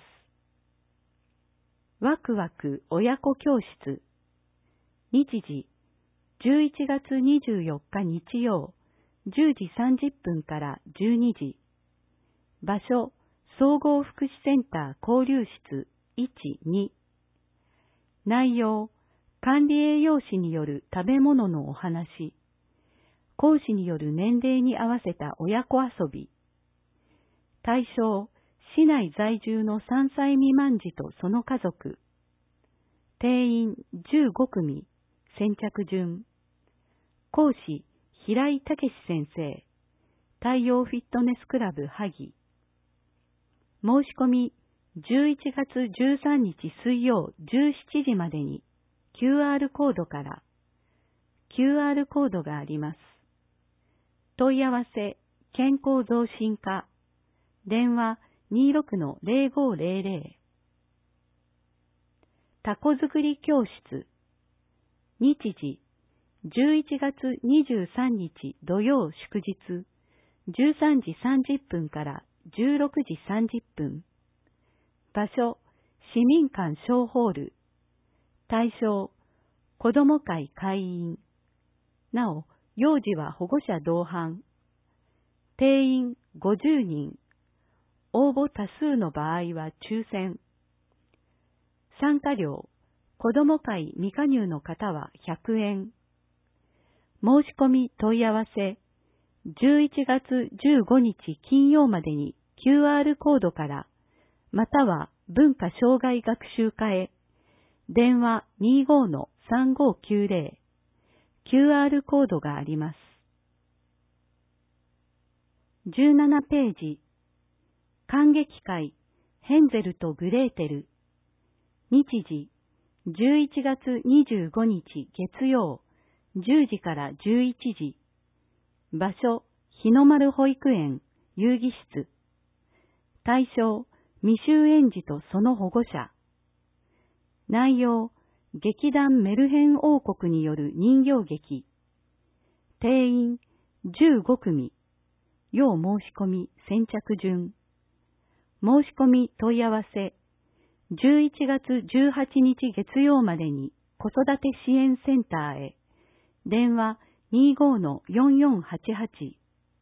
ワクワク親子教室。日時、じゅういちがつにじゅうよっか日曜、じゅうじさんじゅっぷんからじゅうにじ。場所、総合福祉センター交流室いち、に。内容、管理栄養士による食べ物のお話。講師による年齢に合わせた親子遊び。対象、市内在住のさんさい未満児とその家族。定員じゅうごくみ、先着順。講師、平井武先生。太陽フィットネスクラブ萩。申し込み、じゅういちがつじゅうさんにち水曜じゅうしちじまでに キューアール コードから キューアール コードがあります。問い合わせ、健康増進課、電話 にじゅうろくのぜろごぜろぜろ。タコ作り教室、日時、じゅういちがつにじゅうさんにち土曜祝日、じゅうさんじさんじゅっぷんからじゅうろくじさんじゅっぷん。場所、市民館小ホール。対象、子ども会会員。なお、幼児は保護者同伴。定員ごじゅうにん。応募多数の場合は抽選。参加料、子ども会未加入の方はひゃくえん。申し込み問い合わせ、じゅういちがつじゅうごにち金曜までに キューアール コードから、または文化障害学習課へ、電話 にじゅうごのさんごきゅうぜろ、キューアール コードがあります。じゅうななページ、観劇会、ヘンゼルとグレーテル。日時、じゅういちがつにじゅうごにち月曜、じゅうじからじゅういちじ。場所、日の丸保育園、遊戯室。対象、未就園児とその保護者。内容、劇団メルヘン王国による人形劇。定員、じゅうごくみ。要申し込み、先着順。申し込み問い合わせ、じゅういちがつじゅうはちにち月曜までに子育て支援センターへ。電話 にじゅうごのよんよんはちはち。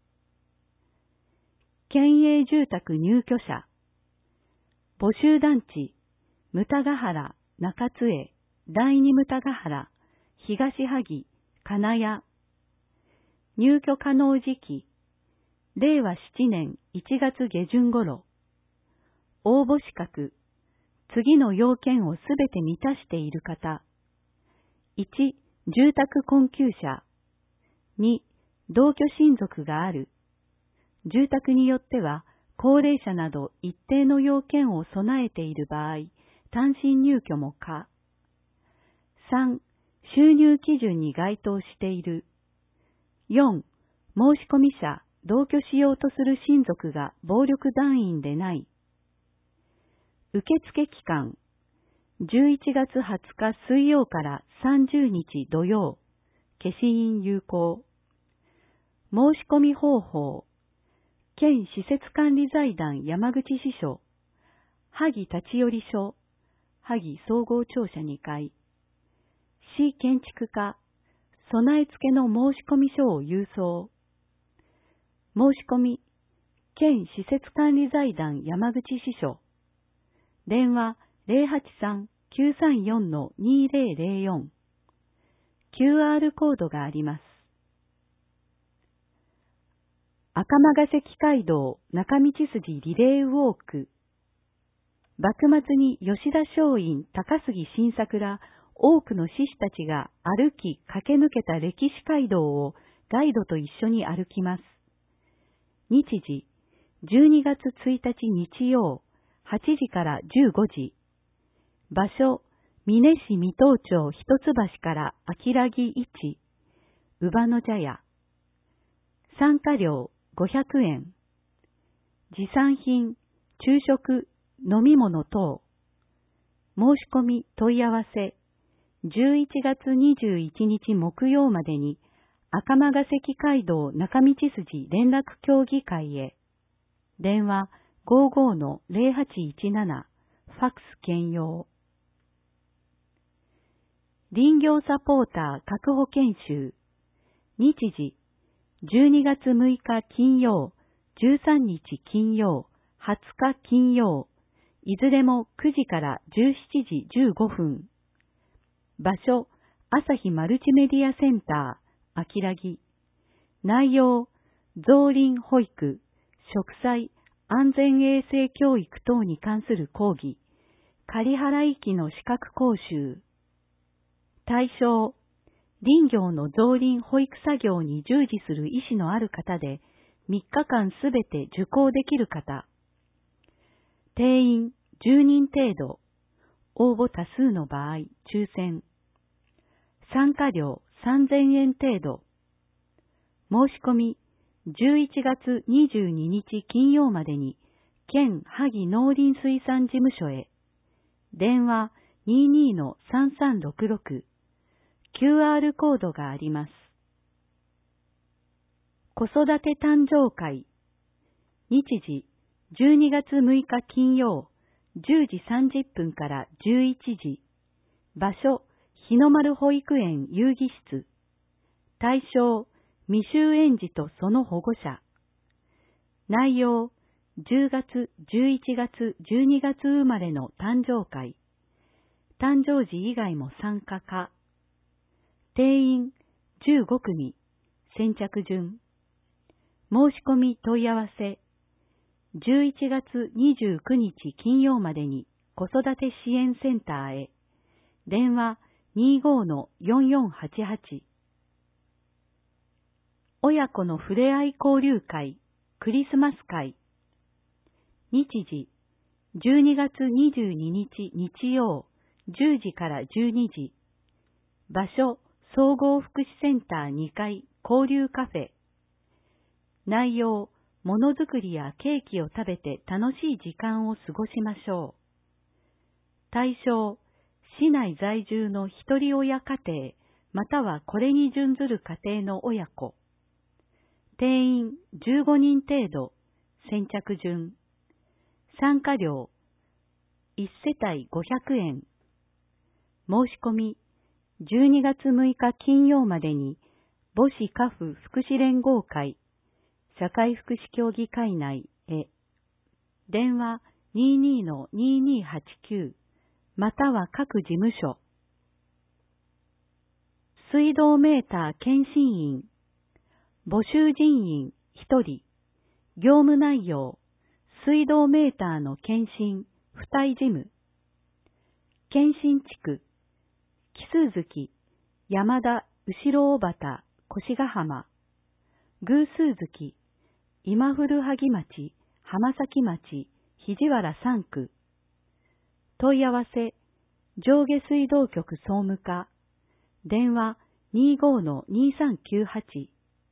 県営住宅入居者。募集団地、牟田ヶ原、中津江、第二牟田ヶ原、東萩、金谷。入居可能時期、れいわしちねんいちがつげじゅん頃。応募資格、次の要件をすべて満たしている方。いち、 住宅困窮者。に、同居親族がある。住宅によっては、高齢者など一定の要件を備えている場合、単身入居も可。さん、収入基準に該当している。よん、申込者、同居しようとする親族が暴力団員でない。受付期間、じゅういちがつはつか水曜からさんじゅうにち土曜、消印有効。申込方法、県施設管理財団山口支所、萩立ち寄り所、萩総合庁舎にかい、市建築課、備え付けの申込書を郵送。申込、県施設管理財団山口支所、電話 ゼロはちさん きゅうさんよん にゼロゼロよん、キューアール コードがあります。赤間ヶ関街道中道筋リレーウォーク。幕末に吉田松陰、高杉晋作ら多くの志士たちが歩き駆け抜けた歴史街道をガイドと一緒に歩きます。日時、じゅうにがつついたち日曜、はちじからじゅうごじ。場所、美祢市水戸町一橋から秋良木いち、乳母の茶屋。参加料ごひゃくえん。持参品、昼食、飲み物等。申し込み問い合わせ、じゅういちがつにじゅういちにち木曜までに赤間ヶ関街道中道筋連絡協議会へ。電話 ごじゅうごのゼロはちいちなな、ファックス兼用。林業サポーター確保研修。日時、じゅうにがつむいか金曜、じゅうさんにち金曜、はつか金曜、いずれもくじからじゅうしちじじゅうごふん。場所、朝日マルチメディアセンター、秋良木。内容、造林保育、植栽、安全衛生教育等に関する講義、仮払い機の資格講習。対象、林業の造林保育作業に従事する意思のある方で、みっかかんすべて受講できる方。定員じゅうにん程度。応募多数の場合、抽選。参加料さんぜんえん程度。申し込み、じゅういちがつにじゅうににち金曜までに、県萩農林水産事務所へ。電話 にじゅうにのさんさんろくろく、キューアール コードがあります。子育て誕生会。日時、じゅうにがつむいか金曜、じゅうじさんじゅっぷんからじゅういちじ。場所、日の丸保育園遊戯室。対象、未就園児とその保護者。内容、じゅうがつ、じゅういちがつ、じゅうにがつ生まれの誕生会。誕生時以外も参加可。定員じゅうごくみ。先着順。申し込み問い合わせ。じゅういちがつにじゅうくにち金曜までに子育て支援センターへ。電話 にじゅうごのよんよんはちはち。親子のふれあい交流会、クリスマス会。日時、じゅうにがつにじゅうににち日曜、じゅうじからじゅうにじ。場所、総合福祉センターにかい交流カフェ。内容、ものづくりやケーキを食べて楽しい時間を過ごしましょう。対象、市内在住の一人親家庭、またはこれに準ずる家庭の親子。定員じゅうごにん程度、先着順。参加料、いちせたいごひゃくえん。申し込み、じゅうにがつむいか金曜までに、母子家父福祉連合会、社会福祉協議会内へ。電話 にじゅうにのにじゅうにはちきゅう、または各事務所。水道メーター検針員。募集人員ひとり。業務内容、水道メーターの検針、付帯事務。検針地区、奇数月、 山田、後ろ小畑、越ヶ浜、偶数月、今古萩町、浜崎町、肘原三区。問い合わせ、上下水道局総務課、電話 にじゅうごのにさんきゅうはち。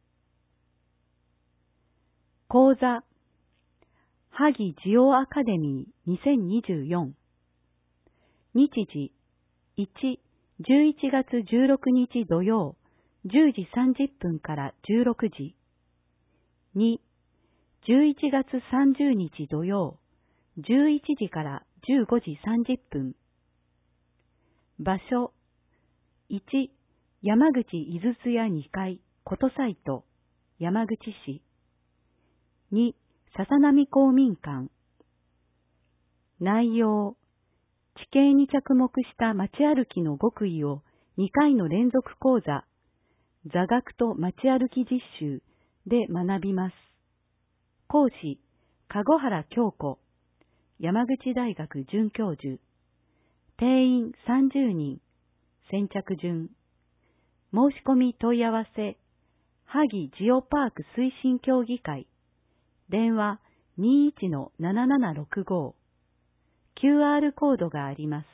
講座、萩ジオアカデミーにせんにじゅうよん。日時、いち、じゅういちがつじゅうろくにち土曜、じゅうじさんじゅっぷんからじゅうろくじ。に、じゅういちがつさんじゅうにち土曜、じゅういちじからじゅうごじさんじゅっぷん。場所、いち、山口井筒屋にかい、ことサイト、山口市。に、笹波公民館。内容、地形に着目した街歩きの極意をにかいの連続講座、座学と街歩き実習で学びます。講師、籠原京子、山口大学准教授。定員さんじゅうにん、先着順。申し込み問い合わせ、萩ジオパーク推進協議会。電話 にじゅういちのななななろくご。キューアール コードがあります。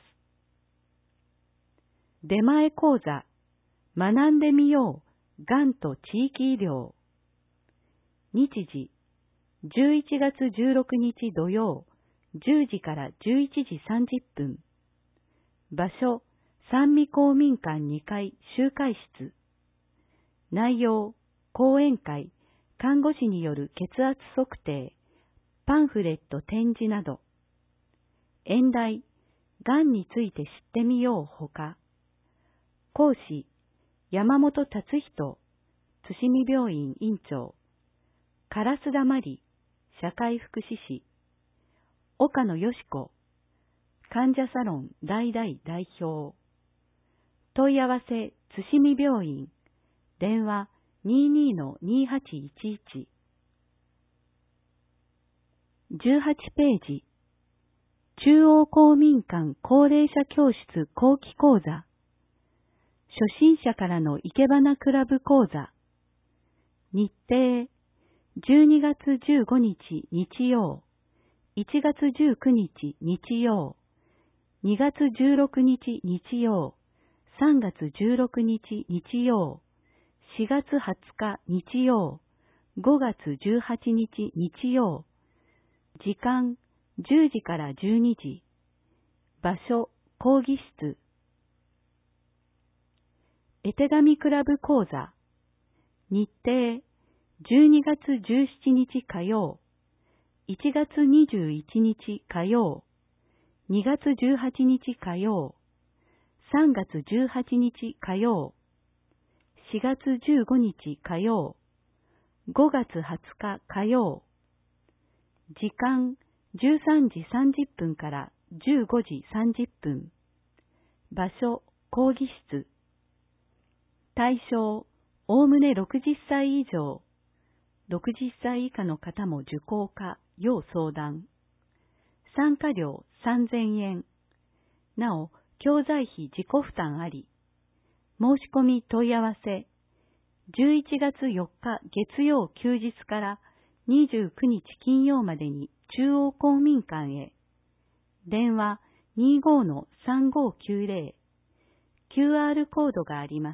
出前講座、学んでみよう、がんと地域医療。日時、じゅういちがつじゅうろくにち土曜、じゅうじからじゅういちじさんじゅっぷん。場所、三味公民館にかい集会室。内容、講演会、看護師による血圧測定、パンフレット展示など。演題、がんについて知ってみようほか。講師、山本達人、津見病院院長。烏田真理、社会福祉士。岡野よし子、患者サロン代々代表。問い合わせ、津見病院。電話 にじゅうにのにはちいちいち。じゅうはちページ。中央公民館高齢者教室後期講座。初心者からの生け花クラブ講座。日程、じゅうにがつじゅうごにち日曜、いちがつじゅうくにち日曜、にがつじゅうろくにち日曜、さんがつじゅうろくにち日曜、しがつはつか日曜、ごがつじゅうはちにち日曜。時間、じゅうじからじゅうにじ。場所、講義室。絵手紙クラブ講座。日程、じゅうにがつじゅうしちにち火曜、いちがつにじゅういちにち火曜、にがつじゅうはちにち火曜、さんがつじゅうはちにち火曜、しがつじゅうごにち火曜、ごがつはつか火曜。時間、じゅうさんじさんじゅっぷんからじゅうごじさんじゅっぷん。場所、講義室。対象、おおむねろくじゅっさい以上。ろくじゅっさい以下の方も受講か、要相談。参加料さんぜんえん。なお、教材費自己負担あり。申し込み問い合わせ。じゅういちがつよっか月曜休日からにじゅうくにち金曜までに中央公民館へ。電話 にじゅうごのさんごきゅうぜろ。キューアール コードがあります。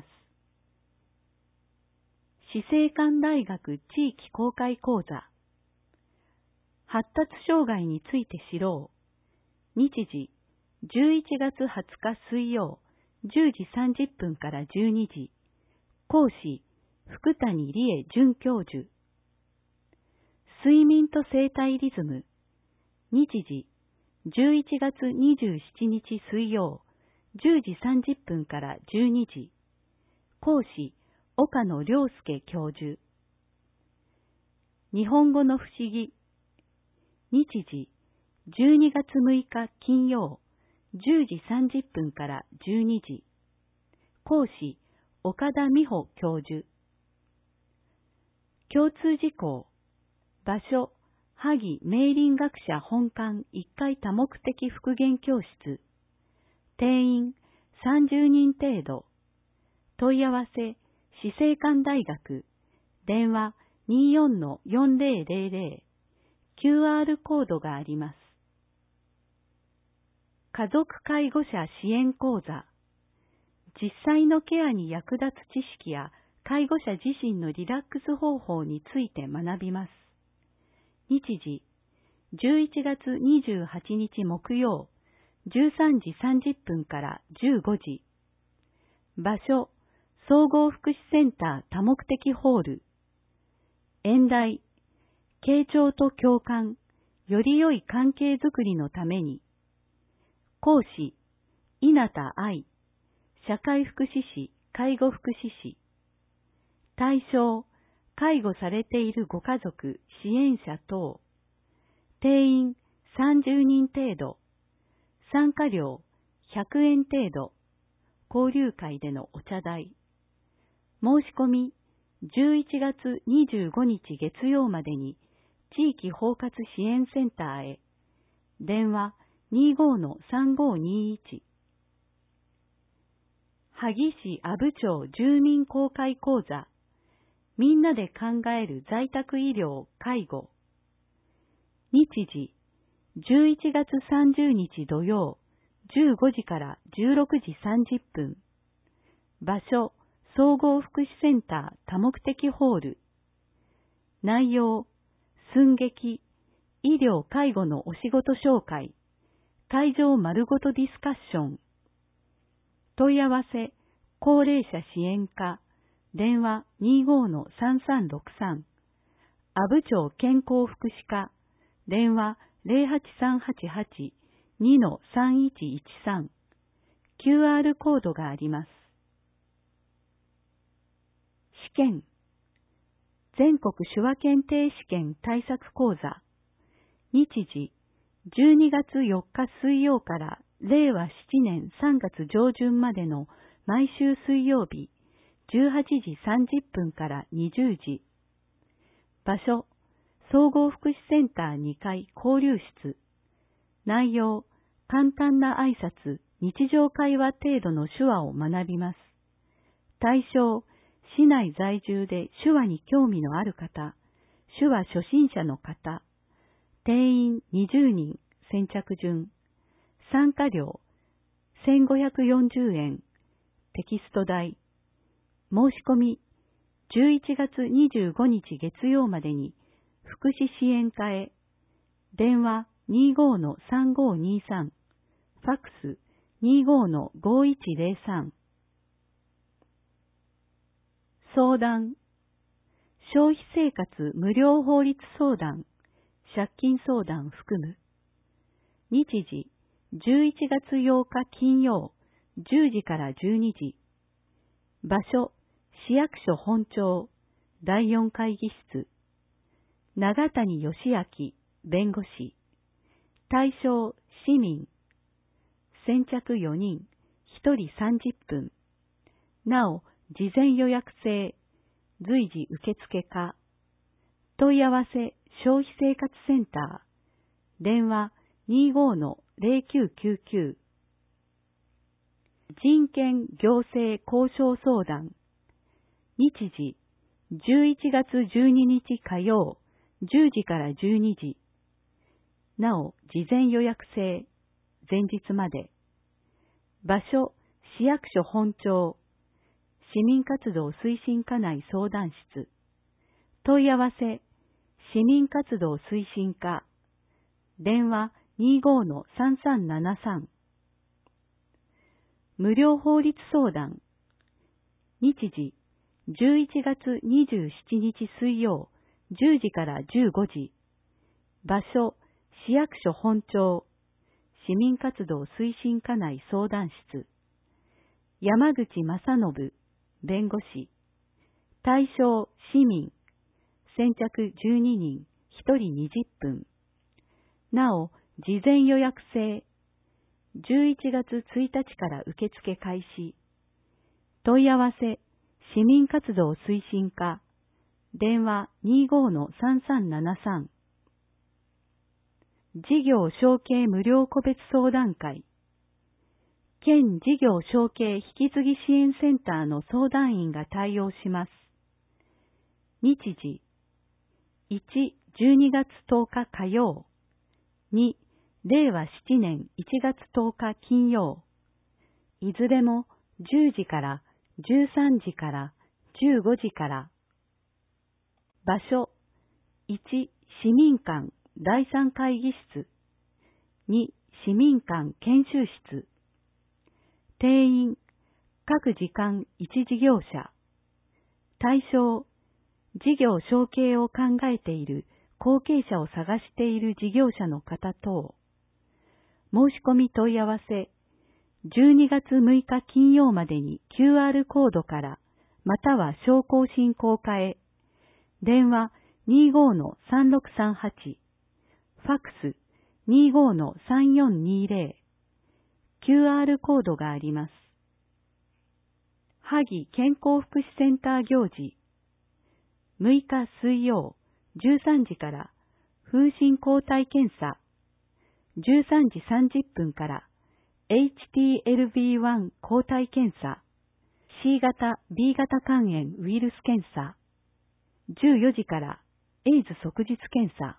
死生館大学地域公開講座。発達障害について知ろう。日時、じゅういちがつはつか水曜、じゅうじさんじゅっぷんからじゅうにじ。講師、福谷理恵准教授。睡眠と生体リズム。日時、じゅういちがつにじゅうしちにち水曜、じゅうじさんじゅっぷんからじゅうにじ。講師、岡野良介教授。日本語の不思議。日時、じゅうにがつむいか金曜、じゅうじさんじゅっぷんからじゅうにじ。講師、岡田美穂教授。共通事項。場所、萩明林学者本館いっかい多目的復元教室。定員さんじゅうにん程度。 問い合わせ、死生館大学、電話 にじゅうよん よんぜろぜろぜろ、キューアール コードがあります。家族介護者支援講座、実際のケアに役立つ知識や介護者自身のリラックス方法について学びます。日時、じゅういちがつにじゅうはちにち木曜、じゅうさんじさんじゅっぷんからじゅうごじ。場所、総合福祉センター多目的ホール。演題、傾聴と共感、より良い関係づくりのために。講師、稲田愛、社会福祉士、介護福祉士。対象、介護されているご家族、支援者等。定員さんじゅうにん程度。参加料ひゃくえん程度。交流会でのお茶代。申し込みじゅういちがつにじゅうごにち月曜までに地域包括支援センターへ。電話 にじゅうごのさんごにいち。萩市阿武町住民公開講座。みんなで考える在宅医療・介護。日時、じゅういちがつさんじゅうにち土曜、じゅうごじからじゅうろくじさんじゅっぷん。場所、総合福祉センター多目的ホール。内容、寸劇、医療・介護のお仕事紹介、会場丸ごとディスカッション。問い合わせ、高齢者支援課、電話 にじゅうごのさんさんろくさん。阿武町健康福祉課、電話 ゼロはちさんはちはち にのさんいちいちさん。キューアール コードがあります。試験。全国手話検定試験対策講座。日時、じゅうにがつよっか水曜かられいわななねんさんがつ上旬までの毎週水曜日、じゅうはちじさんじゅっぷんからにじゅうじ。場所、総合福祉センターにかい交流室。内容、簡単な挨拶、日常会話程度の手話を学びます。対象、市内在住で手話に興味のある方、手話初心者の方。定員にじゅうにん、先着順。参加料、せんごひゃくよんじゅうえん。テキスト代。申し込み、じゅういちがつにじゅうごにち月曜までに、福祉支援課へ。電話 にじゅうごのさんごにさん。ファックス にじゅうごのごいちぜろさん。相談。消費生活無料法律相談、借金相談含む。日時、じゅういちがつようか金曜、じゅうじからじゅうにじ。場所、市役所本庁、だいよん会議室。長谷義明、弁護士。対象、市民。先着よにん、ひとりさんじゅっぷん。なお、事前予約制、随時受付可。問い合わせ、消費生活センター。電話 にじゅうごのぜろきゅうきゅうきゅう。人権行政交渉相談。日時、じゅういちがつじゅうににち火曜、じゅうじからじゅうにじ。なお、事前予約制、前日まで。場所、市役所本庁。市民活動推進課内相談室。問い合わせ、市民活動推進課。電話 にじゅうごのさんさんななさん。無料法律相談。日時、じゅういちがつにじゅうしちにち水曜、じゅうじからじゅうごじ。場所、市役所本庁。市民活動推進課内相談室。山口正信、弁護士。対象、市民。先着じゅうににん、ひとりにじゅっぷん。なお、事前予約制。じゅういちがつついたちから受付開始。問い合わせ、市民活動推進課。電話 にじゅうごのさんさんななさん。事業承継無料個別相談会。 県事業承継引き継ぎ支援センターの相談員が対応します。日時、いち、じゅうにがつとおか火曜、に、れいわしちねんいちがつとおか金曜、いずれもじゅうじからじゅうさんじからじゅうごじから。場所、いち、市民館だいさん会議室、に、市民館研修室。定員、各時間いち事業者。対象、事業承継を考えている後継者を探している事業者の方等。申し込み問い合わせ、じゅうにがつむいか金曜までに キューアール コードから、または商工振興課へ。電話 にじゅうごのさんろくさんはち、ファックス にじゅうごのさんよんにぜろ。キューアール コードがあります。萩健康福祉センター行事。むいか水曜、じゅうさんじから風疹抗体検査。じゅうさんじさんじゅっぷんから エイチティーエルブイワン 抗体検査。C 型、B 型肝炎ウイルス検査。じゅうよじからエイズ即日検査。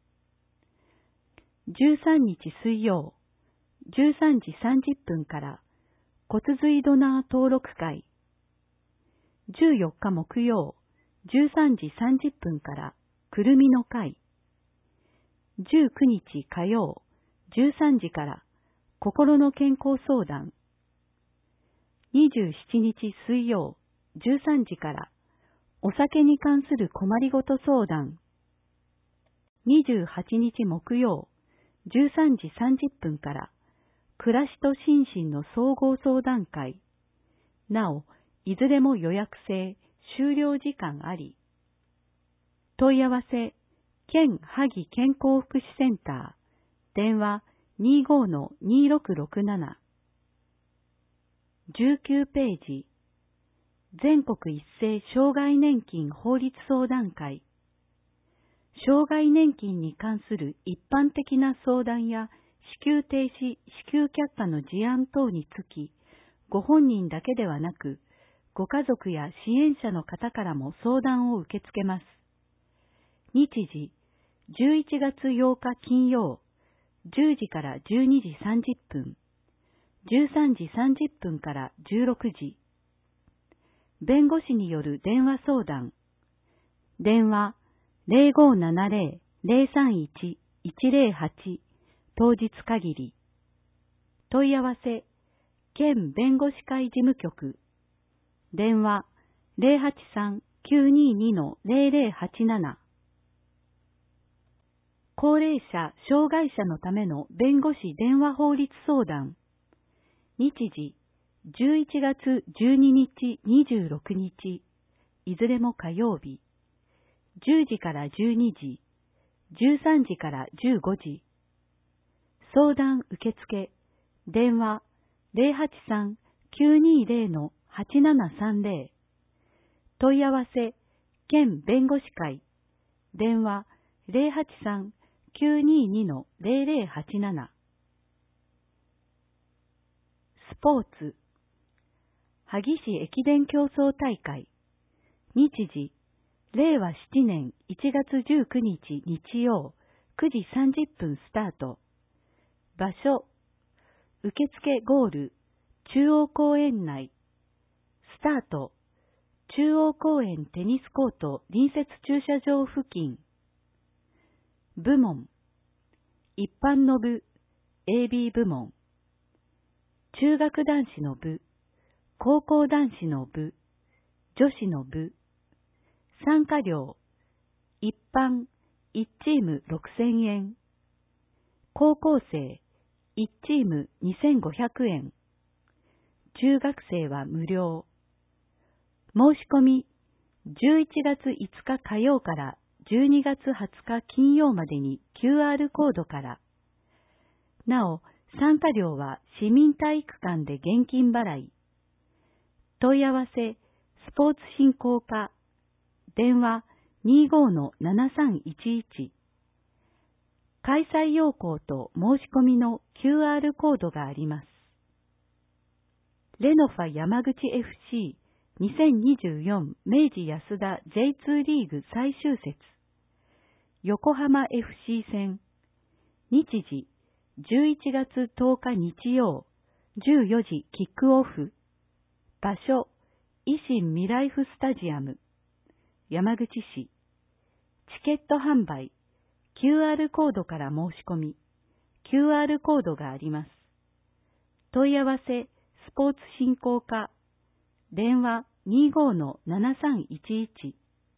じゅうさんにち水曜、じゅうさんじさんじゅっぷんから骨髄ドナー登録会。じゅうよっか木曜、じゅうさんじさんじゅっぷんからくるみの会。じゅうくにち火曜、じゅうさんじから心の健康相談。にじゅうしちにち水曜、じゅうさんじからお酒に関する困りごと相談。にじゅうはちにち木曜、じゅうさんじさんじゅっぷんから暮らしと心身の総合相談会。なお、いずれも予約制、終了時間あり。問い合わせ、県萩健康福祉センター、電話 にじゅうごのにろくろくなな。じゅうきゅうページ、全国一斉障害年金法律相談会。障害年金に関する一般的な相談や支給停止、支給却下の事案等につき、ご本人だけではなく、ご家族や支援者の方からも相談を受け付けます。日時、じゅういちがつようか金曜、じゅうじからじゅうにじさんじゅっぷん、じゅうさんじさんじゅっぷんからじゅうろくじ。弁護士による電話相談。電話 ゼロごななゼロ ゼロさんいち いちゼロはち、当日限り。問い合わせ、県弁護士会事務局。電話 ゼロはちさん きゅうにに ゼロゼロはちなな。高齢者、障害者のための弁護士電話法律相談。日時、じゅういちがつじゅうににち、にじゅうろくにち、いずれも火曜日。じゅうじからじゅうにじ、じゅうさんじからじゅうごじ。相談受付、電話 ゼロはちさん きゅうにゼロ はちななさんゼロ。問い合わせ、県弁護士会、電話 ゼロはちさん きゅうにに ゼロゼロはちなな。スポーツ、萩市駅伝競争大会。日時、れいわしちねんいちがつじゅうくにち日曜、くじさんじゅっぷんスタート。場所、受付ゴール、中央公園内。スタート、中央公園テニスコート隣接駐車場付近。部門、一般の部、エービー 部門。中学男子の部、高校男子の部、女子の部。参加料、一般、いちチームろくせんえん。高校生、いちチームにせんごひゃくえん。中学生は無料。申し込み、じゅういちがついつか火曜からじゅうにがつはつか金曜までに キューアール コードから。なお、参加料は市民体育館で現金払い。問い合わせ、スポーツ振興課、電話 にじゅうごのななさんいちいち。開催要項と申し込みの キューアール コードがあります。 レノファ山口 エフシーにせんにじゅうよん 明治安田 ジェイツー リーグ最終節。横浜 エフシー 戦。日時じゅういちがつとおか日曜じゅうよじキックオフ。場所維新ミライフスタジアム山口市。チケット販売 キューアール コードから申し込み キューアール コードがあります。問い合わせスポーツ振興課電話 にじゅうごのななさんいちいち。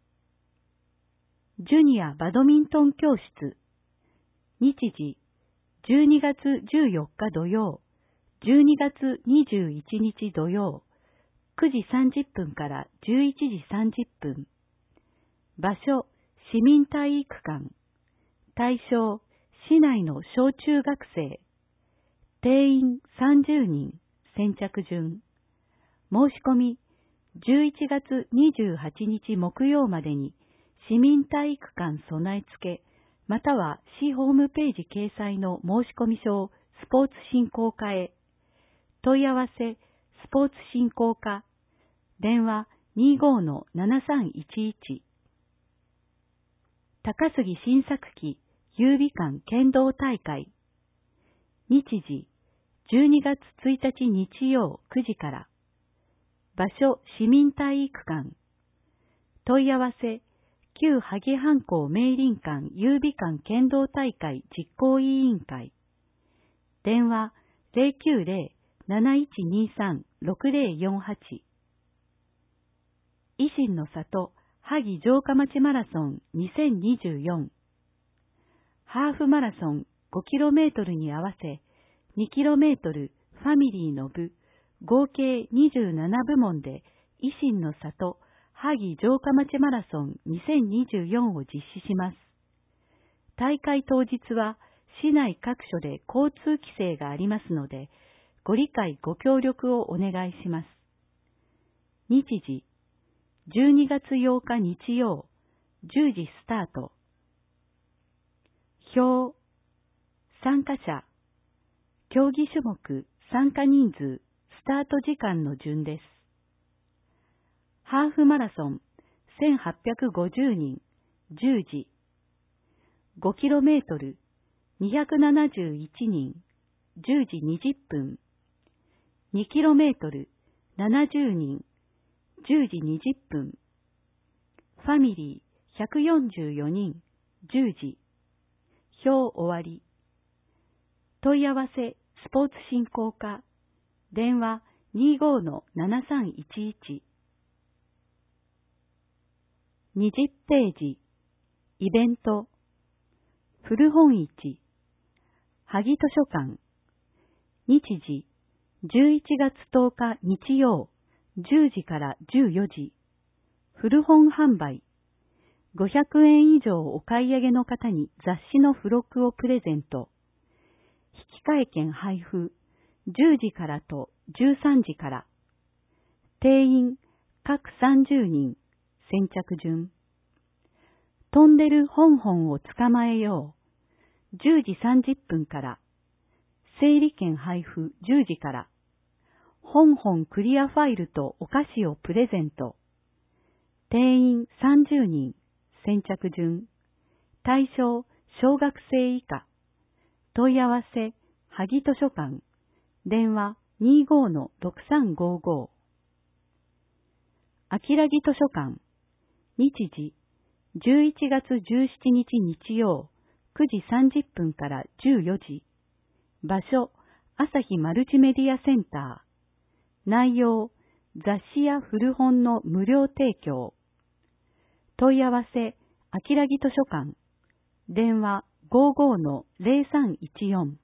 ジュニアバドミントン教室。日時じゅうにがつじゅうよっか土曜、じゅうにがつにじゅういちにち土曜、くじさんじゅっぷんからじゅういちじさんじゅっぷん。場所、市民体育館。対象、市内の小中学生。定員さんじゅうにん、先着順。申し込み、じゅういちがつにじゅうはちにち木曜までに、市民体育館備え付け、または市ホームページ掲載の申込書をスポーツ振興課へ。問い合わせ、スポーツ振興課。電話 にじゅうごのななさんいちいち。高杉新作期優美館剣道大会。日時じゅうにがつついたち日曜くじから。場所市民体育館。問い合わせ旧萩藩校明林館優美館剣道大会実行委員会。電話 ゼロきゅうゼロ なないちにさん ろくゼロよんはち。維新の里萩城下町マラソンにせんにじゅうよん。ハーフマラソンごキロメートルに合わせにキロメートルファミリーの部合計にじゅうななぶもんで維新の里萩城下町マラソンにせんにじゅうよんを実施します。大会当日は市内各所で交通規制がありますので、ご理解ご協力をお願いします。日時じゅうにがつようか日曜じゅうじスタート。表、参加者、競技種目、参加人数、スタート時間の順です。ハーフマラソンせんはっぴゃくごじゅうにん、じゅうじ。ごキロメートルにひゃくななじゅういちにん、じゅうじにじゅっぷん。にキロメートルななじゅうにん、じゅうじにじゅっぷん。ファミリーひゃくよんじゅうよにん、じゅうじ。表終わり。問い合わせスポーツ振興課。電話 にじゅうごのななさんいちいち。にじゅっページ。イベント。古本市。萩図書館。日時じゅういちがつとおか日曜じゅうじからじゅうよじ。古本販売。ごひゃくえん以上お買い上げの方に雑誌の付録をプレゼント。引換券配布。じゅうじからとじゅうさんじから。定員各さんじゅうにん。先着順。飛んでる本本を捕まえよう。じゅうじさんじゅっぷんから。整理券配布じゅうじから。本本クリアファイルとお菓子をプレゼント。定員さんじゅうにん。先着順。対象小学生以下。問い合わせ萩図書館。電話 にじゅうごのろくさんごご。秋良木図書館。日時じゅういちがつじゅうしちにち日曜くじさんじゅっぷんからじゅうよじ。場所朝日マルチメディアセンター。内容雑誌や古本の無料提供。問い合わせ秋良木図書館。電話 ごじゅうごのゼロさんいちよん。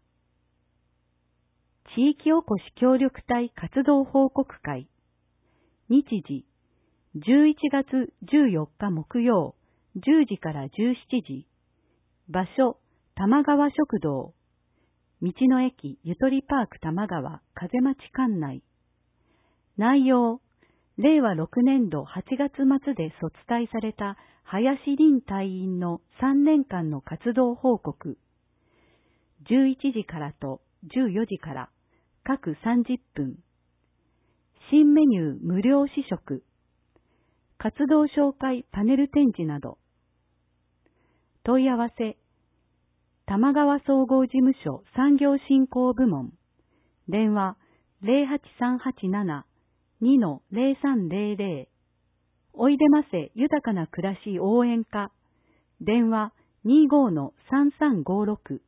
地域おこし協力隊活動報告会。日時じゅういちがつじゅうよっか木曜じゅうじからじゅうしちじ。場所玉川食堂。道の駅ゆとりパーク玉川風町館内。内容れいわろくねんどはちがつ末で卒隊された林凛隊員のさんねんかんの活動報告。じゅういちじからとじゅうよじから各さんじゅっぷん。 新メニュー無料試食、活動紹介パネル展示など。問い合わせ、玉川総合事務所産業振興部門、電話 ゼロはちさんはちなな にのゼロさんゼロゼロ、おいでませ豊かな暮らし応援課、電話 にじゅうごのさんさんごろく、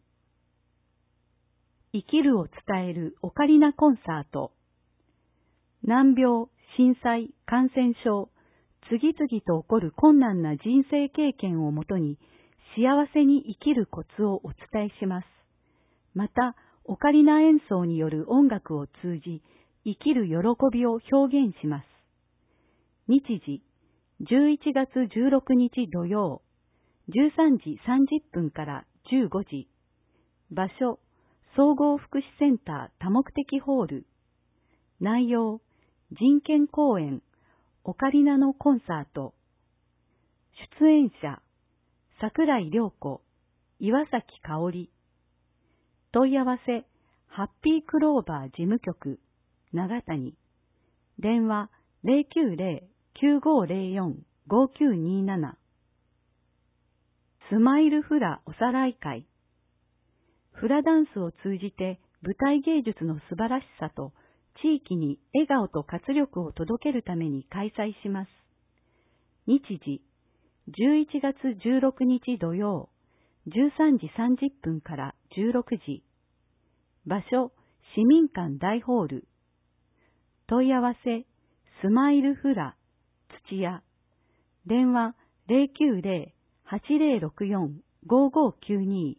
生きるを伝えるオカリナコンサート、難病、震災、感染症、次々と起こる困難な人生経験をもとに幸せに生きるコツをお伝えします。また、オカリナ演奏による音楽を通じ、生きる喜びを表現します。日時、じゅういちがつじゅうろくにち土曜、じゅうさんじさんじゅっぷんからじゅうごじ。場所、総合福祉センター多目的ホール。内容、人権公演、オカリナのコンサート。出演者、桜井涼子、岩崎香織。問い合わせ、ハッピークローバー事務局、長谷。電話、ゼロきゅうゼロ きゅうごゼロよん ごきゅうになな。スマイルフラおさらい会。フラダンスを通じて舞台芸術の素晴らしさと地域に笑顔と活力を届けるために開催します。日時、じゅういちがつじゅうろくにち土曜、じゅうさんじさんじゅっぷんからじゅうろくじ。場所、市民館大ホール。問い合わせ、スマイルフラ、土屋。電話、ゼロきゅうゼロ はちゼロろくよん ごごきゅうに。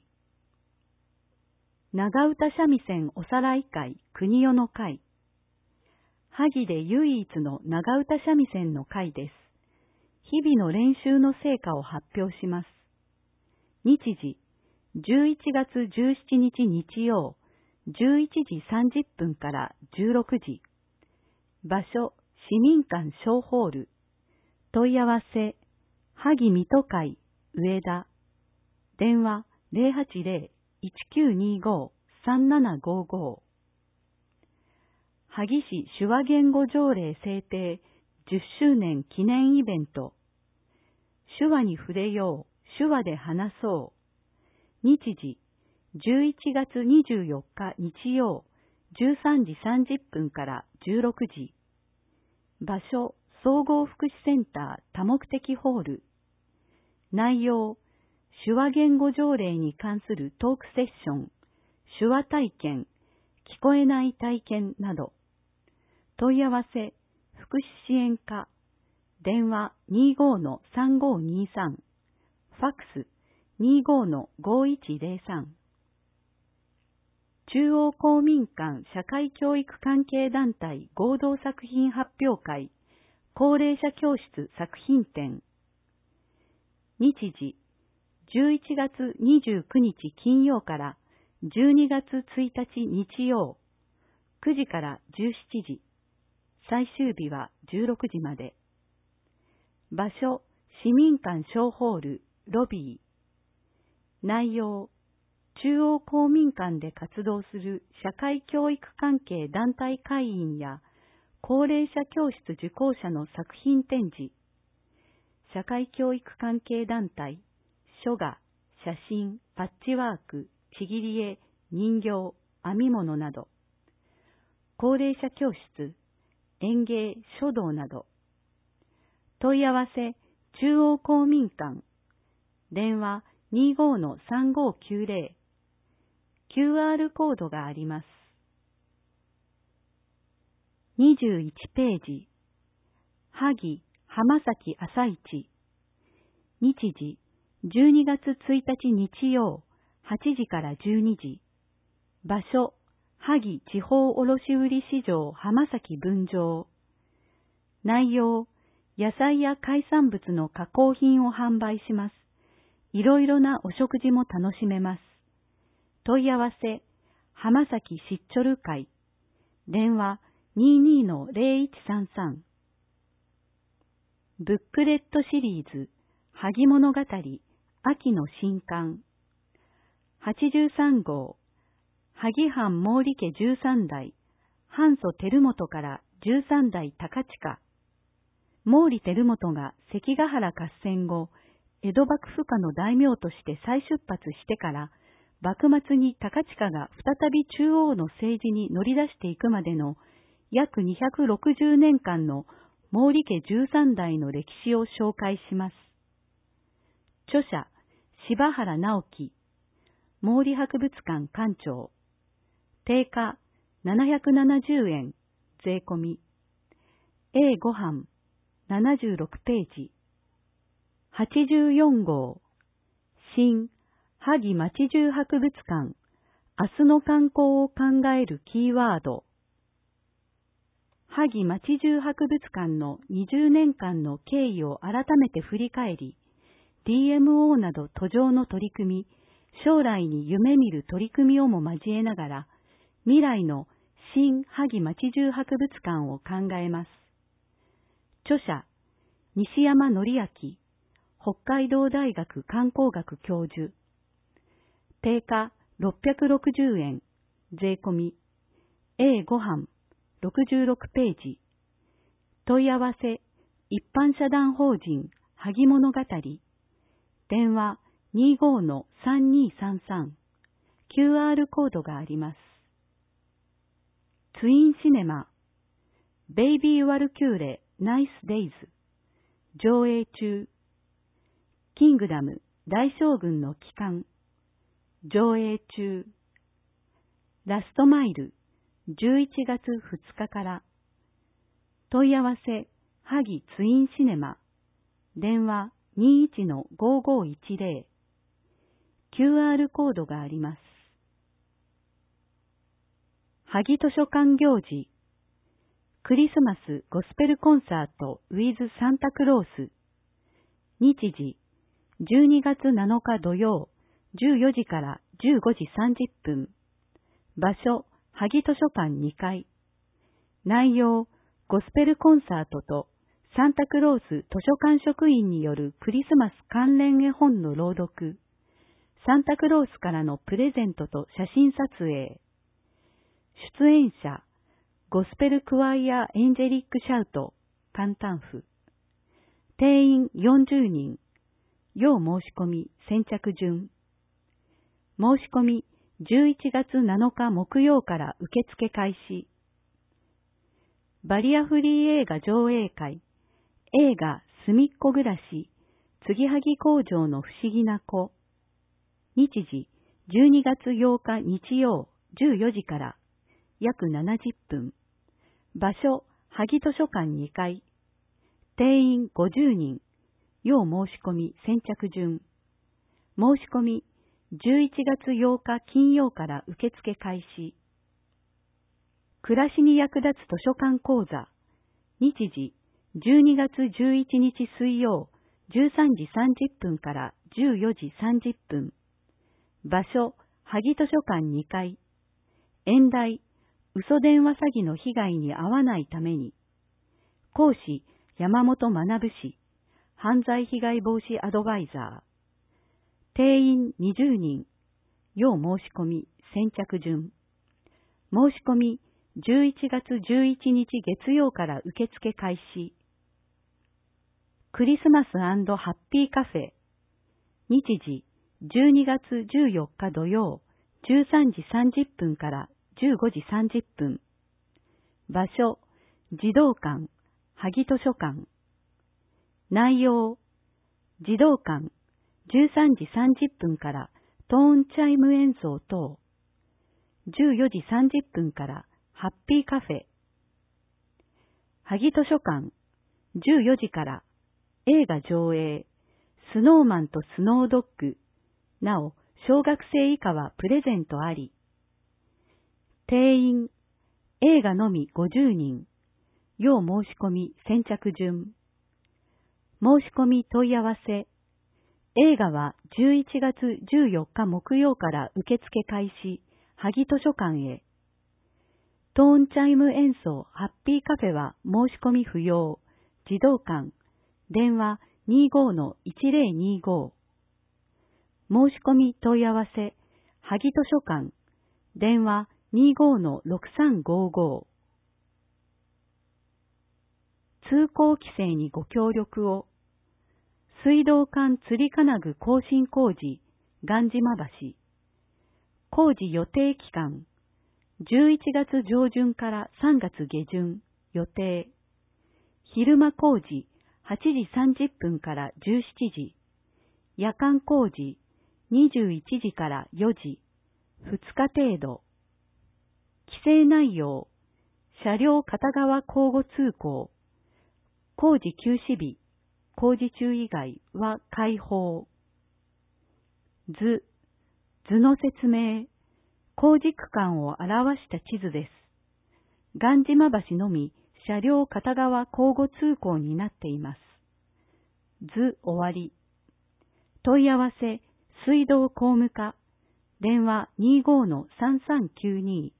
長唄三味線おさらい会国代の会。萩で唯一の長唄三味線の会です。日々の練習の成果を発表します。日時、じゅういちがつじゅうしちにち日曜、じゅういちじさんじゅっぷんからじゅうろくじ。場所、市民館小ホール。問い合わせ、萩水戸会上田。電話ゼロはちゼロ いちきゅうにご さんななごご。萩市手話言語条例制定じゅっしゅうねん記念イベント。手話に触れよう、手話で話そう。日時、じゅういちがつにじゅうよっか日曜、じゅうさんじさんじゅっぷんからじゅうろくじ。場所、総合福祉センター多目的ホール。内容、手話言語条例に関するトークセッション、手話体験、聞こえない体験など。問い合わせ、福祉支援課。電話 にじゅうごのさんごにさん。ファックス にじゅうごのごいちゼロさん。中央公民館社会教育関係団体合同作品発表会、高齢者教室作品展。日時、じゅういちがつにじゅうくにち金曜からじゅうにがつついたち日曜、くじからじゅうしちじ。最終日はじゅうろくじまで。場所、市民館小ホール、ロビー。内容、中央公民館で活動する社会教育関係団体会員や高齢者教室受講者の作品展示。社会教育関係団体、書画、写真、パッチワーク、ちぎり絵、人形、編み物など。高齢者教室、演芸、書道など。問い合わせ、中央公民館。電話 にじゅうごのさんごきゅうゼロ。キューアール コードがあります。にじゅういちページ。萩、浜崎朝市。日時、じゅうにがつついたち日曜、はちじからじゅうにじ。場所、萩地方卸売市場浜崎分場。内容、野菜や海産物の加工品を販売します。いろいろなお食事も楽しめます。問い合わせ、浜崎しっちょる会。電話 にじゅうにのゼロいちさんさん。ブックレットシリーズ、萩物語、秋の新刊。はちじゅうさんごう、萩藩毛利家じゅうさんだい、藩祖照元からじゅうさんだい高近。毛利輝元が関ヶ原合戦後、江戸幕府下の大名として再出発してから、幕末に高近が再び中央の政治に乗り出していくまでの約にひゃくろくじゅうねんかんの毛利家じゅうさんだいの歴史を紹介します。著者、柴原直樹、毛利博物館館長。定価ななひゃくななじゅうえん、税込み。エーご 版、ななじゅうろくページ。はちじゅうよんごう、新、萩町中博物館、明日の観光を考えるキーワード。萩町中博物館のにじゅうねんかんの経緯を改めて振り返り、ディーエムオー など途上の取り組み、将来に夢見る取り組みをも交えながら、未来の新萩町中博物館を考えます。著者、西山則明、北海道大学観光学教授。定価ろっぴゃくろくじゅうえん、税込み。エーご 版、ろくじゅうろくページ。問い合わせ、一般社団法人、萩物語。電話 にじゅうごのさんにーさんさん。キューアール コードがあります。ツインシネマ。ベイビーワルキューレ、ナイスデイズ。上映中。キングダム、大将軍の帰還。上映中。ラストマイル、じゅういちがつふつかから。問い合わせ、萩ツインシネマ。電話 にじゅういちのごーごーいちぜろ。キューアール コードがあります。萩図書館行事。クリスマスゴスペルコンサート with サンタクロース。日時、じゅうにがつなのか土曜、じゅうよじからじゅうごじさんじゅっぷん。場所、萩図書館にかい。内容、ゴスペルコンサートとサンタクロース図書館職員によるクリスマス関連絵本の朗読。サンタクロースからのプレゼントと写真撮影。出演者、ゴスペルクワイアエンジェリックシャウト、簡単譜。定員よんじゅうにん。要申し込み先着順。申し込みじゅういちがつなのか木曜から受付開始。バリアフリー映画上映会。映画すみっこ暮らし、つぎはぎ工場の不思議な子。日時じゅうにがつようか日曜じゅうよじから約ななじゅっぷん。場所、萩図書館にかい。定員ごじゅうにん。要申し込み先着順。申し込みじゅういちがつようか金曜から受付開始。暮らしに役立つ図書館講座。日時じゅうにがつじゅういちにち水曜じゅうさんじさんじゅっぷんからじゅうよじさんじゅっぷん。場所、萩図書館にかい。演題、嘘電話詐欺の被害に遭わないために。講師、山本学氏。犯罪被害防止アドバイザー。定員にじゅうにん。要申し込み先着順。申し込みじゅういちがつじゅういちにち月曜から受付開始。クリスマス&ハッピーカフェ。日時じゅうにがつじゅうよっか土曜じゅうさんじさんじゅっぷんからじゅうごじさんじゅっぷん。場所、児童館、萩図書館。内容、児童館、じゅうさんじさんじゅっぷんからトーンチャイム演奏等。じゅうよじさんじゅっぷんからハッピーカフェ。萩図書館、じゅうよじから映画上映、スノーマンとスノードッグ。なお、小学生以下はプレゼントあり。定員、映画のみごじゅうにん。要申し込み先着順。申し込み問い合わせ。映画はじゅういちがつじゅうよっか木曜から受付開始、萩図書館へ。トーンチャイム演奏ハッピーカフェは申し込み不要。児童館。電話 にじゅうごのいちぜろにじゅうご。申し込み問い合わせ。萩図書館。電話 にじゅうごのろくさんごーごー。 通行規制にご協力を。水道管つり金具更新工事、岩島橋。工事予定期間、じゅういちがつ上旬からさんがつ下旬、予定。昼間工事、はちじさんじゅっぷんからじゅうしちじ。夜間工事、にじゅういちじからよじ。ふつか程度。規制内容、車両片側交互通行。工事休止日、工事中以外は開放。図、図の説明、工事区間を表した地図です。岩島橋のみ車両片側交互通行になっています。図終わり。問い合わせ、水道工務課、電話 にじゅうごのさんさんきゅうに。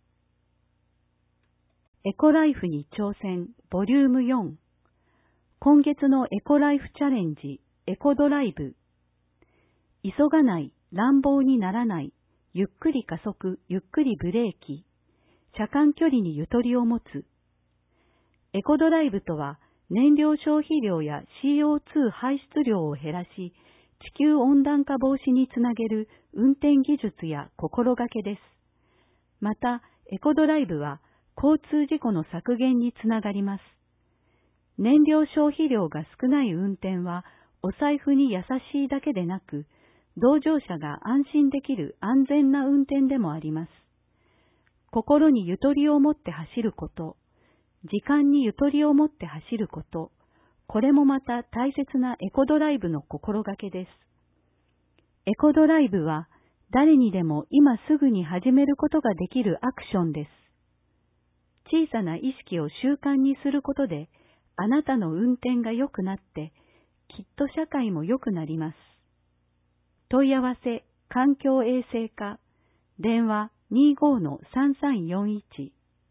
エコライフに挑戦、ボリュームよん。今月のエコライフチャレンジ、エコドライブ。急がない、乱暴にならない、ゆっくり加速、ゆっくりブレーキ。車間距離にゆとりを持つ。エコドライブとは、燃料消費量や シーオーツー 排出量を減らし、地球温暖化防止につなげる運転技術や心がけです。また、エコドライブは交通事故の削減につながります。燃料消費量が少ない運転は、お財布に優しいだけでなく、同乗者が安心できる安全な運転でもあります。心にゆとりを持って走ること、時間にゆとりを持って走ること、これもまた大切なエコドライブの心がけです。エコドライブは誰にでも今すぐに始めることができるアクションです。小さな意識を習慣にすることで、あなたの運転が良くなって、きっと社会も良くなります。問い合わせ、環境衛生課、電話 にじゅうごのさんさんよんいち。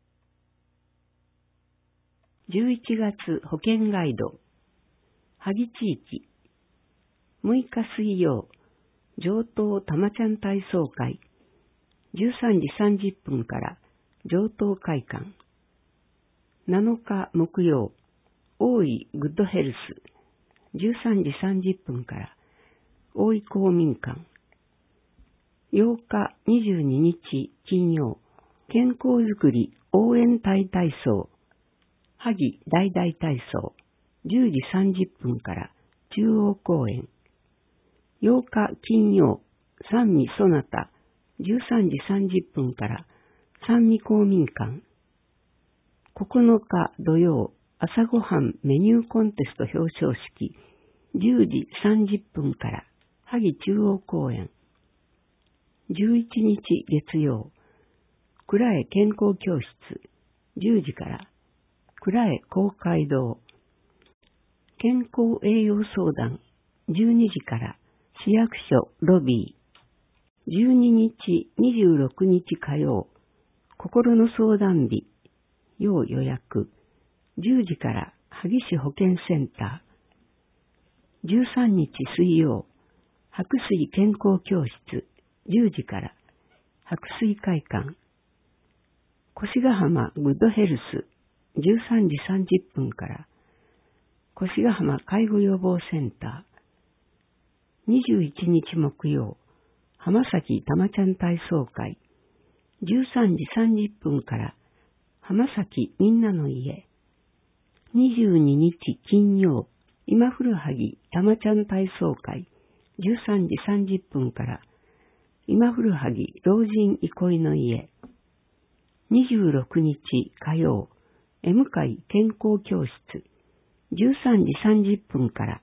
じゅういちがつ保健ガイド、萩地域、むいか水曜、上東たまちゃん体操会、じゅうさんじさんじゅっぷんから上東会館、なのか木曜、大井グッドヘルス、じゅうさんじさんじゅっぷんから大井公民館、ようかにじゅうににち金曜、健康づくり応援隊体操、萩大々体操、じゅうじさんじゅっぷんから中央公園。ようか金曜、三味そなた、じゅうさんじさんじゅっぷんから三味公民館。ここのか土曜、朝ごはんメニューコンテスト表彰式、じゅうじさんじゅっぷんから萩中央公園。じゅういちにち月曜、倉江健康教室、じゅうじから倉江公会堂。健康栄養相談、じゅうにじから市役所ロビー。じゅうににちにじゅうろくにち火曜、心の相談日、要予約。じゅうじから萩市保健センター。じゅうさんにち水曜、白水健康教室、じゅうじから白水会館。越ヶ浜グッドヘルス、じゅうさんじさんじゅっぷんから越ヶ浜介護予防センター。にじゅういちにち木曜、浜崎たまちゃん体操会、じゅうさんじさんじゅっぷんから浜崎みんなの家。にじゅうににち金曜、今古萩たまちゃん体操会、じゅうさんじさんじゅっぷんから今古萩老人憩いの家。にじゅうろくにち火曜、M 会健康教室、じゅうさんじさんじゅっぷんから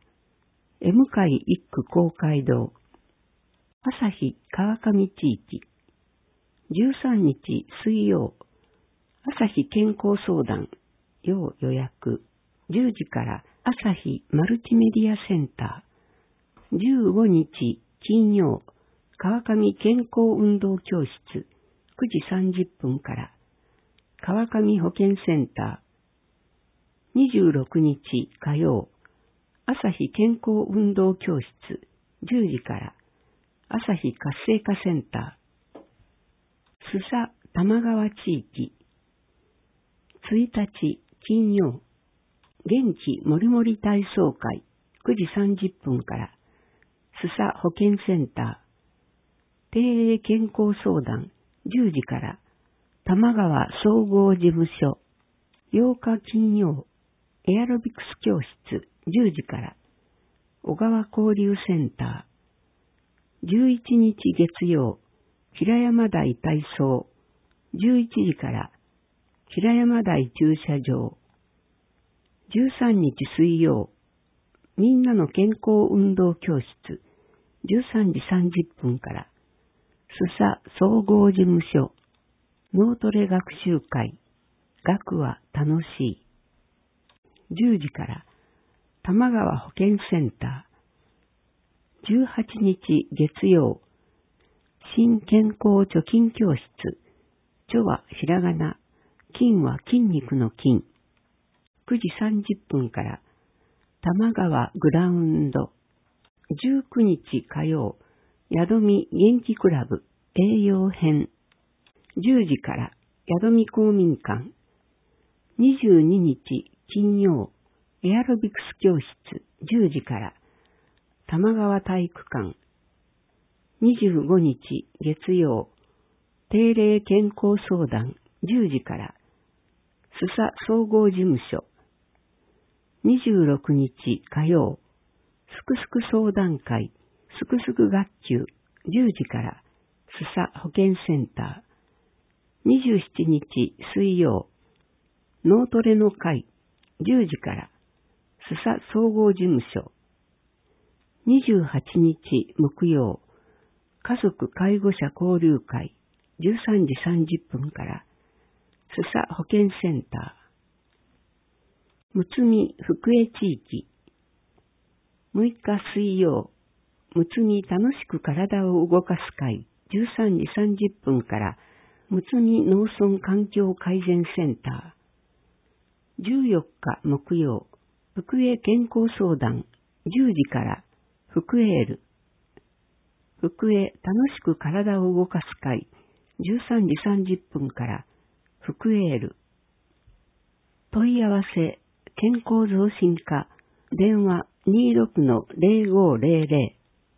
M 会一区公会堂。朝日川上地域。じゅうさんにち水曜、朝日健康相談、要予約。じゅうじから朝日マルチメディアセンター。じゅうごにち金曜、川上健康運動教室、くじさんじゅっぷんから川上保健センター。にじゅうろくにち火曜、朝日健康運動教室、じゅうじから朝日活性化センター。須佐玉川地域。ついたち金曜、 現地もりもり体操会くじさんじゅっぷんから、須佐保健センター、定例健康相談じゅうじから、玉川総合事務所、ようか金曜、エアロビクス教室じゅうじから、小川交流センター、じゅういちにち月曜、平山台体操、じゅういちじから、平山台駐車場、じゅうさんにち水曜、みんなの健康運動教室、じゅうさんじさんじゅっぷんから、須佐総合事務所、脳トレ学習会、学は楽しい。じゅうじから、玉川保健センター、じゅうはちにち月曜、新健康貯金教室、貯はひらがな、筋は筋肉の筋、くじさんじゅっぷんから、玉川グラウンド、じゅうくにち火曜、宿見元気クラブ栄養編、じゅうじから宿見公民館、にじゅうににち金曜、エアロビクス教室じゅうじから、玉川体育館、にじゅうごにち月曜、定例健康相談じゅうじから、須佐総合事務所、にじゅうろくにち火曜、すくすく相談会、すくすく学級じゅうじから、須佐保健センター、にじゅうしちにち水曜、脳トレの会じゅうじから、須佐総合事務所、にじゅうはちにち木曜、家族介護者交流会じゅうさんじさんじゅっぷんから、須佐保健センター、むつみ福江地域、むいか水曜、むつみ楽しく体を動かす会じゅうさんじさんじゅっぷんから、むつみ農村環境改善センター、じゅうよっか木曜、福江健康相談じゅうじから、福エール、福江楽しく体を動かす会じゅうさんじさんじゅっぷんから、福エール、問い合わせ、健康増進課、電話 にじゅうろくのゼロごゼロゼ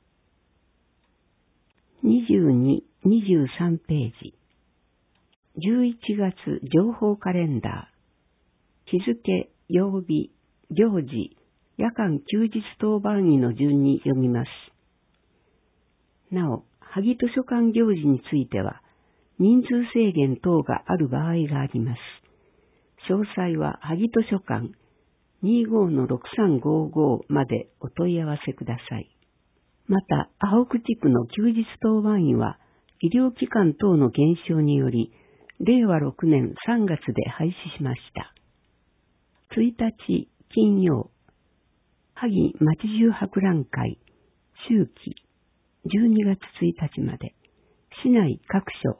ロ、にじゅうに、にじゅうさんページ、じゅういちがつ情報カレンダー、日付、曜日、行事、夜間休日当番医の順に読みます。なお、萩図書館行事については、人数制限等がある場合があります。詳細は萩図書館 にじゅうごのろくさんごご までお問い合わせください。また、青区地区の休日当番医は、医療機関等の減少により、れいわろくねんさんがつで廃止しました。ついたち金曜、萩町中博覧会、秋季、じゅうにがつついたちまで、市内各所、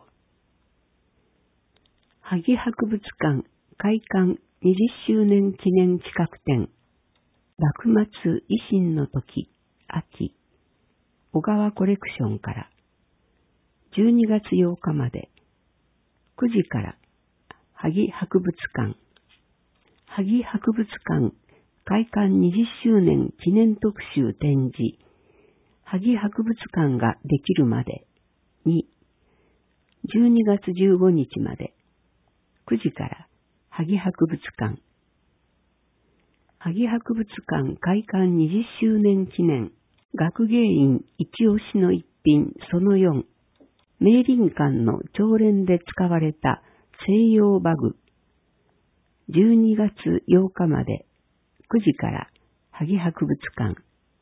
萩博物館開館にじゅっしゅうねん記念企画展、幕末維新の時、秋、小川コレクションから、じゅうにがつようかまで、くじから、萩博物館、萩博物館開館にじゅっしゅうねん記念特集展示、萩博物館ができるまでに、じゅうにがつじゅうごにちまで、くじから萩博物館、萩博物館開館にじゅっしゅうねん記念学芸員一押しの一品そのよん、明倫館の朝練で使われた西洋馬具、じゅうにがつようかまで、くじから萩博物館、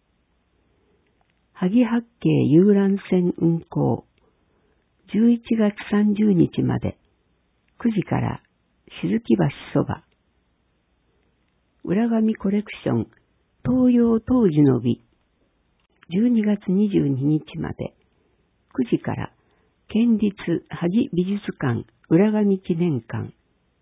萩八景遊覧船運行、じゅういちがつさんじゅうにちまで、くじから静木橋そば、浦上コレクション東洋当時の美、じゅうにがつにじゅうににちまで、くじから県立萩美術館浦上記念館、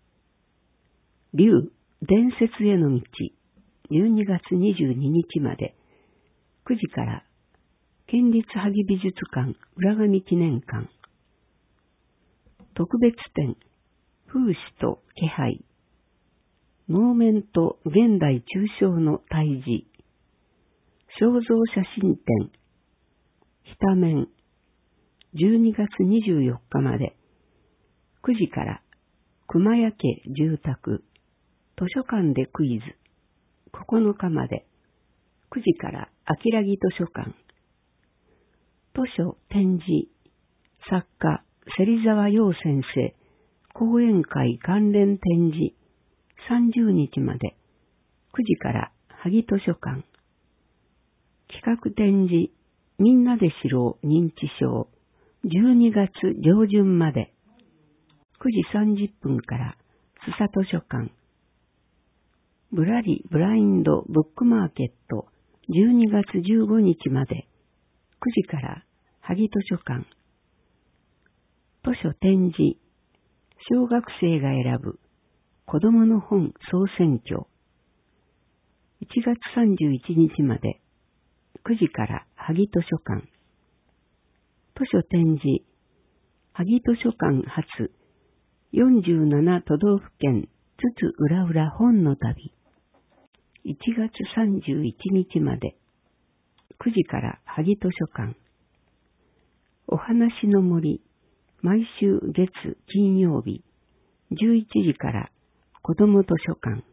龍伝説への道、じゅうにがつにじゅうににちまで、くじから県立萩美術館浦上記念館、特別展風刺と気配、 能面と現代抽象の対峙、肖像写真展、北面、じゅうにがつにじゅうよっかまで、くじから熊谷家住宅、図書館でクイズ、ここのかまで、くじから明木図書館、図書展示、作家、芹沢陽先生、講演会関連展示、さんじゅうにちまで、くじから萩図書館、企画展示、みんなで知ろう認知症、じゅうにがつ上旬まで、くじさんじゅっぷんから須佐図書館、ぶらりブラインドブックマーケット、じゅうにがつじゅうごにちまで、くじから萩図書館、図書展示、小学生が選ぶ子供の本総選挙、いちがつさんじゅういちにちまで、くじから萩図書館、図書展示、萩図書館発よんじゅうなな都道府県つつ裏裏本の旅、いちがつさんじゅういちにちまで、くじから萩図書館、お話の森、毎週月金曜日、じゅういちじから子ども図書館、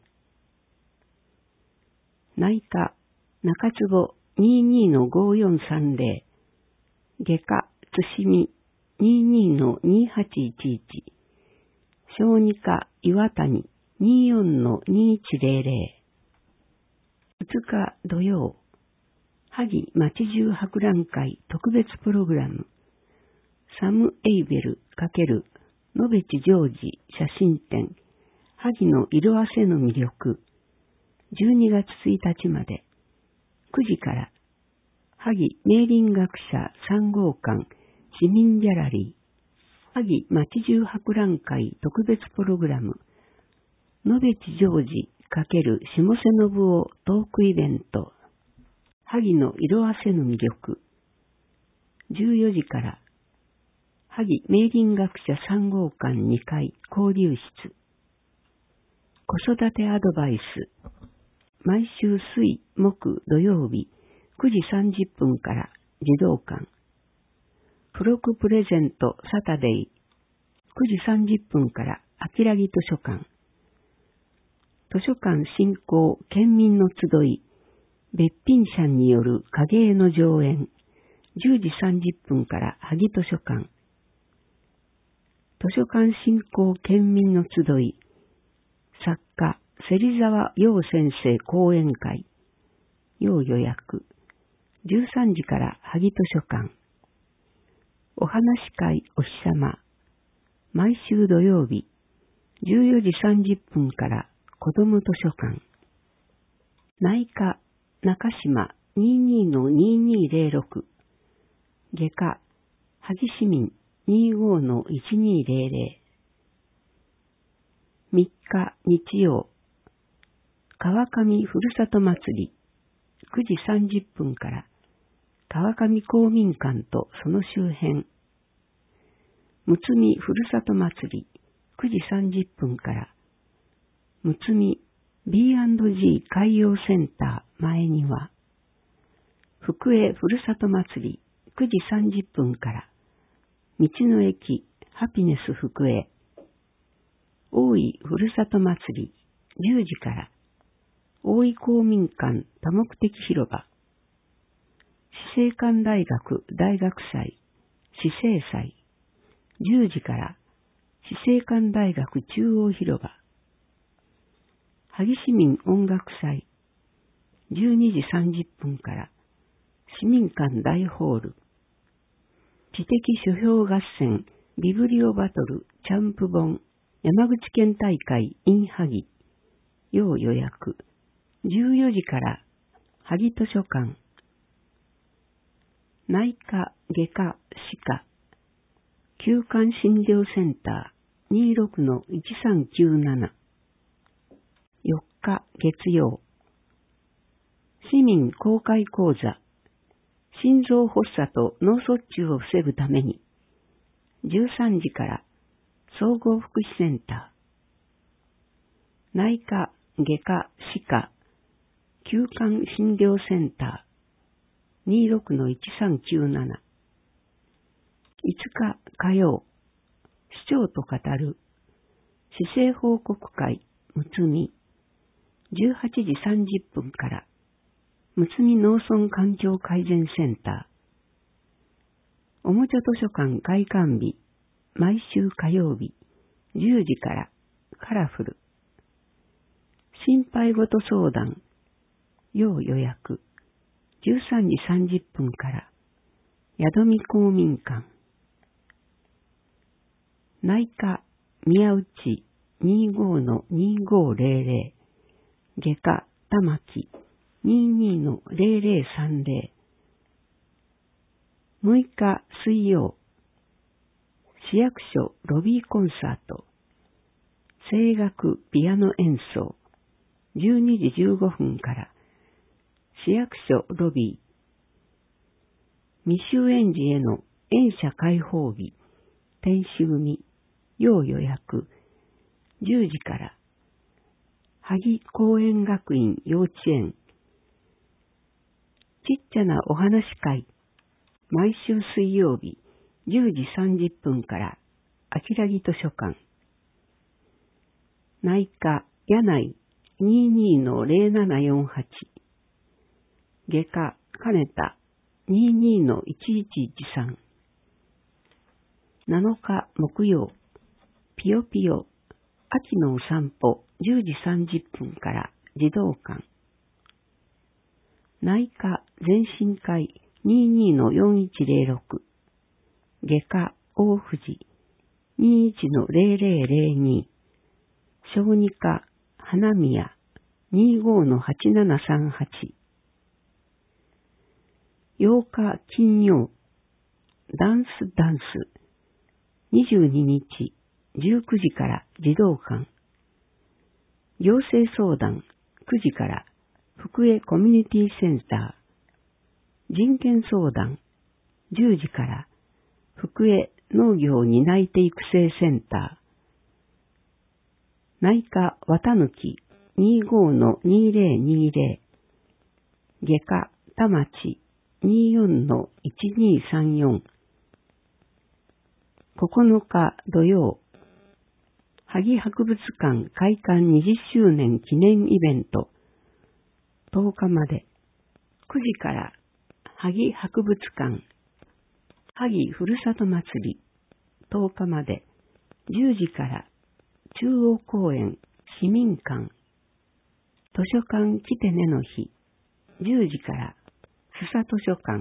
内科中坪 にじゅうにのごよんさんぜろ、外科津島 にじゅうにのにはちいちいち、小児科岩谷 にじゅうよんのにいちぜろぜろ、ふつか土曜、萩町中博覧会特別プログラム、サム・エイベル×野辺地ジョージ写真展、萩の色あせの魅力、じゅうにがつついたちまで、くじから萩明林学者さんごうかん市民ギャラリー、萩町中博覧会特別プログラム、野辺地ジョージ×下瀬信夫トークイベント、萩の色あせの魅力、じゅうよじから萩明林学者さんごうかんにかい交流室、子育てアドバイス、毎週水木土曜日くじさんじゅっぷんから児童館、付録プレゼントサタデイ、くじさんじゅっぷんから明木図書館、図書館振興県民の集い、べっぴんしゃんによる影絵の上演、じゅうじさんじゅっぷんから萩図書館、図書館振興県民の集い、作家芹沢陽先生講演会、要予約、じゅうさんじから萩図書館、お話会お日様、毎週土曜日、じゅうよじさんじゅっぷんから子ども図書館、内科中島 にじゅうにのにじゅうにぜろろく、外科萩市民 にじゅうごのいちにぜろぜろ、みっか日曜、川上ふるさと祭り、くじさんじゅっぷんから川上公民館とその周辺、むつみふるさと祭り、くじさんじゅっぷんからむつみ ビーアンドジー 海洋センター前庭、福江ふるさと祭り、くじさんじゅっぷんから道の駅ハピネス福江、大井ふるさと祭り、じゅうじから大井公民館多目的広場、死生館大学大学祭、死生祭、じゅうじから死生館大学中央広場、萩市民音楽祭、じゅうにじさんじゅっぷんから市民館大ホール、知的書評合戦ビブリオバトルチャンプ本山口県大会 in 萩、要予約、じゅうよじから萩図書館、内科外科歯科休館診療センター にじゅうろくのいちさんきゅうなな、よっか月曜、市民公開講座、心臓発作と脳卒中を防ぐために、じゅうさんじから総合福祉センター、内科外科、歯科、休館診療センター にじゅうろくのいちさんきゅうなな。いつか火曜、市長と語る市政報告会むつみじゅうはちじさんじゅっぷんからむつみ農村環境改善センター。おもちゃ図書館開館日毎週火曜日じゅうじからカラフル。心配事相談要予約じゅうさんじさんじゅっぷんから宿見公民館。内科宮内にじゅうごのにじゅうごぜろぜろ、外科玉木にじゅうにのぜろぜろさんぜろ。むいか水曜、市役所ロビーコンサート、声楽ピアノ演奏、じゅうにじじゅうごふんから市役所ロビー。未就園児への園舎開放日、天使組、要予約、じゅうじから、萩公園学院幼稚園。ちっちゃなお話会、毎週水曜日、じゅうじさんじゅっぷんから、あきらぎ図書館。内科、柳井にじゅうにのぜろななよんはち。外科、金田にじゅうにのいちいちいちさん。なのか木曜、ピヨピヨ、秋のお散歩、じゅうじさんじゅっぷんから児童館。内科全身会にじゅうにのよんいちぜろろく。外科大藤にじゅういちのぜろぜろぜろに。小児科花宮にじゅうごのはちななさんはち。ようか金曜、ダンスダンス、にじゅうににちじゅうくじから児童館。行政相談くじから福江コミュニティセンター。人権相談じゅうじから福江農業担い手育成センター。内科綿抜きにじゅうごのにぜろにぜろ。外科田町にじゅうよんのいちにさんよん。ここのか土曜、萩博物館開館にじゅっしゅうねん記念イベント。とおかまで、くじから萩博物館萩ふるさと祭り。とおかまで、じゅうじから中央公園市民館。図書館来てねの日、じゅうじから須佐図書館。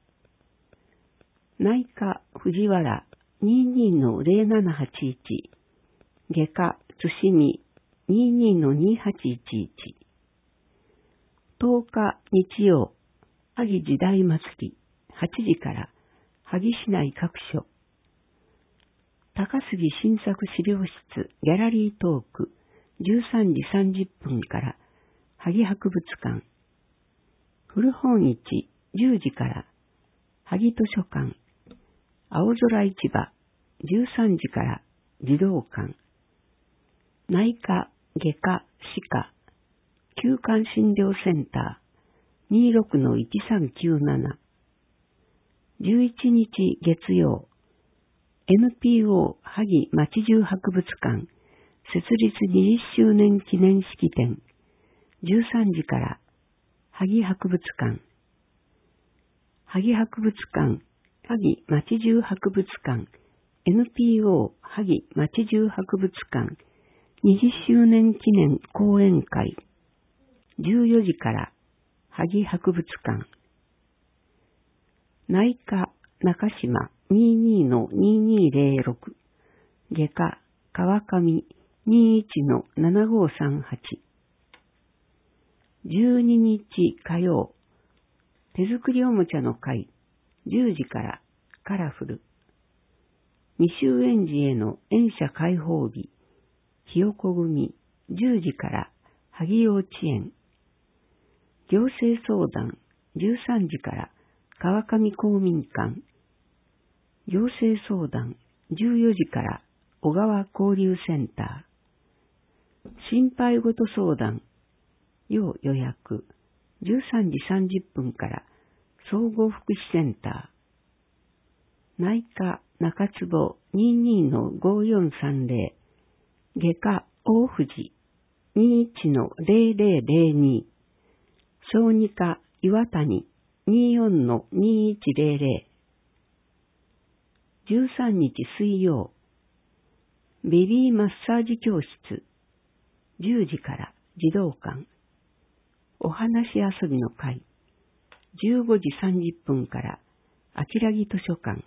内科藤原にじゅうにのぜろななはちいち。外科津見にじゅうにのにはちいちいち。とおか日曜、萩時代祭りはちじから萩市内各所。高杉新作資料室ギャラリートークじゅうさんじさんじゅっぷんから萩博物館。古本市じゅうじから萩図書館。青空市場じゅうさんじから児童館。内科、外科、歯科、休館診療センター にじゅうろくのいちさんきゅうなな。じゅういちにち月曜、エヌピーオー 萩町中博物館設立にじゅっしゅうねん記念式典。じゅうさんじから萩博物館。萩博物館萩町中博物館 エヌピーオー 萩町中博物館にじゅっしゅうねん記念講演会。じゅうよじから萩博物館。内科中島にじゅうにのににぜろろく。外科川上にじゅういちのななごさんはち。じゅうににち火曜、手作りおもちゃの会じゅうじからカラフル。未就園児への園舎開放日、ひよこ組じゅうじから萩幼稚園。行政相談じゅうさんじから川上公民館。行政相談じゅうよじから小川交流センター。 心配事相談、要予約、じゅうさんじさんじゅっぷんから総合福祉センター、内科中坪 にじゅうにのごよんさんぜろ、外科大藤 にじゅういちのぜろぜろぜろに、小児科岩谷 にじゅうよんのにじゅういちぜろぜろ、じゅうさんにち水曜、ベビーマッサージ教室、じゅうじから児童館、お話遊びの会、じゅうごじさんじゅっぷんからあきらぎ図書館、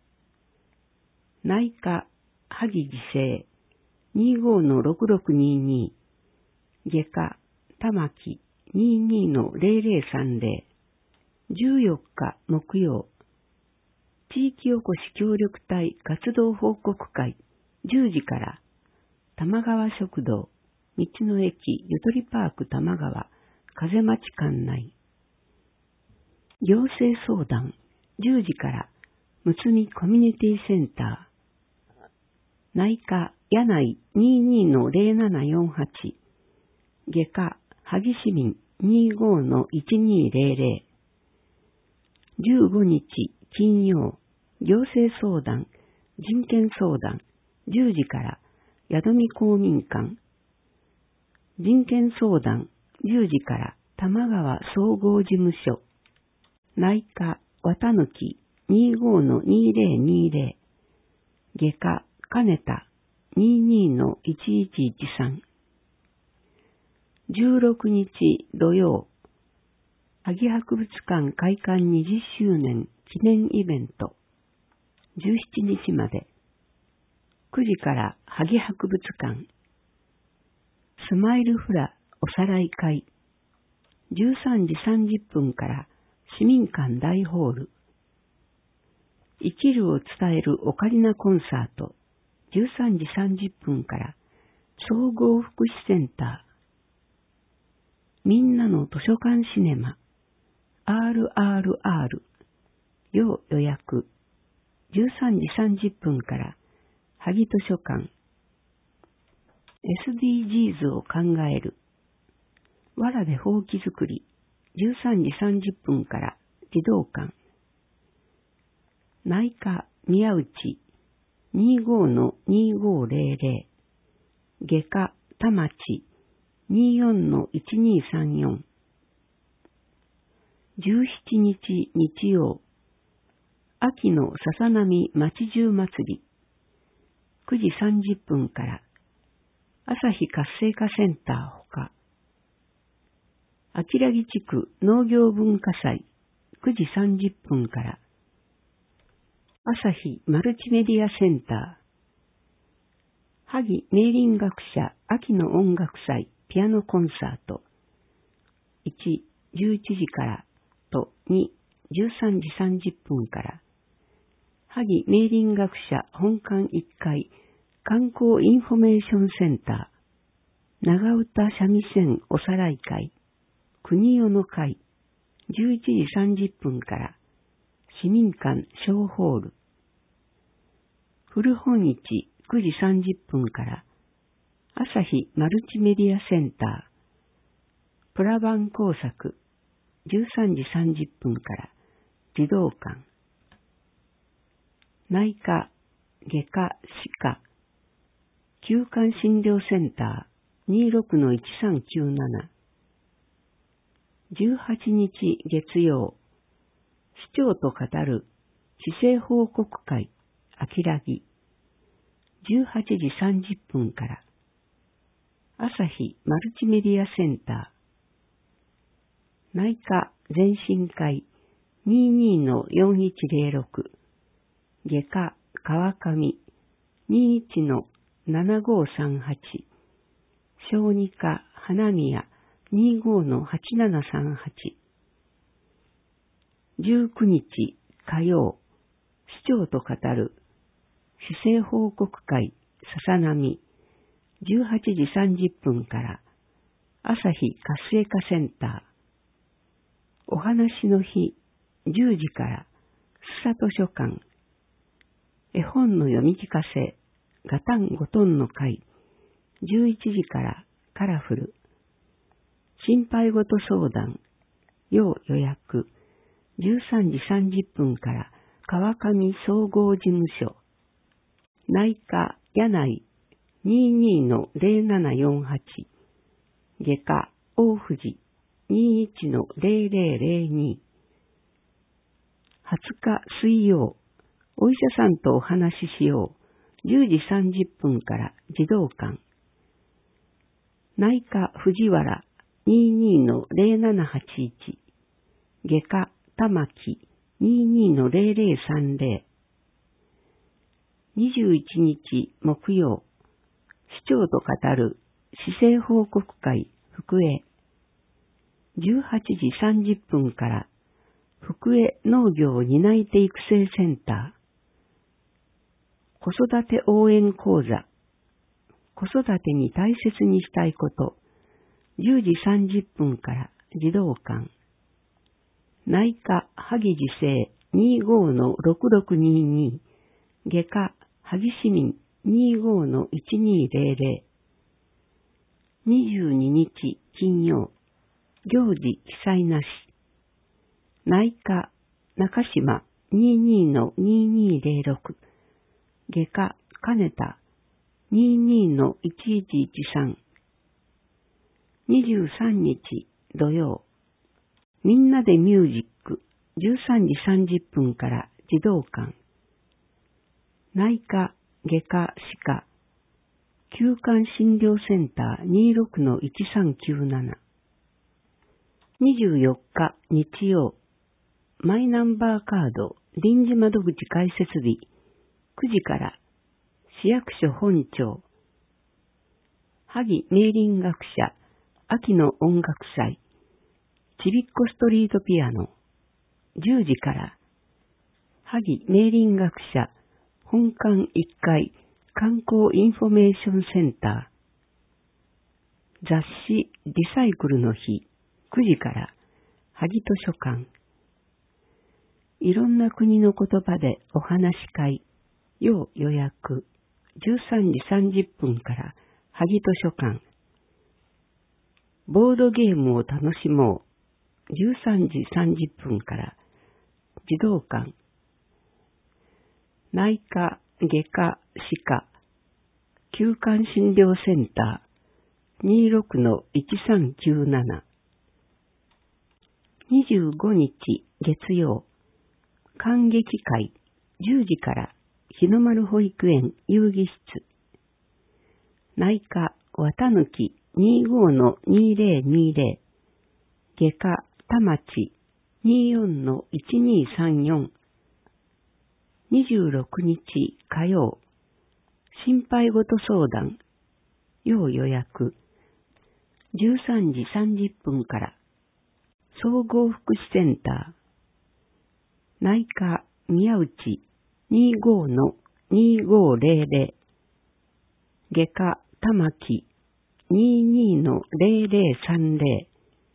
内科萩自生 にじゅうごのろくろくにに、外科玉木 にじゅうにのぜろぜろさんぜろ、じゅうよっか木曜、地域おこし協力隊活動報告会、じゅうじから玉川食堂、道の駅ゆとりパーク玉川風町館内、行政相談、じゅうじからむつみコミュニティセンター、内科柳井 にじゅうにのぜろななよんはち、外科萩市民 にじゅうごのいちにぜろぜろ、じゅうごにち金曜、行政相談、人権相談、じゅうじから宿見公民館、人権相談、じゅうじから玉川総合事務所、内科綿貫 にじゅうごのにぜろにぜろ、外科金田 にじゅうにのいちいちいちさん、じゅうろくにち土曜、萩博物館開館にじゅっしゅうねん記念イベント、じゅうしちにちまで、くじから萩博物館、スマイルフラおさらい会、じゅうさんじさんじゅっぷんから市民館大ホール、生きるを伝えるオカリナコンサート、じゅうさんじさんじゅっぷんから総合福祉センター、みんなの図書館シネマ、アールアールアール、要予約、じゅうさんじさんじゅっぷんから萩図書館、エスディージーズ を考える、わらでほうき作り、じゅうさんじさんじゅっぷんから児童館、内科宮内 にじゅうごのにじゅうごぜろぜろ、外科田町 にじゅうよんのいちにさんよん、じゅうしちにち日曜、秋のささなみ町中祭り、くじさんじゅっぷんから朝日活性化センターほか、秋良木地区農業文化祭、くじさんじゅっぷんから朝日マルチメディアセンター、萩明林学者秋の音楽祭ピアノコンサート、いち、じゅういちじからとに、じゅうさんじさんじゅっぷんから、萩明林学者本館いっかい観光インフォメーションセンター、長唄三味線おさらい会、国代の会、じゅういちじさんじゅっぷんから、市民館小ホール、古本市くじさんじゅっぷんから、朝日マルチメディアセンター、プラバン工作、じゅうさんじさんじゅっぷんから、児童館、内科、外科、歯科、休館診療センター にじゅうろくのいちさんきゅうなな、じゅうはちにち月曜、市長と語る市政報告会、あきらぎ、じゅうはちじさんじゅっぷんから、朝日マルチメディアセンター、内科前進会 にじゅうにのよんいちぜろろく、外科川上 にじゅういちのななごさんはち、小児科花宮 にじゅうごのはちななさんはち、じゅうくにち火曜、市長と語る市政報告会ささなみ、じゅうはちじさんじゅっぷんから朝日活性化センター、お話の日じゅうじから須佐図書館、絵本の読み聞かせガタンゴトンの会、じゅういちじからカラフル。心配事相談、要予約、じゅうさんじさんじゅっぷんから川上総合事務所、内科柳井 にじゅうにのゼロななよんはち、外科大藤 にじゅういちのゼロゼロゼロに、はつか水曜、お医者さんとお話ししよう、じゅうじさんじゅっぷんから児童館、内科藤原 にじゅうにのゼロななはちいち、外科玉木 にじゅうにのゼロゼロさんゼロ、にじゅういちにち木曜、市長と語る市政報告会福江、じゅうはちじさんじゅっぷんから福江農業担い手育成センター、子育て応援講座、子育てに大切にしたいこと、じゅうじさんじゅっぷんから児童館、内科萩自生 にじゅうごのろくろくにに、外科萩市民 にじゅうごのいちにゼロゼロ、にじゅうににち金曜、行事記載なし、内科中島 にじゅうにのにじゅうにゼロろく、外科金田 にじゅうにのいちいちいちさん、にじゅうさんにち土曜、みんなでミュージックじゅうさんじさんじゅっぷんから児童館、内科外科歯科休館診療センター にじゅうろくのいちさんきゅうなな、にじゅうよっか日曜、マイナンバーカード臨時窓口開設日くじから市役所本庁、萩明林学者秋の音楽祭ちびっこストリートピアノ、じゅうじから萩明林学者本館いっかい観光インフォメーションセンター、雑誌リサイクルの日くじから萩図書館、いろんな国の言葉でお話し会、要予約、じゅうさんじさんじゅっぷんから萩図書館、ボードゲームを楽しもう、じゅうさんじさんじゅっぷんから児童館、内科外科歯科休館診療センター にじゅうろくのいちさんきゅうなな、にじゅうごにち月曜、観劇会じゅうじから日の丸保育園遊戯室、内科綿貫 にじゅうごのにゼロにゼロ、外科田町 にじゅうよんのいちにさんよん、にじゅうろくにち火曜、心配事相談、要予約、じゅうさんじさんじゅっぷんから総合福祉センター、内科宮内 にじゅうごのにじゅうごゼロゼロ、外科玉木 にじゅうにのゼロゼロさんゼロ、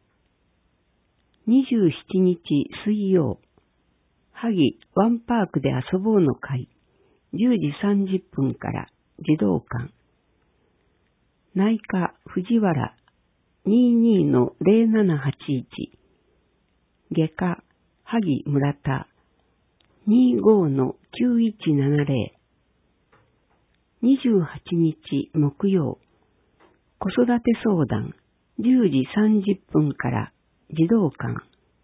にじゅうしちにち水曜、萩ワンパークで遊ぼうの会、じゅうじさんじゅっぷんから児童館、内科藤原 にじゅうにのゼロななはちいち、外科萩村田 にじゅうごのきゅういちななゼロ、にじゅうはちにち木曜、子育て相談じゅうじさんじゅっぷんから児童館、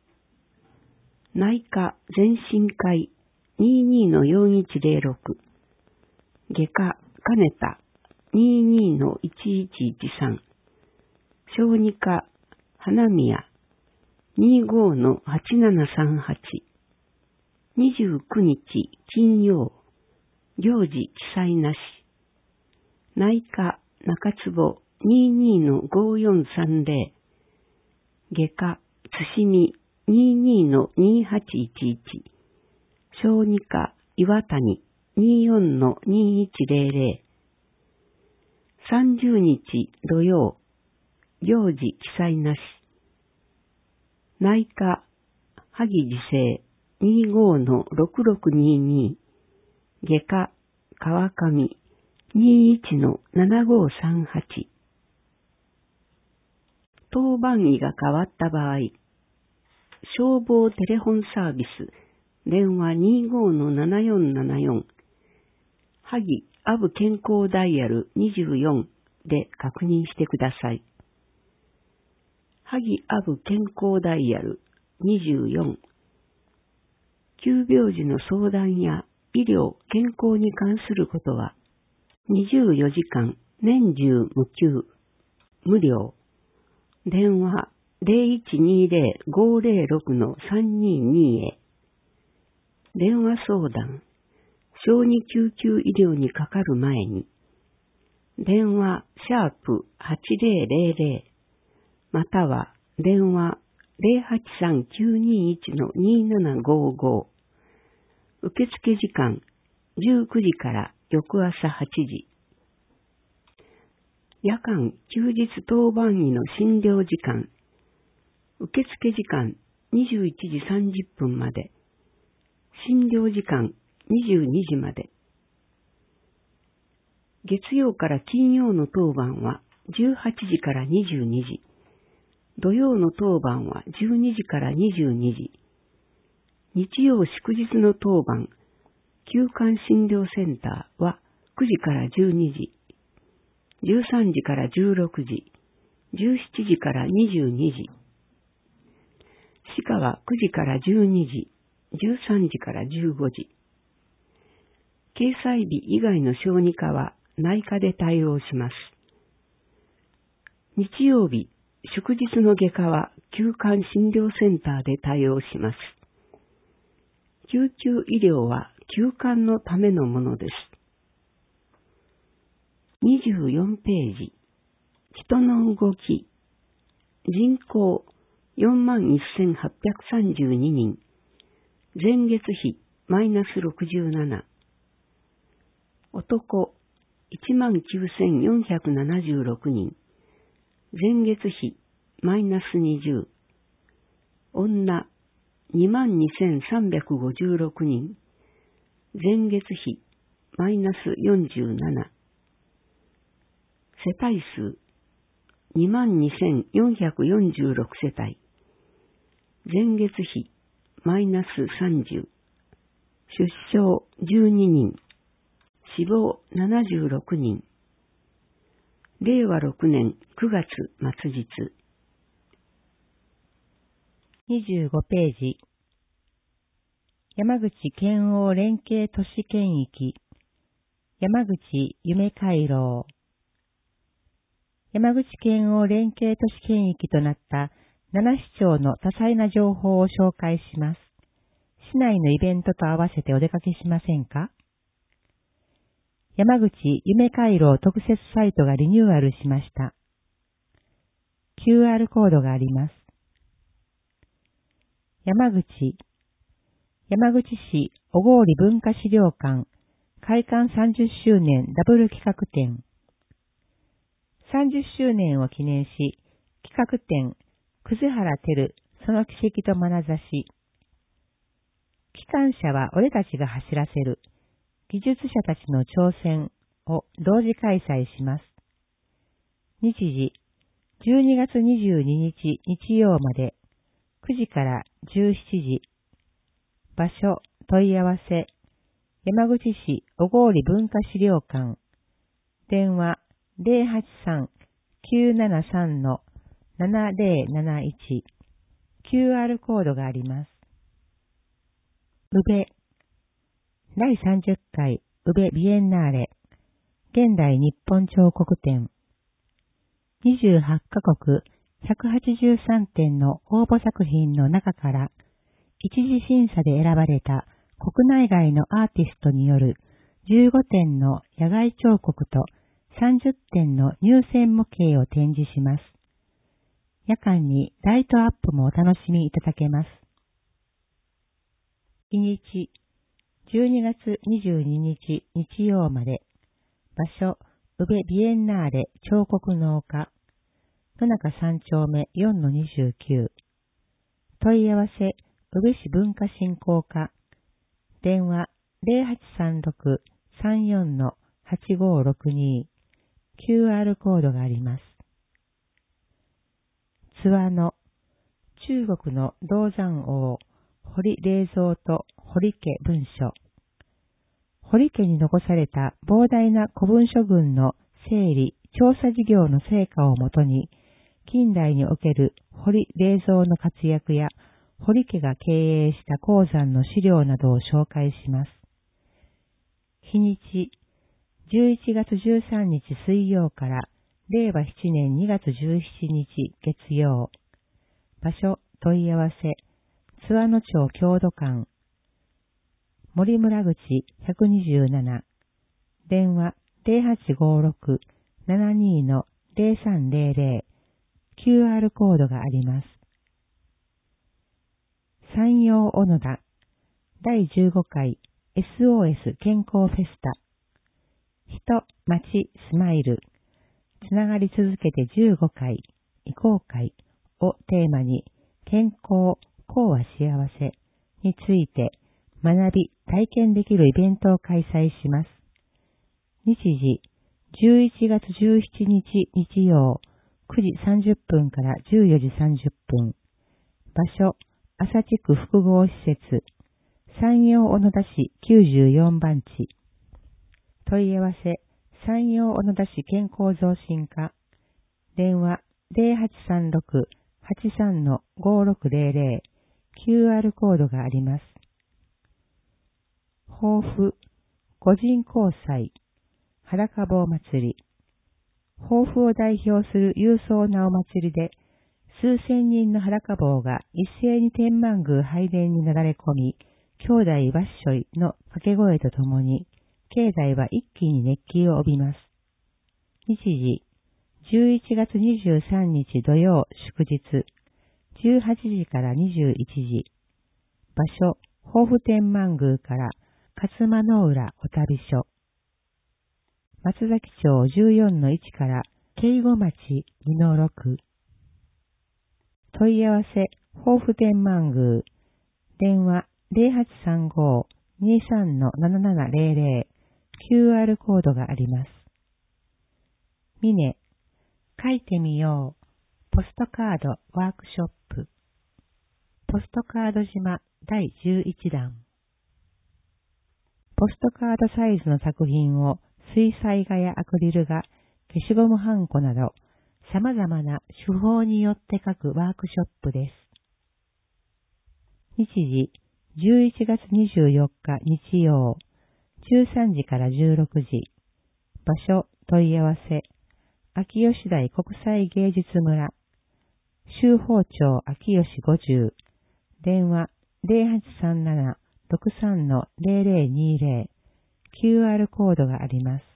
内科全身会 にじゅうにのよんいちゼロろく、外科金田 にじゅうにのいちいちいちさん、小児科花宮 にじゅうごのはちななさんはち、にじゅうくにち金曜、行事記載なし、内科中坪 にじゅうにのごよんさんゼロ、外科津見 にじゅうにのにはちいちいち、小児科岩谷 にじゅうよんのにいちゼロゼロ、さんじゅうにち土曜、行事記載なし、内科萩自生 にじゅうごのろくろくにに、外科川上 にじゅういちのななごさんはち、 当番医が変わった場合、消防テレホンサービス、電話 にじゅうごのななよんななよん、萩アブ健康ダイヤルにじゅうよんで確認してください。萩アブ健康ダイヤルにじゅうよん、急病時の相談や医療、健康に関することは、にじゅうよじかん年中無休、無料。電話 ゼロいちにゼロ ごゼロろく さんにに へ。電話相談、小児救急医療にかかる前に、電話シャープはちゼロゼロゼロ、または電話ゼロはちさんきゅうにいちのにななごご。受付時間じゅうくじから翌朝はちじ。夜間休日当番医の診療時間、受付時間にじゅういちじさんじゅっぷんまで、診療時間にじゅうにじまで。月曜から金曜の当番はじゅうはちじからにじゅうにじ、土曜の当番はじゅうにじからにじゅうにじ、日曜祝日の当番、休館診療センターはくじからじゅうにじ、じゅうさんじからじゅうろくじ、じゅうしちじからにじゅうにじ、歯科はくじからじゅうにじ、じゅうさんじからじゅうごじ。掲載日以外の小児科は内科で対応します。日曜日、祝日の外科は休館診療センターで対応します。救急医療は休館のためのものです。にじゅうよんページ、人の動き、人口よんまんせんはっぴゃくさんじゅうににん、前月比マイナスろくじゅうなな、男いちまんきゅうせんよんひゃくななじゅうろくにん、前月比マイナスにじゅう、女にまんにせんさんびゃくごじゅうろくにん、前月比マイナスよんじゅうなな、世帯数にまんにせんよんひゃくよんじゅうろく世帯、前月比マイナスさんじゅう、出生じゅうににん、死亡ななじゅうろくにん、れいわろくねんくがつ末日。 にじゅうごページ、山口県央連携都市圏域、山口夢回廊。山口県央連携都市圏域となったなな市町の多彩な情報を紹介します。市内のイベントと合わせてお出かけしませんか？山口夢回廊特設サイトがリニューアルしました。キューアール コードがあります。山口、山口市小郡文化資料館開館さんじゅっしゅうねんダブル企画展。さんじゅっしゅうねんを記念し、企画展、葛原照、その奇跡と眼差し。機関車は俺たちが走らせる、技術者たちの挑戦を同時開催します。日時、じゅうにがつにじゅうににち日曜まで、くじからじゅうしちじ。場所、問い合わせ、山口市小郡文化資料館。電話、ゼロはちさん きゅうななさん ななゼロなないち。キューアール コードがあります。宇部。だいさんじゅっかい宇部ビエンナーレ。現代日本彫刻展。にじゅうはちカ国ひゃくはちじゅうさんてんの応募作品の中から一次審査で選ばれた国内外のアーティストによるじゅうごてんの野外彫刻とさんじゅってんの入選模型を展示します。夜間にライトアップもお楽しみいただけます。日にち、じゅうにがつにじゅうににち日曜まで。場所、宇部ビエンナーレ彫刻農家。野中さんちょうめ よんのにじゅうきゅう。問い合わせ、宇部市文化振興課。電話、ゼロはちさんろく さんよん はちごろくに。キューアール コードがあります。 諏訪の中国の銅山王、堀礼蔵と堀家文書。堀家に残された膨大な古文書群の整理、調査事業の成果をもとに、近代における堀礼蔵の活躍や、堀家が経営した鉱山の資料などを紹介します。日にち、じゅういちがつじゅうさんにち水曜かられいわしちねんにがつじゅうしちにち月曜。場所、問い合わせ、津和野町郷土館。森村口ひゃくにじゅうなな。電話ゼロはちごろく ななにのゼロさんゼロゼロ。キューアール コードがあります。山陽小野田だいじゅうごかい エスオーエス 健康フェスタ。人、町、スマイル。つながり続けてじゅうごかい、移行会をテーマに、健康、幸は幸せについて学び、体験できるイベントを開催します。日時、じゅういちがつじゅうしちにち日曜、くじさんじゅっぷんからじゅうよじさんじゅっぷん。場所、朝地区複合施設、山陽小野田市きゅうじゅうよんばんち。問い合わせ、山陽小野田市健康増進課。電話、ゼロはちさんろく はちさんのごろくゼロゼロ。キューアール コードがあります。抱負、御神交際、原かぼう祭り。抱負を代表する勇壮なお祭りで、数千人の原かぼうが一斉に天満宮拝殿になだれ込み、兄弟わっしょいの掛け声とともに、境内は一気に熱気を帯びます。日時、じゅういちがつにじゅうさんにち土曜祝日、じゅうはちじからにじゅういちじ。場所、抱負天満宮から勝間の浦お旅所。松崎町じゅうよんのいちから京後町二のろく。問い合わせ、抱負天満宮。電話ゼロはちさんご にさんのななななゼロゼロ。キューアール コードがあります。ミネ、書いてみよう。ポストカードワークショップ。ポストカード島だいじゅういちだん。ポストカードサイズの作品を水彩画やアクリル画、消しゴムはんこなど様々な手法によって書くワークショップです。日時、じゅういちがつにじゅうよっか日曜、じゅうさんじからじゅうろくじ。場所、問い合わせ、秋吉台国際芸術村、州法町秋吉ごじゅう、電話ゼロはちさんなな ろくさんのゼロゼロにゼロ、キューアール コードがあります。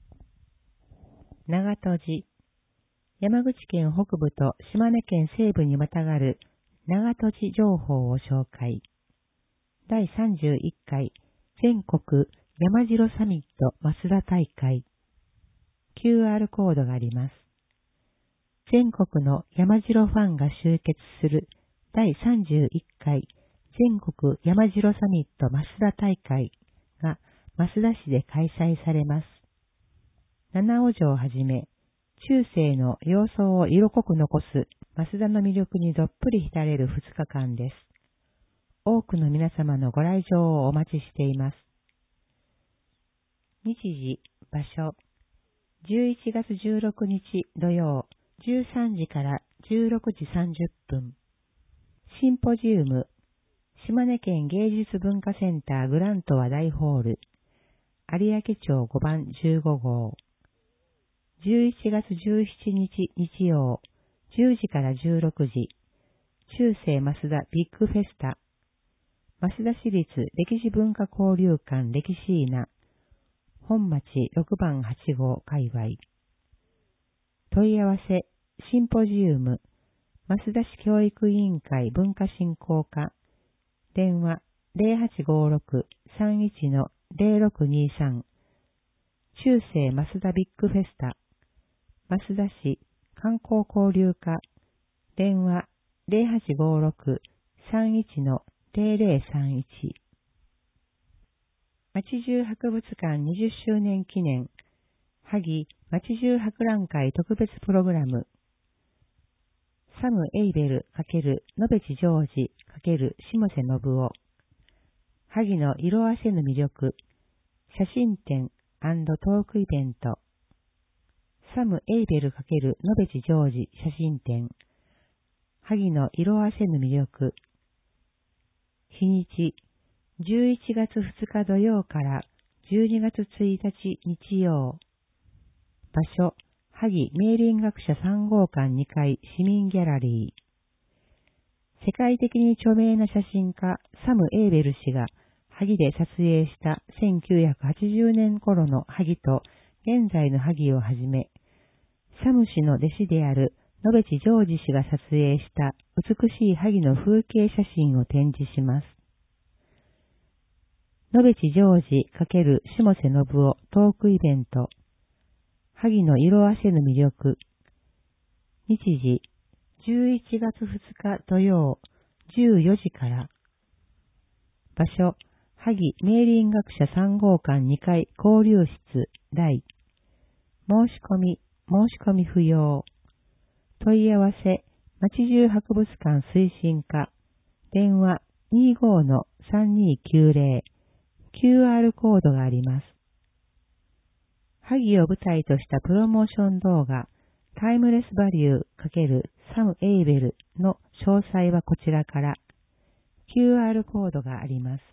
長門寺、山口県北部と島根県西部にまたがる長門寺情報を紹介。だいさんじゅういっかい全国山城サミット増田大会。キューアール コードがあります。全国の山城ファンが集結するだいさんじゅういっかい全国山城サミット増田大会が増田市で開催されます。七尾城をはじめ、中世の様相を色濃く残す増田の魅力にどっぷり浸れるふつかかんです。多くの皆様のご来場をお待ちしています。日時、場所、じゅういちがつじゅうろくにち土曜、じゅうさんじからじゅうろくじさんじゅっぷん。シンポジウム、島根県芸術文化センターグラントワ大ホール、有明町ごばんじゅうごごう。じゅういちがつじゅうしちにち日曜、じゅうじからじゅうろくじ。中世増田ビッグフェスタ。増田市立歴史文化交流館歴史稲。本町ろくばんはちごう界隈。問い合わせ、シンポジウム、増田市教育委員会文化振興課。電話ゼロはちごろく さんいちのゼロろくにさん。中世増田ビッグフェスタ。増田市観光交流課。電話ゼロはちごろく さんいちのゼロゼロさんいち。町中博物館にじゅっしゅうねん記念、萩町中博覧会特別プログラム。 サム・エイベル×野辺地ジョージ×下瀬信夫。萩の色あせぬ魅力。写真展&トークイベント。サム・エイベル×野辺地ジョージ写真展。萩の色あせぬ魅力。日にち、じゅういちがつふつか土曜からじゅうにがつついたち日曜。場所、萩明林学者さん号館にかい市民ギャラリー。世界的に著名な写真家サム・エイベル氏が萩で撮影したせんきゅうひゃくはちじゅうねん頃の萩と現在の萩をはじめ、サム氏の弟子である野辺地ジョージ氏が撮影した美しい萩の風景写真を展示します。野辺地ジョージ×下瀬信夫トークイベント。萩の色あせぬ魅力。日時、じゅういちがつふつか土曜、じゅうよじから。場所、萩明林学者さん号館にかい交流室大。申し込み、申し込み不要。問い合わせ、町中博物館推進課。電話 にじゅうごのさんにーきゅうぜろ。キューアール コードがあります。萩を舞台としたプロモーション動画、タイムレスバリュー×サム・エイベルの詳細はこちらから、キューアール コードがあります。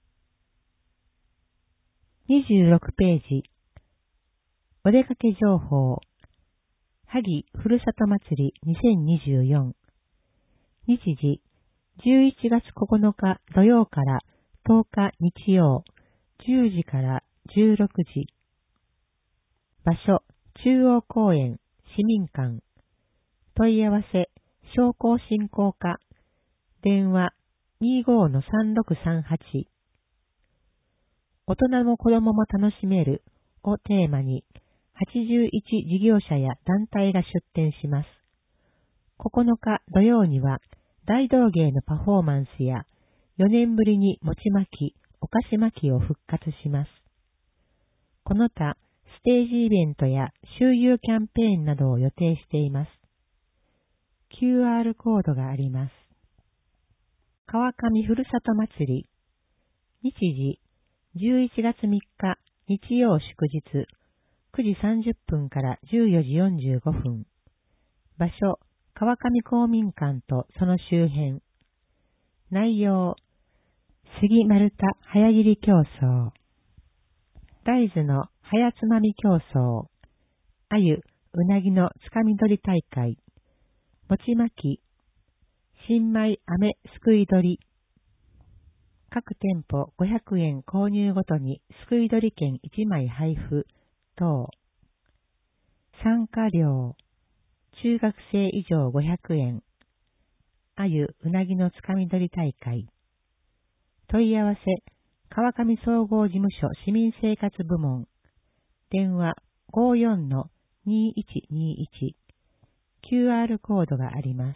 にじゅうろくページ。お出かけ情報。萩ふるさと祭りにせんにじゅうよん。日時、じゅういちがつここのか土曜からとおか日曜、じゅうじからじゅうろくじ。場所、中央公園、市民館。問い合わせ、商工振興課。電話、にじゅうごのさんろくさんはち。大人も子供も楽しめるをテーマに、はちじゅういち事業者や団体が出展します。ここのか土曜には、大道芸のパフォーマンスや、よねんぶりに餅巻き、お菓子巻きを復活します。この他、ステージイベントや周遊キャンペーンなどを予定しています。キューアール コードがあります。川上ふるさと祭り。日時、じゅういちがつみっか日曜祝日、くじさんじゅっぷんからじゅうよじよんじゅうごふん。場所、川上公民館とその周辺。内容、杉丸太早切り競争。大豆の早つまみ競争。鮎、うなぎのつかみ取り大会。餅巻き。新米飴すくい取り。各店舗ごひゃくえん購入ごとにすくい取り券いちまい配布等。参加料。中学生以上ごひゃくえん。鮎、うなぎのつかみ取り大会。問い合わせ、川上総合事務所市民生活部門。電話 ごじゅうよんのにいちにいち。キューアール コードがあります。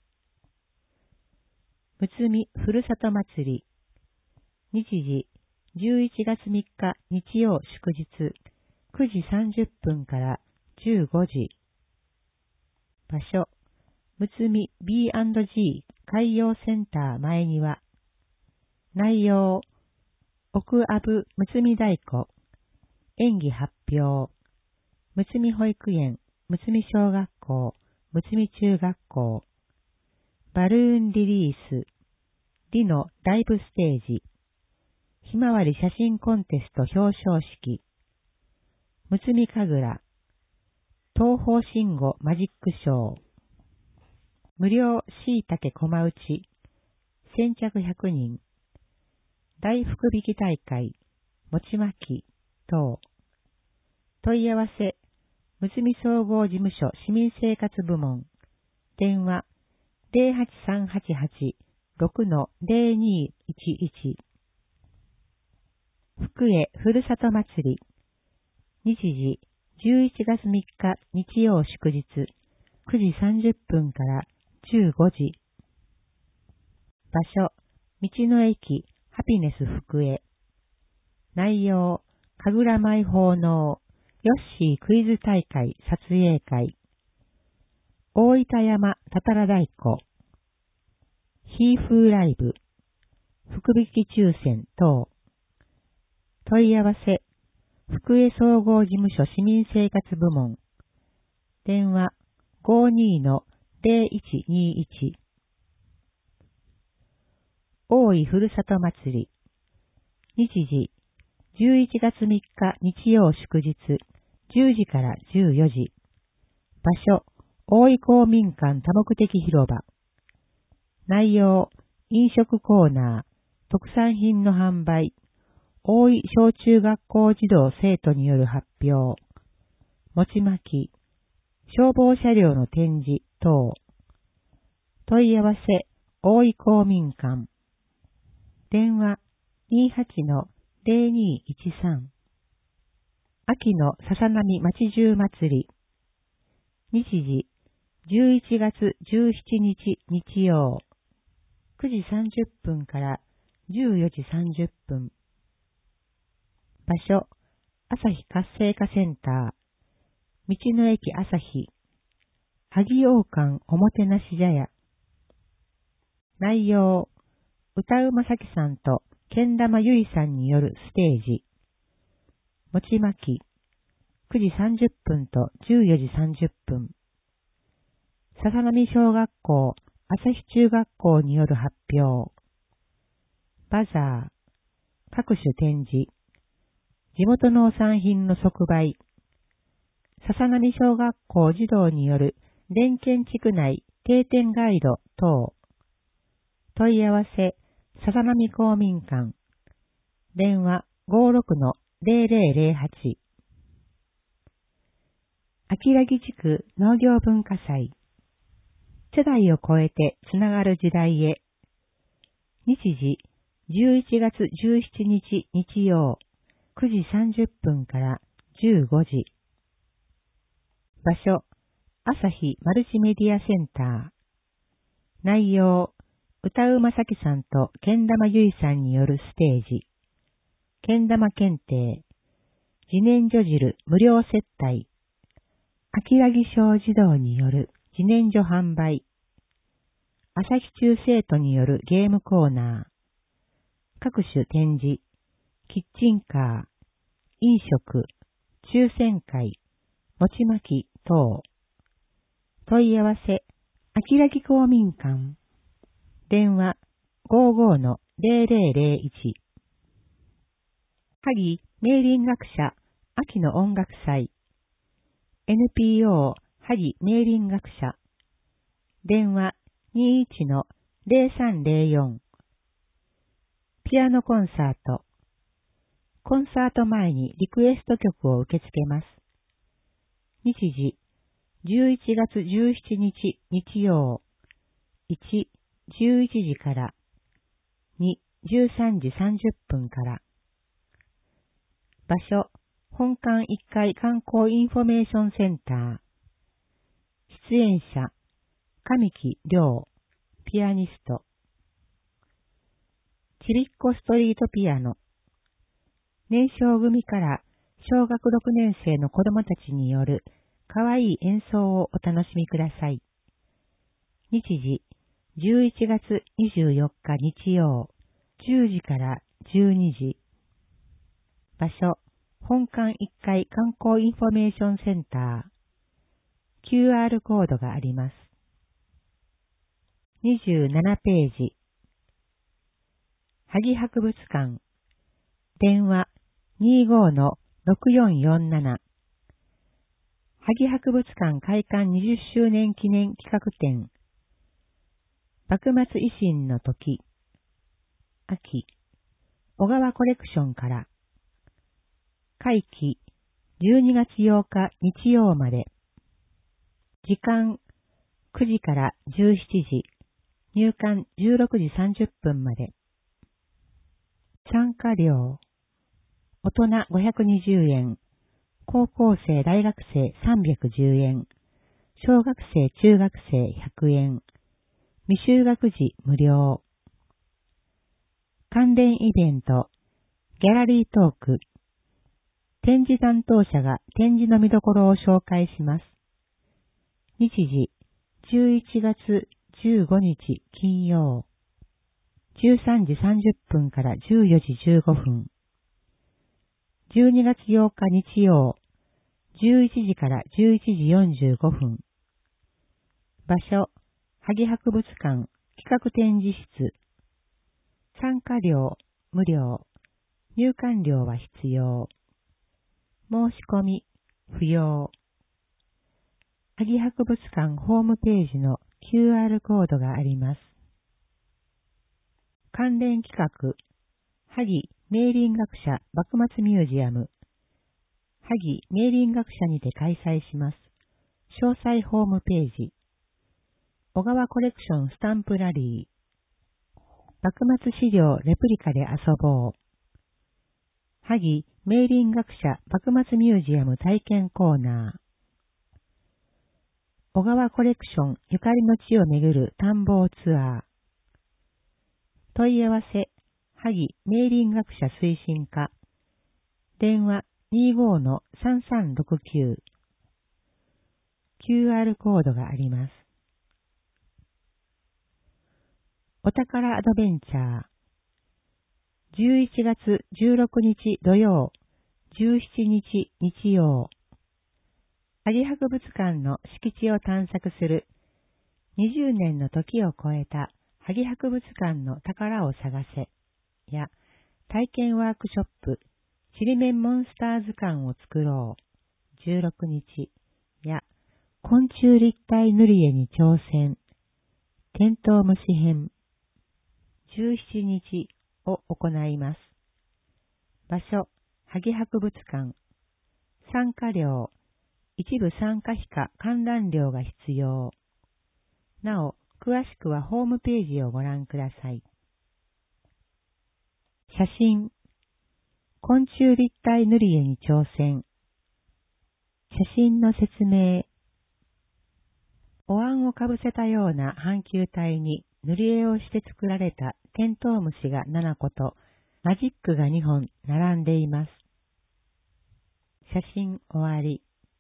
むつみふるさと祭り。日時、じゅういちがつみっか日曜祝日、くじさんじゅっぷんからじゅうごじ。場所、むつみ ビーアンドジー 海洋センター前庭。内容、奥阿部むつみ太鼓。演技発表。むつみ保育園、むつみ小学校、むつみ中学校。バルーンリリース。リのライブステージ。ひまわり写真コンテスト表彰式。むつみ神楽。東方信号マジックショー。無料しいたけ駒打ち。先着ひゃくにん。大福引き大会。餅巻き。等。問い合わせ。むつみ総合事務所市民生活部門。電話。ゼロはちさんはちはち ろくのゼロにいちいち。福江ふるさと祭り。日時、じゅういちがつみっか日曜祝日、くじさんじゅっぷんからじゅうごじ。場所、道の駅ハピネス福江。内容、神楽舞奉納、ヨッシークイズ大会撮影会。 大分山たたら太鼓、ヒーフーライブ、福引抽選等。問い合わせ、福江総合事務所市民生活部門。電話 ごーにーのゼロいちにいち。大井ふるさと祭り。日時、じゅういちがつみっか日曜祝日、じゅうじからじゅうよじ。場所、大井公民館多目的広場。内容、飲食コーナー、特産品の販売、大井小中学校児童生徒による発表、餅巻き、消防車両の展示等。問い合わせ、大井公民館。電話 にーはちのゼロにいちさん。秋のささなみ町中祭り。日時、じゅういちがつじゅうしちにち日曜。くじさんじゅっぷんからじゅうよじさんじゅっぷん。場所、朝日活性化センター。道の駅朝日。萩王館おもてなし茶屋。内容、歌うまさきさんとけん玉ゆいさんによるステージ。餅巻き、くじさんじゅっぷんとじゅうよじさんじゅっぷん。笹波小学校、朝日中学校による発表。バザー、各種展示。地元農産品の即売。笹波小学校児童による田県地区内定点ガイド等。問い合わせ、笹波公民館。電話 ごーろくのゼロゼロゼロはち。秋良木地区農業文化祭。世代を超えてつながる時代へ。日時、じゅういちがつじゅうしちにち日曜、くじさんじゅっぷんからじゅうごじ。場所、朝日マルチメディアセンター。内容、歌うまさきさんとけん玉ゆいさんによるステージ。けん玉検定。自然薯汁無料接待。秋良木小児童による自然薯販売。朝日中生徒によるゲームコーナー。各種展示。キッチンカー。飲食。抽選会。餅巻き等。問い合わせ。秋良木公民館。電話 ごーごーのゼロゼロゼロいち。萩明林学者秋の音楽祭。エヌピーオー 萩明林学者。電話にいちのゼロさんゼロよん。ピアノコンサート。コンサート前にリクエスト曲を受け付けます。日時、じゅういちがつじゅうしちにち日曜。いち、じゅういちじから。に、じゅうさんじさんじゅっぷんから。場所、本館いっかい観光インフォメーションセンター。出演者、神木亮、ピアニスト。ちびっこストリートピアノ。年少組から小学ろくねん生の子供たちによるかわいい演奏をお楽しみください。日時、じゅういちがつにじゅうよっか日曜、じゅうじからじゅうにじ。場所、本館いっかい観光インフォメーションセンター。キューアール コードがあります。にじゅうななページ。萩博物館。電話にーごーのろくよんよんなな。萩博物館開館にじゅっしゅうねん記念企画展。幕末維新の時。秋。小川コレクションから。会期じゅうにがつようか日曜まで。時間くじからじゅうしちじ。入館じゅうろくじさんじゅっぷんまで。参加料。大人ごひゃくにじゅうえん。高校生大学生さんびゃくじゅうえん。小学生中学生ひゃくえん。未就学時無料。関連イベント。ギャラリートーク。展示担当者が展示の見どころを紹介します。日時、 じゅういちがつじゅうごにち金曜、じゅうさんじさんじゅっぷんからじゅうよじじゅうごふん。じゅうにがつようか日曜、じゅういちじからじゅういちじよんじゅうごふん。場所、萩博物館企画展示室。参加料、無料。入館料は必要。申し込み、不要。萩博物館ホームページの キューアール コードがあります。関連企画、萩明林学者幕末ミュージアム。萩明林学者にて開催します。詳細ホームページ。小川コレクションスタンプラリー。幕末資料レプリカで遊ぼう。萩明林学者幕末ミュージアム体験コーナー。小川コレクションゆかりの地を巡る探訪ツアー。問い合わせ、萩明林学者推進課。電話 にじゅうごのさんさんろくきゅう。キューアール コードがあります。お宝アドベンチャー。じゅういちがつじゅうろくにち土曜、じゅうしちにち日曜。萩博物館の敷地を探索するにじゅうねんの時を超えた萩博物館の宝を探せや体験ワークショップちりめんモンスター図鑑を作ろうじゅうろくにちや昆虫立体塗り絵に挑戦テントウムシ編じゅうしちにちを行います。場所、萩博物館。参加料、一部参加費か観覧料が必要。なお、詳しくはホームページをご覧ください。写真、昆虫立体塗り絵に挑戦。写真の説明。お椀をかぶせたような半球体に塗り絵をして作られたテントウムシがななことマジックがにほん並んでいます。写真終わり。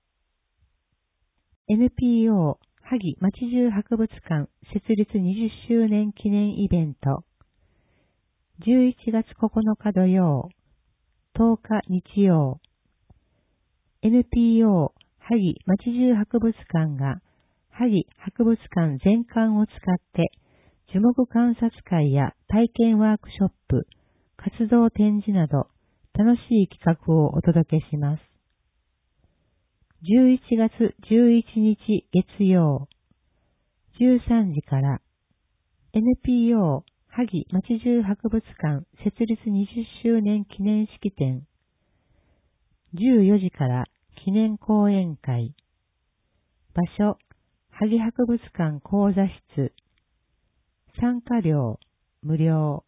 エヌピーオー 萩町中博物館設立にじゅっしゅうねん記念イベント。じゅういちがつここのか土曜、とおか日曜。エヌピーオー 萩町中博物館が萩博物館全館を使って樹木観察会や体験ワークショップ、活動展示など楽しい企画をお届けします。じゅういちがつじゅういちにち月曜、じゅうさんじから エヌピーオー 萩町中博物館設立にじゅっしゅうねん記念式典、じゅうよじから記念講演会、場所、萩博物館講座室、参加料、無料。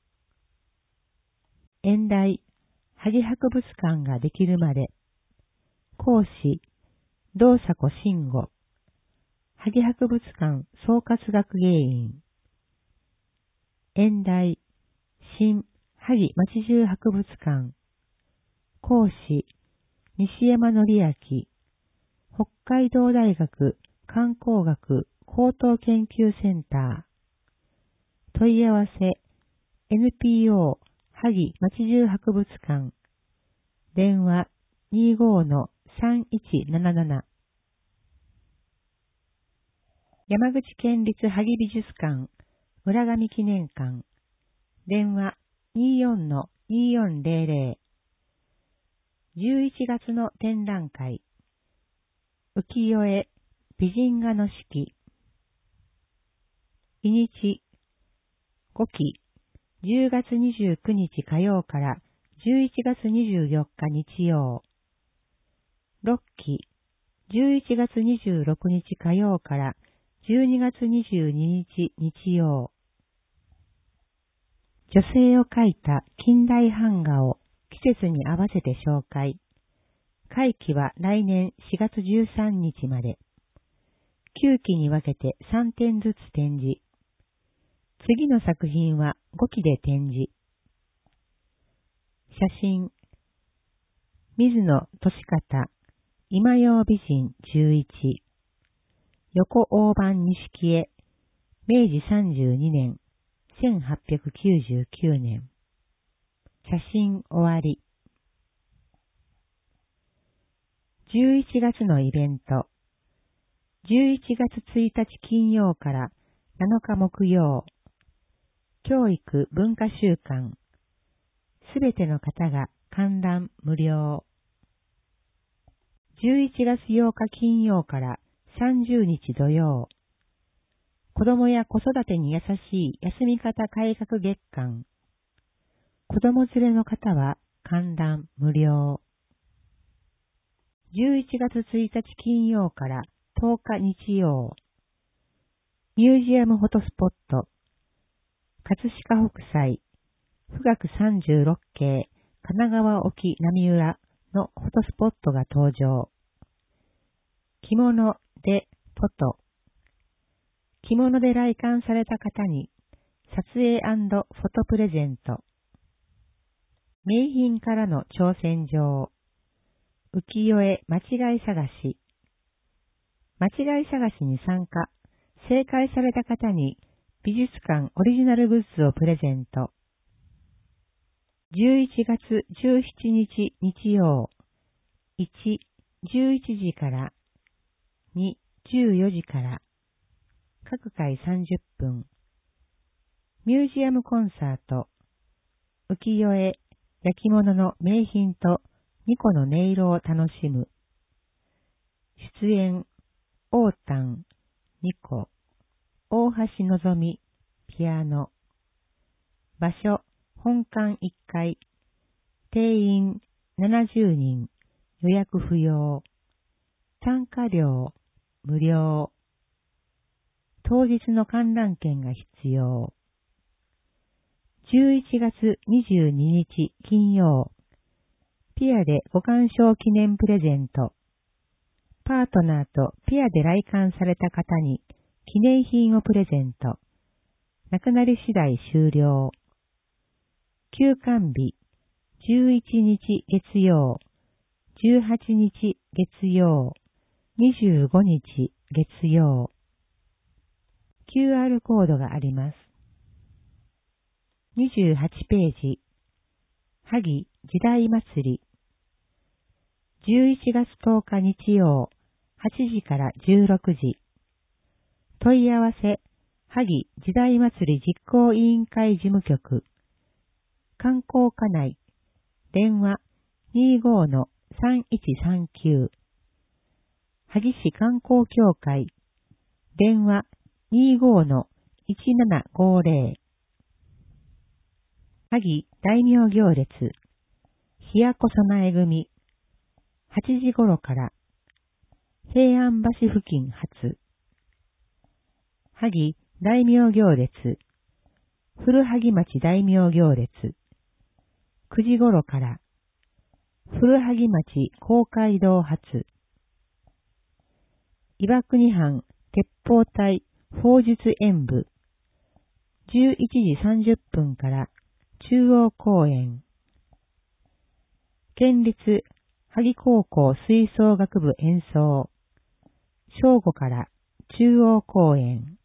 演題、萩博物館ができるまで。講師、道迫慎吾。萩博物館総括学芸員。演題、新萩町中博物館。講師、西山則明。北海道大学観光学高等研究センター。問い合わせ、エヌピーオー 萩町中博物館。電話 にじゅうごのさんいちなななな。山口県立萩美術館村上記念館。電話 にじゅうよんのにじゅうよんぜろぜろ。じゅういちがつの展覧会。浮世絵美人画の式。日にちごき、じゅうがつにじゅうくにち火曜からじゅういちがつにじゅうよっか日曜。ろっき、じゅういちがつにじゅうろくにち火曜からじゅうにがつにじゅうににち日曜。女性を描いた近代版画を季節に合わせて紹介。会期は来年しがつじゅうさんにちまで。きゅうきに分けてさんてんずつ展示。次の作品はごきで展示。写真。水野俊方、今用美人じゅういち。 横大判錦絵、めいじさんじゅうにねん、せんはっぴゃくきゅうじゅうきゅうねん。写真終わり。じゅういちがつのイベント。じゅういちがつついたち金曜からなのか木曜。教育文化週間。すべての方が観覧無料。じゅういちがつようか金曜からさんじゅうにち土曜。子供や子育てに優しい休み方改革月間。子供連れの方は観覧無料。じゅういちがつついたち金曜からとおか日曜。ミュージアムフォトスポット。葛飾北斎。富岳さんじゅうろっけい神奈川沖波浦のフォトスポットが登場。着物でフォト。着物で来館された方に撮影&フォトプレゼント。名品からの挑戦状。浮世絵間違い探し。間違い探しに参加。正解された方に美術館オリジナルグッズをプレゼント。じゅういちがつじゅうしちにち日曜。いち、じゅういちじから。に、じゅうよじから。各回さんじゅっぷん。ミュージアムコンサート。浮世絵、焼き物の名品とにこの音色を楽しむ。出演、大丹、にこ、大橋のぞみ、ピアノ。場所、本館いっかい。定員ななじゅうにん。予約不要。参加料、無料。当日の観覧券が必要。じゅういちがつにじゅうににち金曜。ピアでご鑑賞記念プレゼント。パートナーとピアで来館された方に記念品をプレゼント。なくなり次第終了。休館日、じゅういちにち月曜、じゅうはちにち月曜、にじゅうごにち月曜。キューアール コードがあります。にじゅうはちページ。萩時代祭り。じゅういちがつとおか日曜、はちじからじゅうろくじ。問い合わせ、萩時代祭り実行委員会事務局。観光課内。電話 にじゅうごのさんいちさんきゅう。萩市観光協会。電話 にじゅうごのいちななごぜろ。萩大名行列。ひやこ備え組。はちじごろから。平安橋付近発。萩大名行列。古萩町大名行列。くじごろから。古萩町公会堂発。岩国藩鉄砲隊砲術演舞。じゅういちじさんじゅっぷんから中央公園。県立萩高校吹奏楽部演奏。正午から中央公園。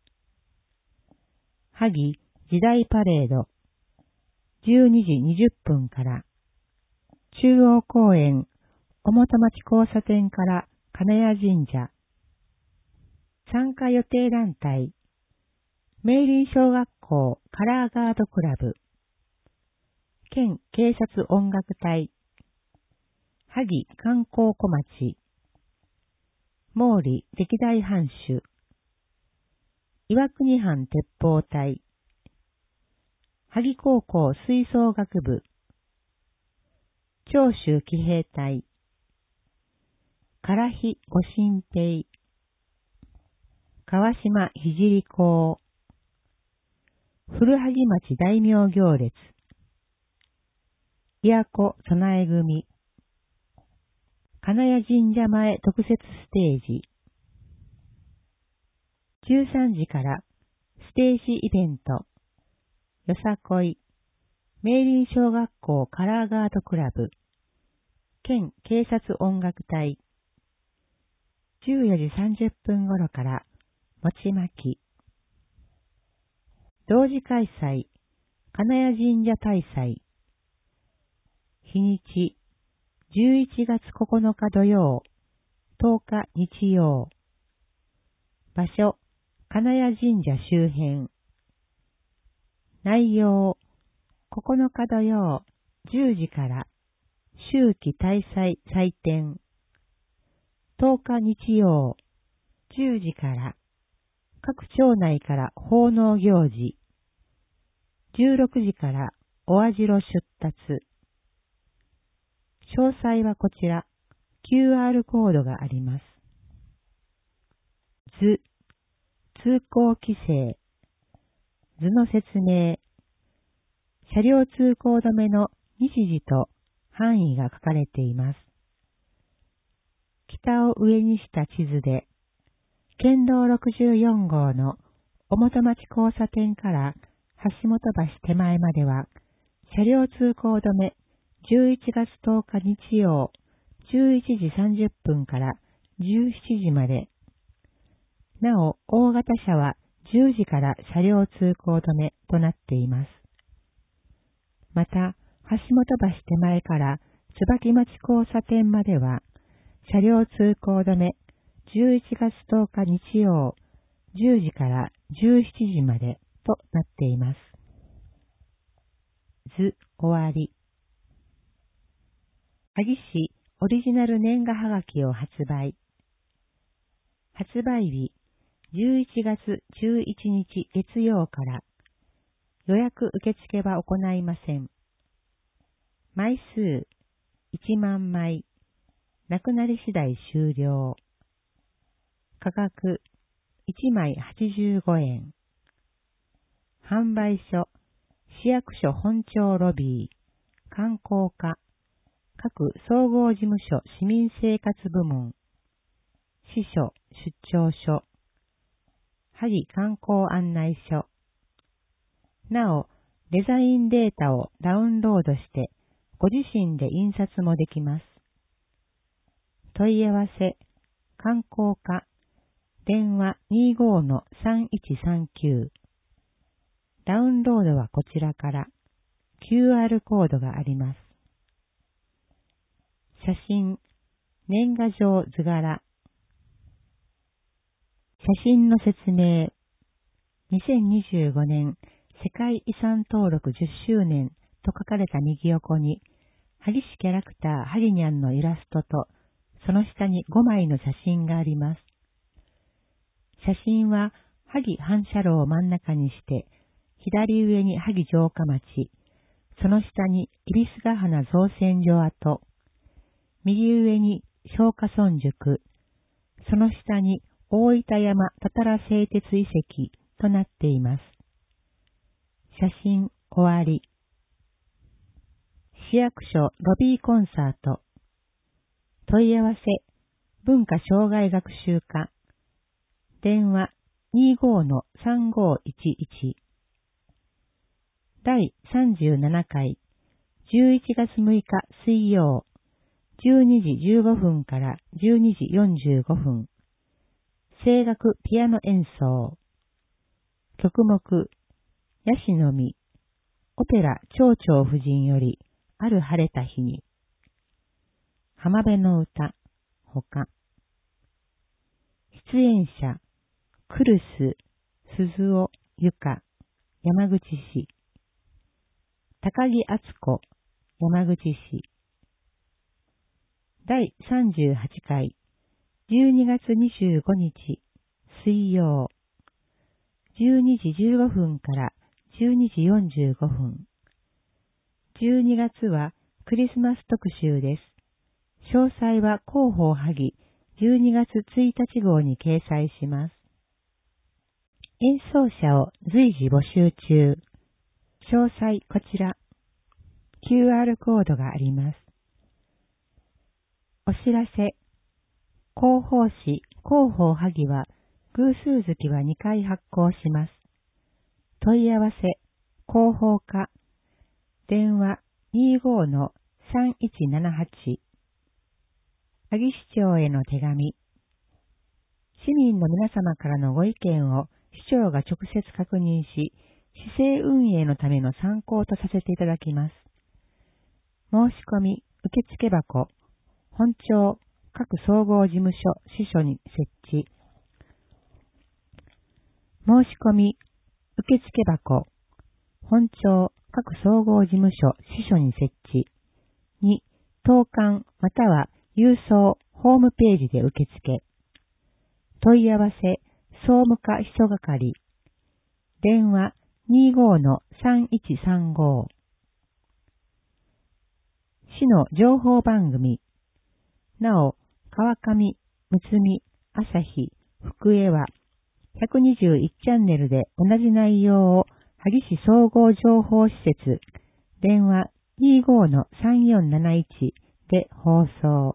萩時代パレード。じゅうにじにじゅっぷんから。中央公園、表町交差点から金谷神社。参加予定団体。明林小学校カラーガードクラブ。県警察音楽隊。萩観光小町。毛利歴代藩主。岩国藩鉄砲隊。萩高校吹奏楽部。長州騎兵隊。唐日御神亭。川島聖公。古萩町大名行列。琵琶湖備え組。金谷神社前特設ステージ。じゅうさんじからステージイベント。よさこい。明林小学校カラーガードクラブ。県警察音楽隊。じゅうよじさんじゅっぷん頃から餅巻き。同時開催、金谷神社大祭。日にち、じゅういちがつここのか土曜、とおか日曜。場所、金谷神社周辺。内容、ここのか土曜、じゅうじから秋季大祭祭典。とおか日曜、じゅうじから各町内から奉納行事。じゅうろくじからおあじろ出立。詳細はこちら、キューアール コードがあります。図、通行規制。図の説明。車両通行止めの日時と範囲が書かれています。北を上にした地図で、県道ろくじゅうよん号の小本町交差点から橋本橋手前までは、車両通行止めじゅういちがつとおか日曜じゅういちじさんじゅっぷんからじゅうしちじまで。なお、大型車はじゅうじから車両通行止めとなっています。また、橋本橋手前から椿町交差点までは、車両通行止めじゅういちがつとおか日曜じゅうじからじゅうしちじまでとなっています。図終わり。萩市オリジナル年賀はがきを発売。発売日じゅういちがつじゅういちにち月曜から予約受付は行いません。枚数いちまんまい。なくなり次第終了。価格いちまいはちじゅうごえん。販売所市役所本庁ロビー、観光課、各総合事務所市民生活部門、支所出張所、萩観光案内所。なお、デザインデータをダウンロードしてご自身で印刷もできます。問い合わせ、観光課、電話 にじゅうごのさんいちさんきゅう。ダウンロードはこちらから、キューアール コードがあります。写真、年賀状図柄。写真の説明。にせんにじゅうごねん世界遺産登録じゅっしゅうねんと書かれた右横に、萩市キャラクターハリニャンのイラストと、その下にごまいの写真があります。写真は萩反射炉を真ん中にして、左上に萩城下町、その下に恵比寿ヶ花造船所跡、右上に松下村塾、その下に大分山たたら製鉄遺跡となっています。写真終わり。市役所ロビーコンサート。問い合わせ、文化障害学習課。電話 にじゅうごのさんごいちいち。だいさんじゅうななかい、じゅういちがつむいか水曜、じゅうにじじゅうごふんからじゅうにじよんじゅうごふん。声楽ピアノ演奏。曲目、ヤシの実、オペラ蝶々夫人より、ある晴れた日に。浜辺の歌、ほか。出演者、クルス、鈴尾、ゆか、山口市。高木敦子、山口市。だいさんじゅうはちかい、じゅうにがつにじゅうごにち、水曜。じゅうにじじゅうごふんからじゅうにじよんじゅうごふん。じゅうにがつはクリスマス特集です。詳細は広報萩じゅうにがつついたち号に掲載します。演奏者を随時募集中。詳細こちら。キューアール コードがあります。お知らせ。広報誌広報萩は偶数月はにかい発行します。問い合わせ、広報課、電話 にじゅうごのさんいちななはち。萩市長への手紙。 市民の皆様からのご意見を市長が直接確認し、市政運営のための参考とさせていただきます。申し込み受付箱、本庁各総合事務所支所に設置。申し込み受付箱、本庁各総合事務所支所に設置。に、投函または郵送ホームページで受付。問い合わせ総務課秘書係。電話 にじゅうごのさんいちさんご。市の情報番組。なお、川上、むつみ、朝日、福江はひゃくにじゅういちチャンネルで同じ内容を萩市総合情報施設、電話 にじゅうごのさんよんなないち で放送。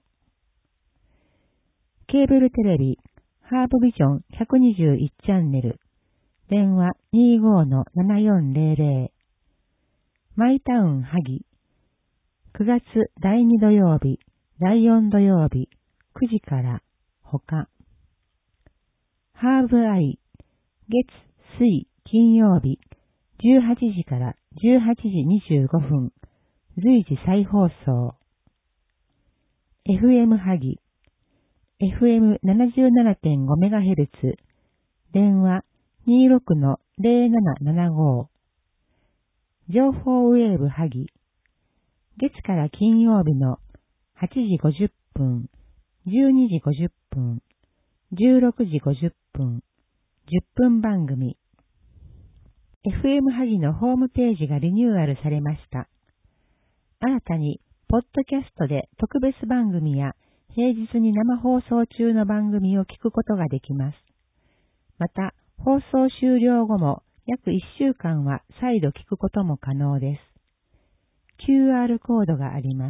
ケーブルテレビ、ハーブビジョンひゃくにじゅういちチャンネル、電話 にじゅうごのななよんぜろぜろ。マイタウン萩、くがつだいに土曜日、だいよん土曜日、くじからほか。ハーブアイ、月、水、金曜日、じゅうはちじからじゅうはちじにじゅうごふん、随時再放送。エフエム 萩、エフエムななじゅうななてんごメガヘルツ、電話 にじゅうろくのぜろななななご。情報ウェーブ萩、月から金曜日のはちじごじゅっぷん、じゅうにじごじゅっぷん、じゅうろくじごじゅっぷん、じゅっぷん番組。エフエム 萩のホームページがリニューアルされました。新たに、ポッドキャストで特別番組や平日に生放送中の番組を聞くことができます。また、放送終了後も約いっしゅうかんは再度聞くことも可能です。キューアール コードがあります。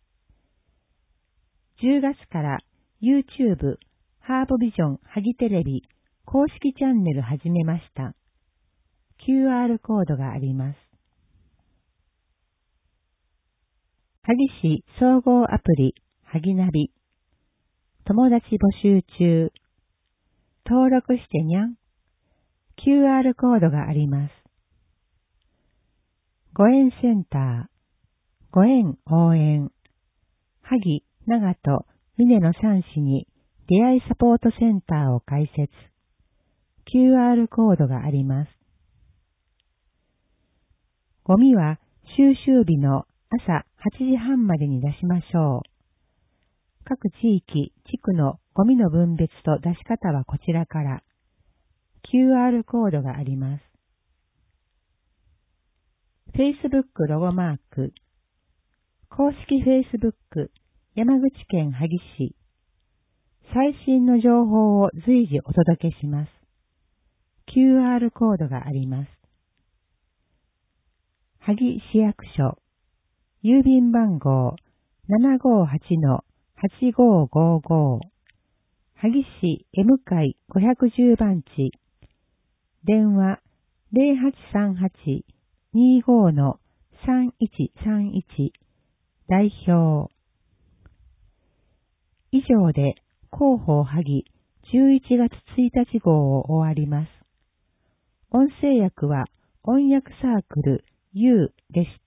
じゅうがつから YouTube、ハーブビジョン萩テレビ公式チャンネル始めました。キューアール コードがあります。萩市総合アプリ萩ナビ。友達募集中。登録してにゃん。キューアール コードがあります。ご縁センター。ご縁応援。萩、長門、峰のさん市に出会いサポートセンターを開設。キューアール コードがあります。ゴミは収集日の朝はちじはんまでに出しましょう。各地域、地区のゴミの分別と出し方はこちらから。キューアール コードがあります。Facebook ロゴマーク。公式 Facebook 山口県萩市。最新の情報を随時お届けします。キューアール コードがあります。萩市役所。郵便番号 ななごはちのはちごごご。萩市 M 会ごひゃくじゅう番地。電話 ゼロはちさんはちにじゅうごのさんいちさんいち。代表。以上で広報萩じゅういちがつついたち号を終わります。音声訳は音訳サークル U でした。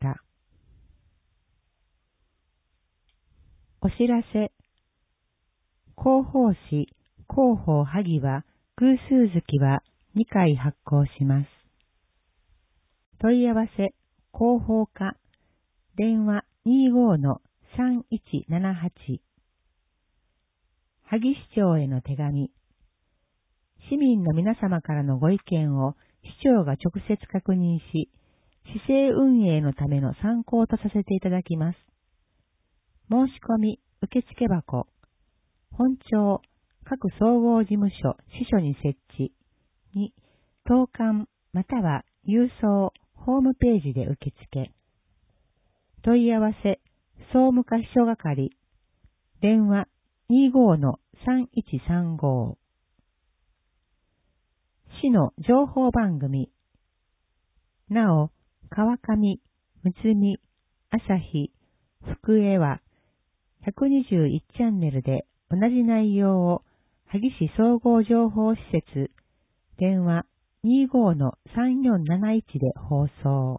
お知らせ。広報誌広報萩は偶数月はにかい発行します。問い合わせ広報課電話 にじゅうごのさんいちななはち。萩市長への手紙。市民の皆様からのご意見を市長が直接確認し、市政運営のための参考とさせていただきます。申し込み受付箱。本庁各総合事務所支所に設置。に、投函または郵送ホームページで受付。問い合わせ総務課秘書係。電話 にじゅうごのさんいちさんご。市の情報番組。なお、川上、むつみ、朝日、福江はひゃくにじゅういちチャンネルで同じ内容を萩市総合情報施設、電話 にじゅうごのさんよんなないち で放送。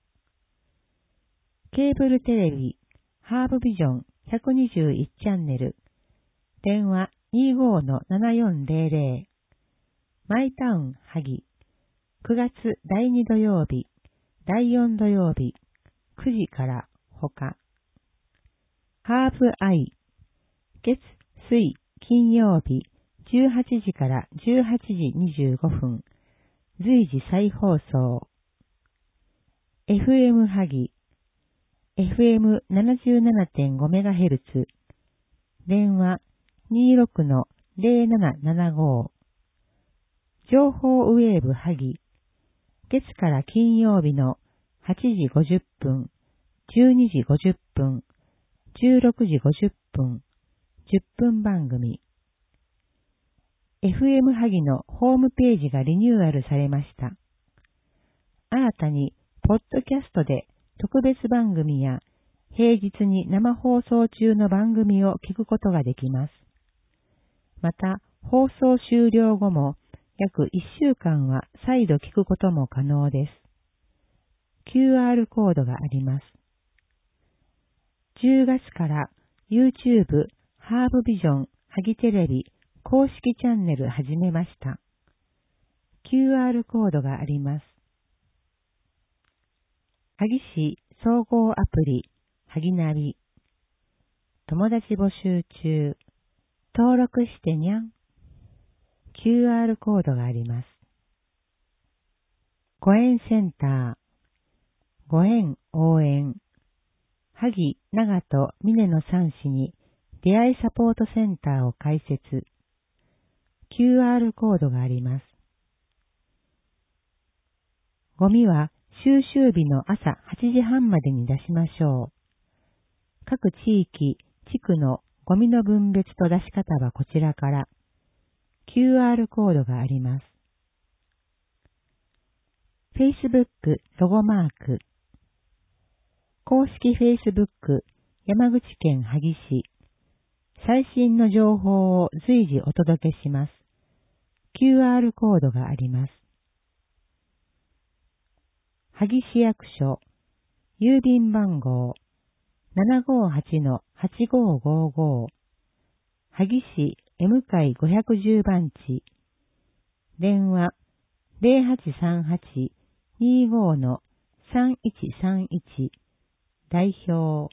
ケーブルテレビ、ハーブビジョンひゃくにじゅういちチャンネル、電話 にじゅうごのななよんぜろぜろ、マイタウン萩、くがつだいに土曜日、だいよん土曜日、くじからほか。ハーブアイ、月、水、金曜日、じゅうはちじからじゅうはちじにじゅうごふん、随時再放送。エフエム 萩、エフエムななじゅうななてんごメガヘルツ、電話 にじゅうろくのぜろななななご、情報ウェーブ萩、月から金曜日のはちじごじゅっぷん、じゅうにじごじゅっぷん、じゅうろくじごじゅっぷん、じゅっぷん番組。エフエム 萩のホームページがリニューアルされました。新たに、ポッドキャストで特別番組や平日に生放送中の番組を聞くことができます。また、放送終了後も約いっしゅうかんは再度聞くことも可能です。キューアール コードがあります。じゅうがつから YouTube ハーブビジョン萩テレビ公式チャンネル始めました。キューアール コードがあります。萩市総合アプリ萩ナビ、友達募集中、登録してにゃん。キューアール コードがあります。ご縁センター、ご縁応援、萩長門峰のさん市に出会いサポートセンターを開設。キューアール コードがあります。ゴミは収集日の朝はちじはんまでに出しましょう。各地域、地区のゴミの分別と出し方はこちらから。キューアール コードがあります。Facebook ロゴマーク。公式 Facebook 山口県萩市。最新の情報を随時お届けします。キューアール コードがあります。萩市役所、郵便番号 ななごはちのはちごごご、萩市 M 階ごひゃくじゅう番地、電話 ゼロはちさんはちにーごのさんいちさんいち、代表。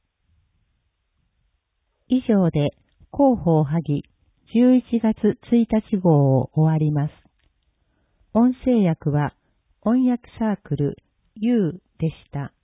以上で広報萩じゅういちがつついたち号を終わります。音声訳は音訳サークル U でした。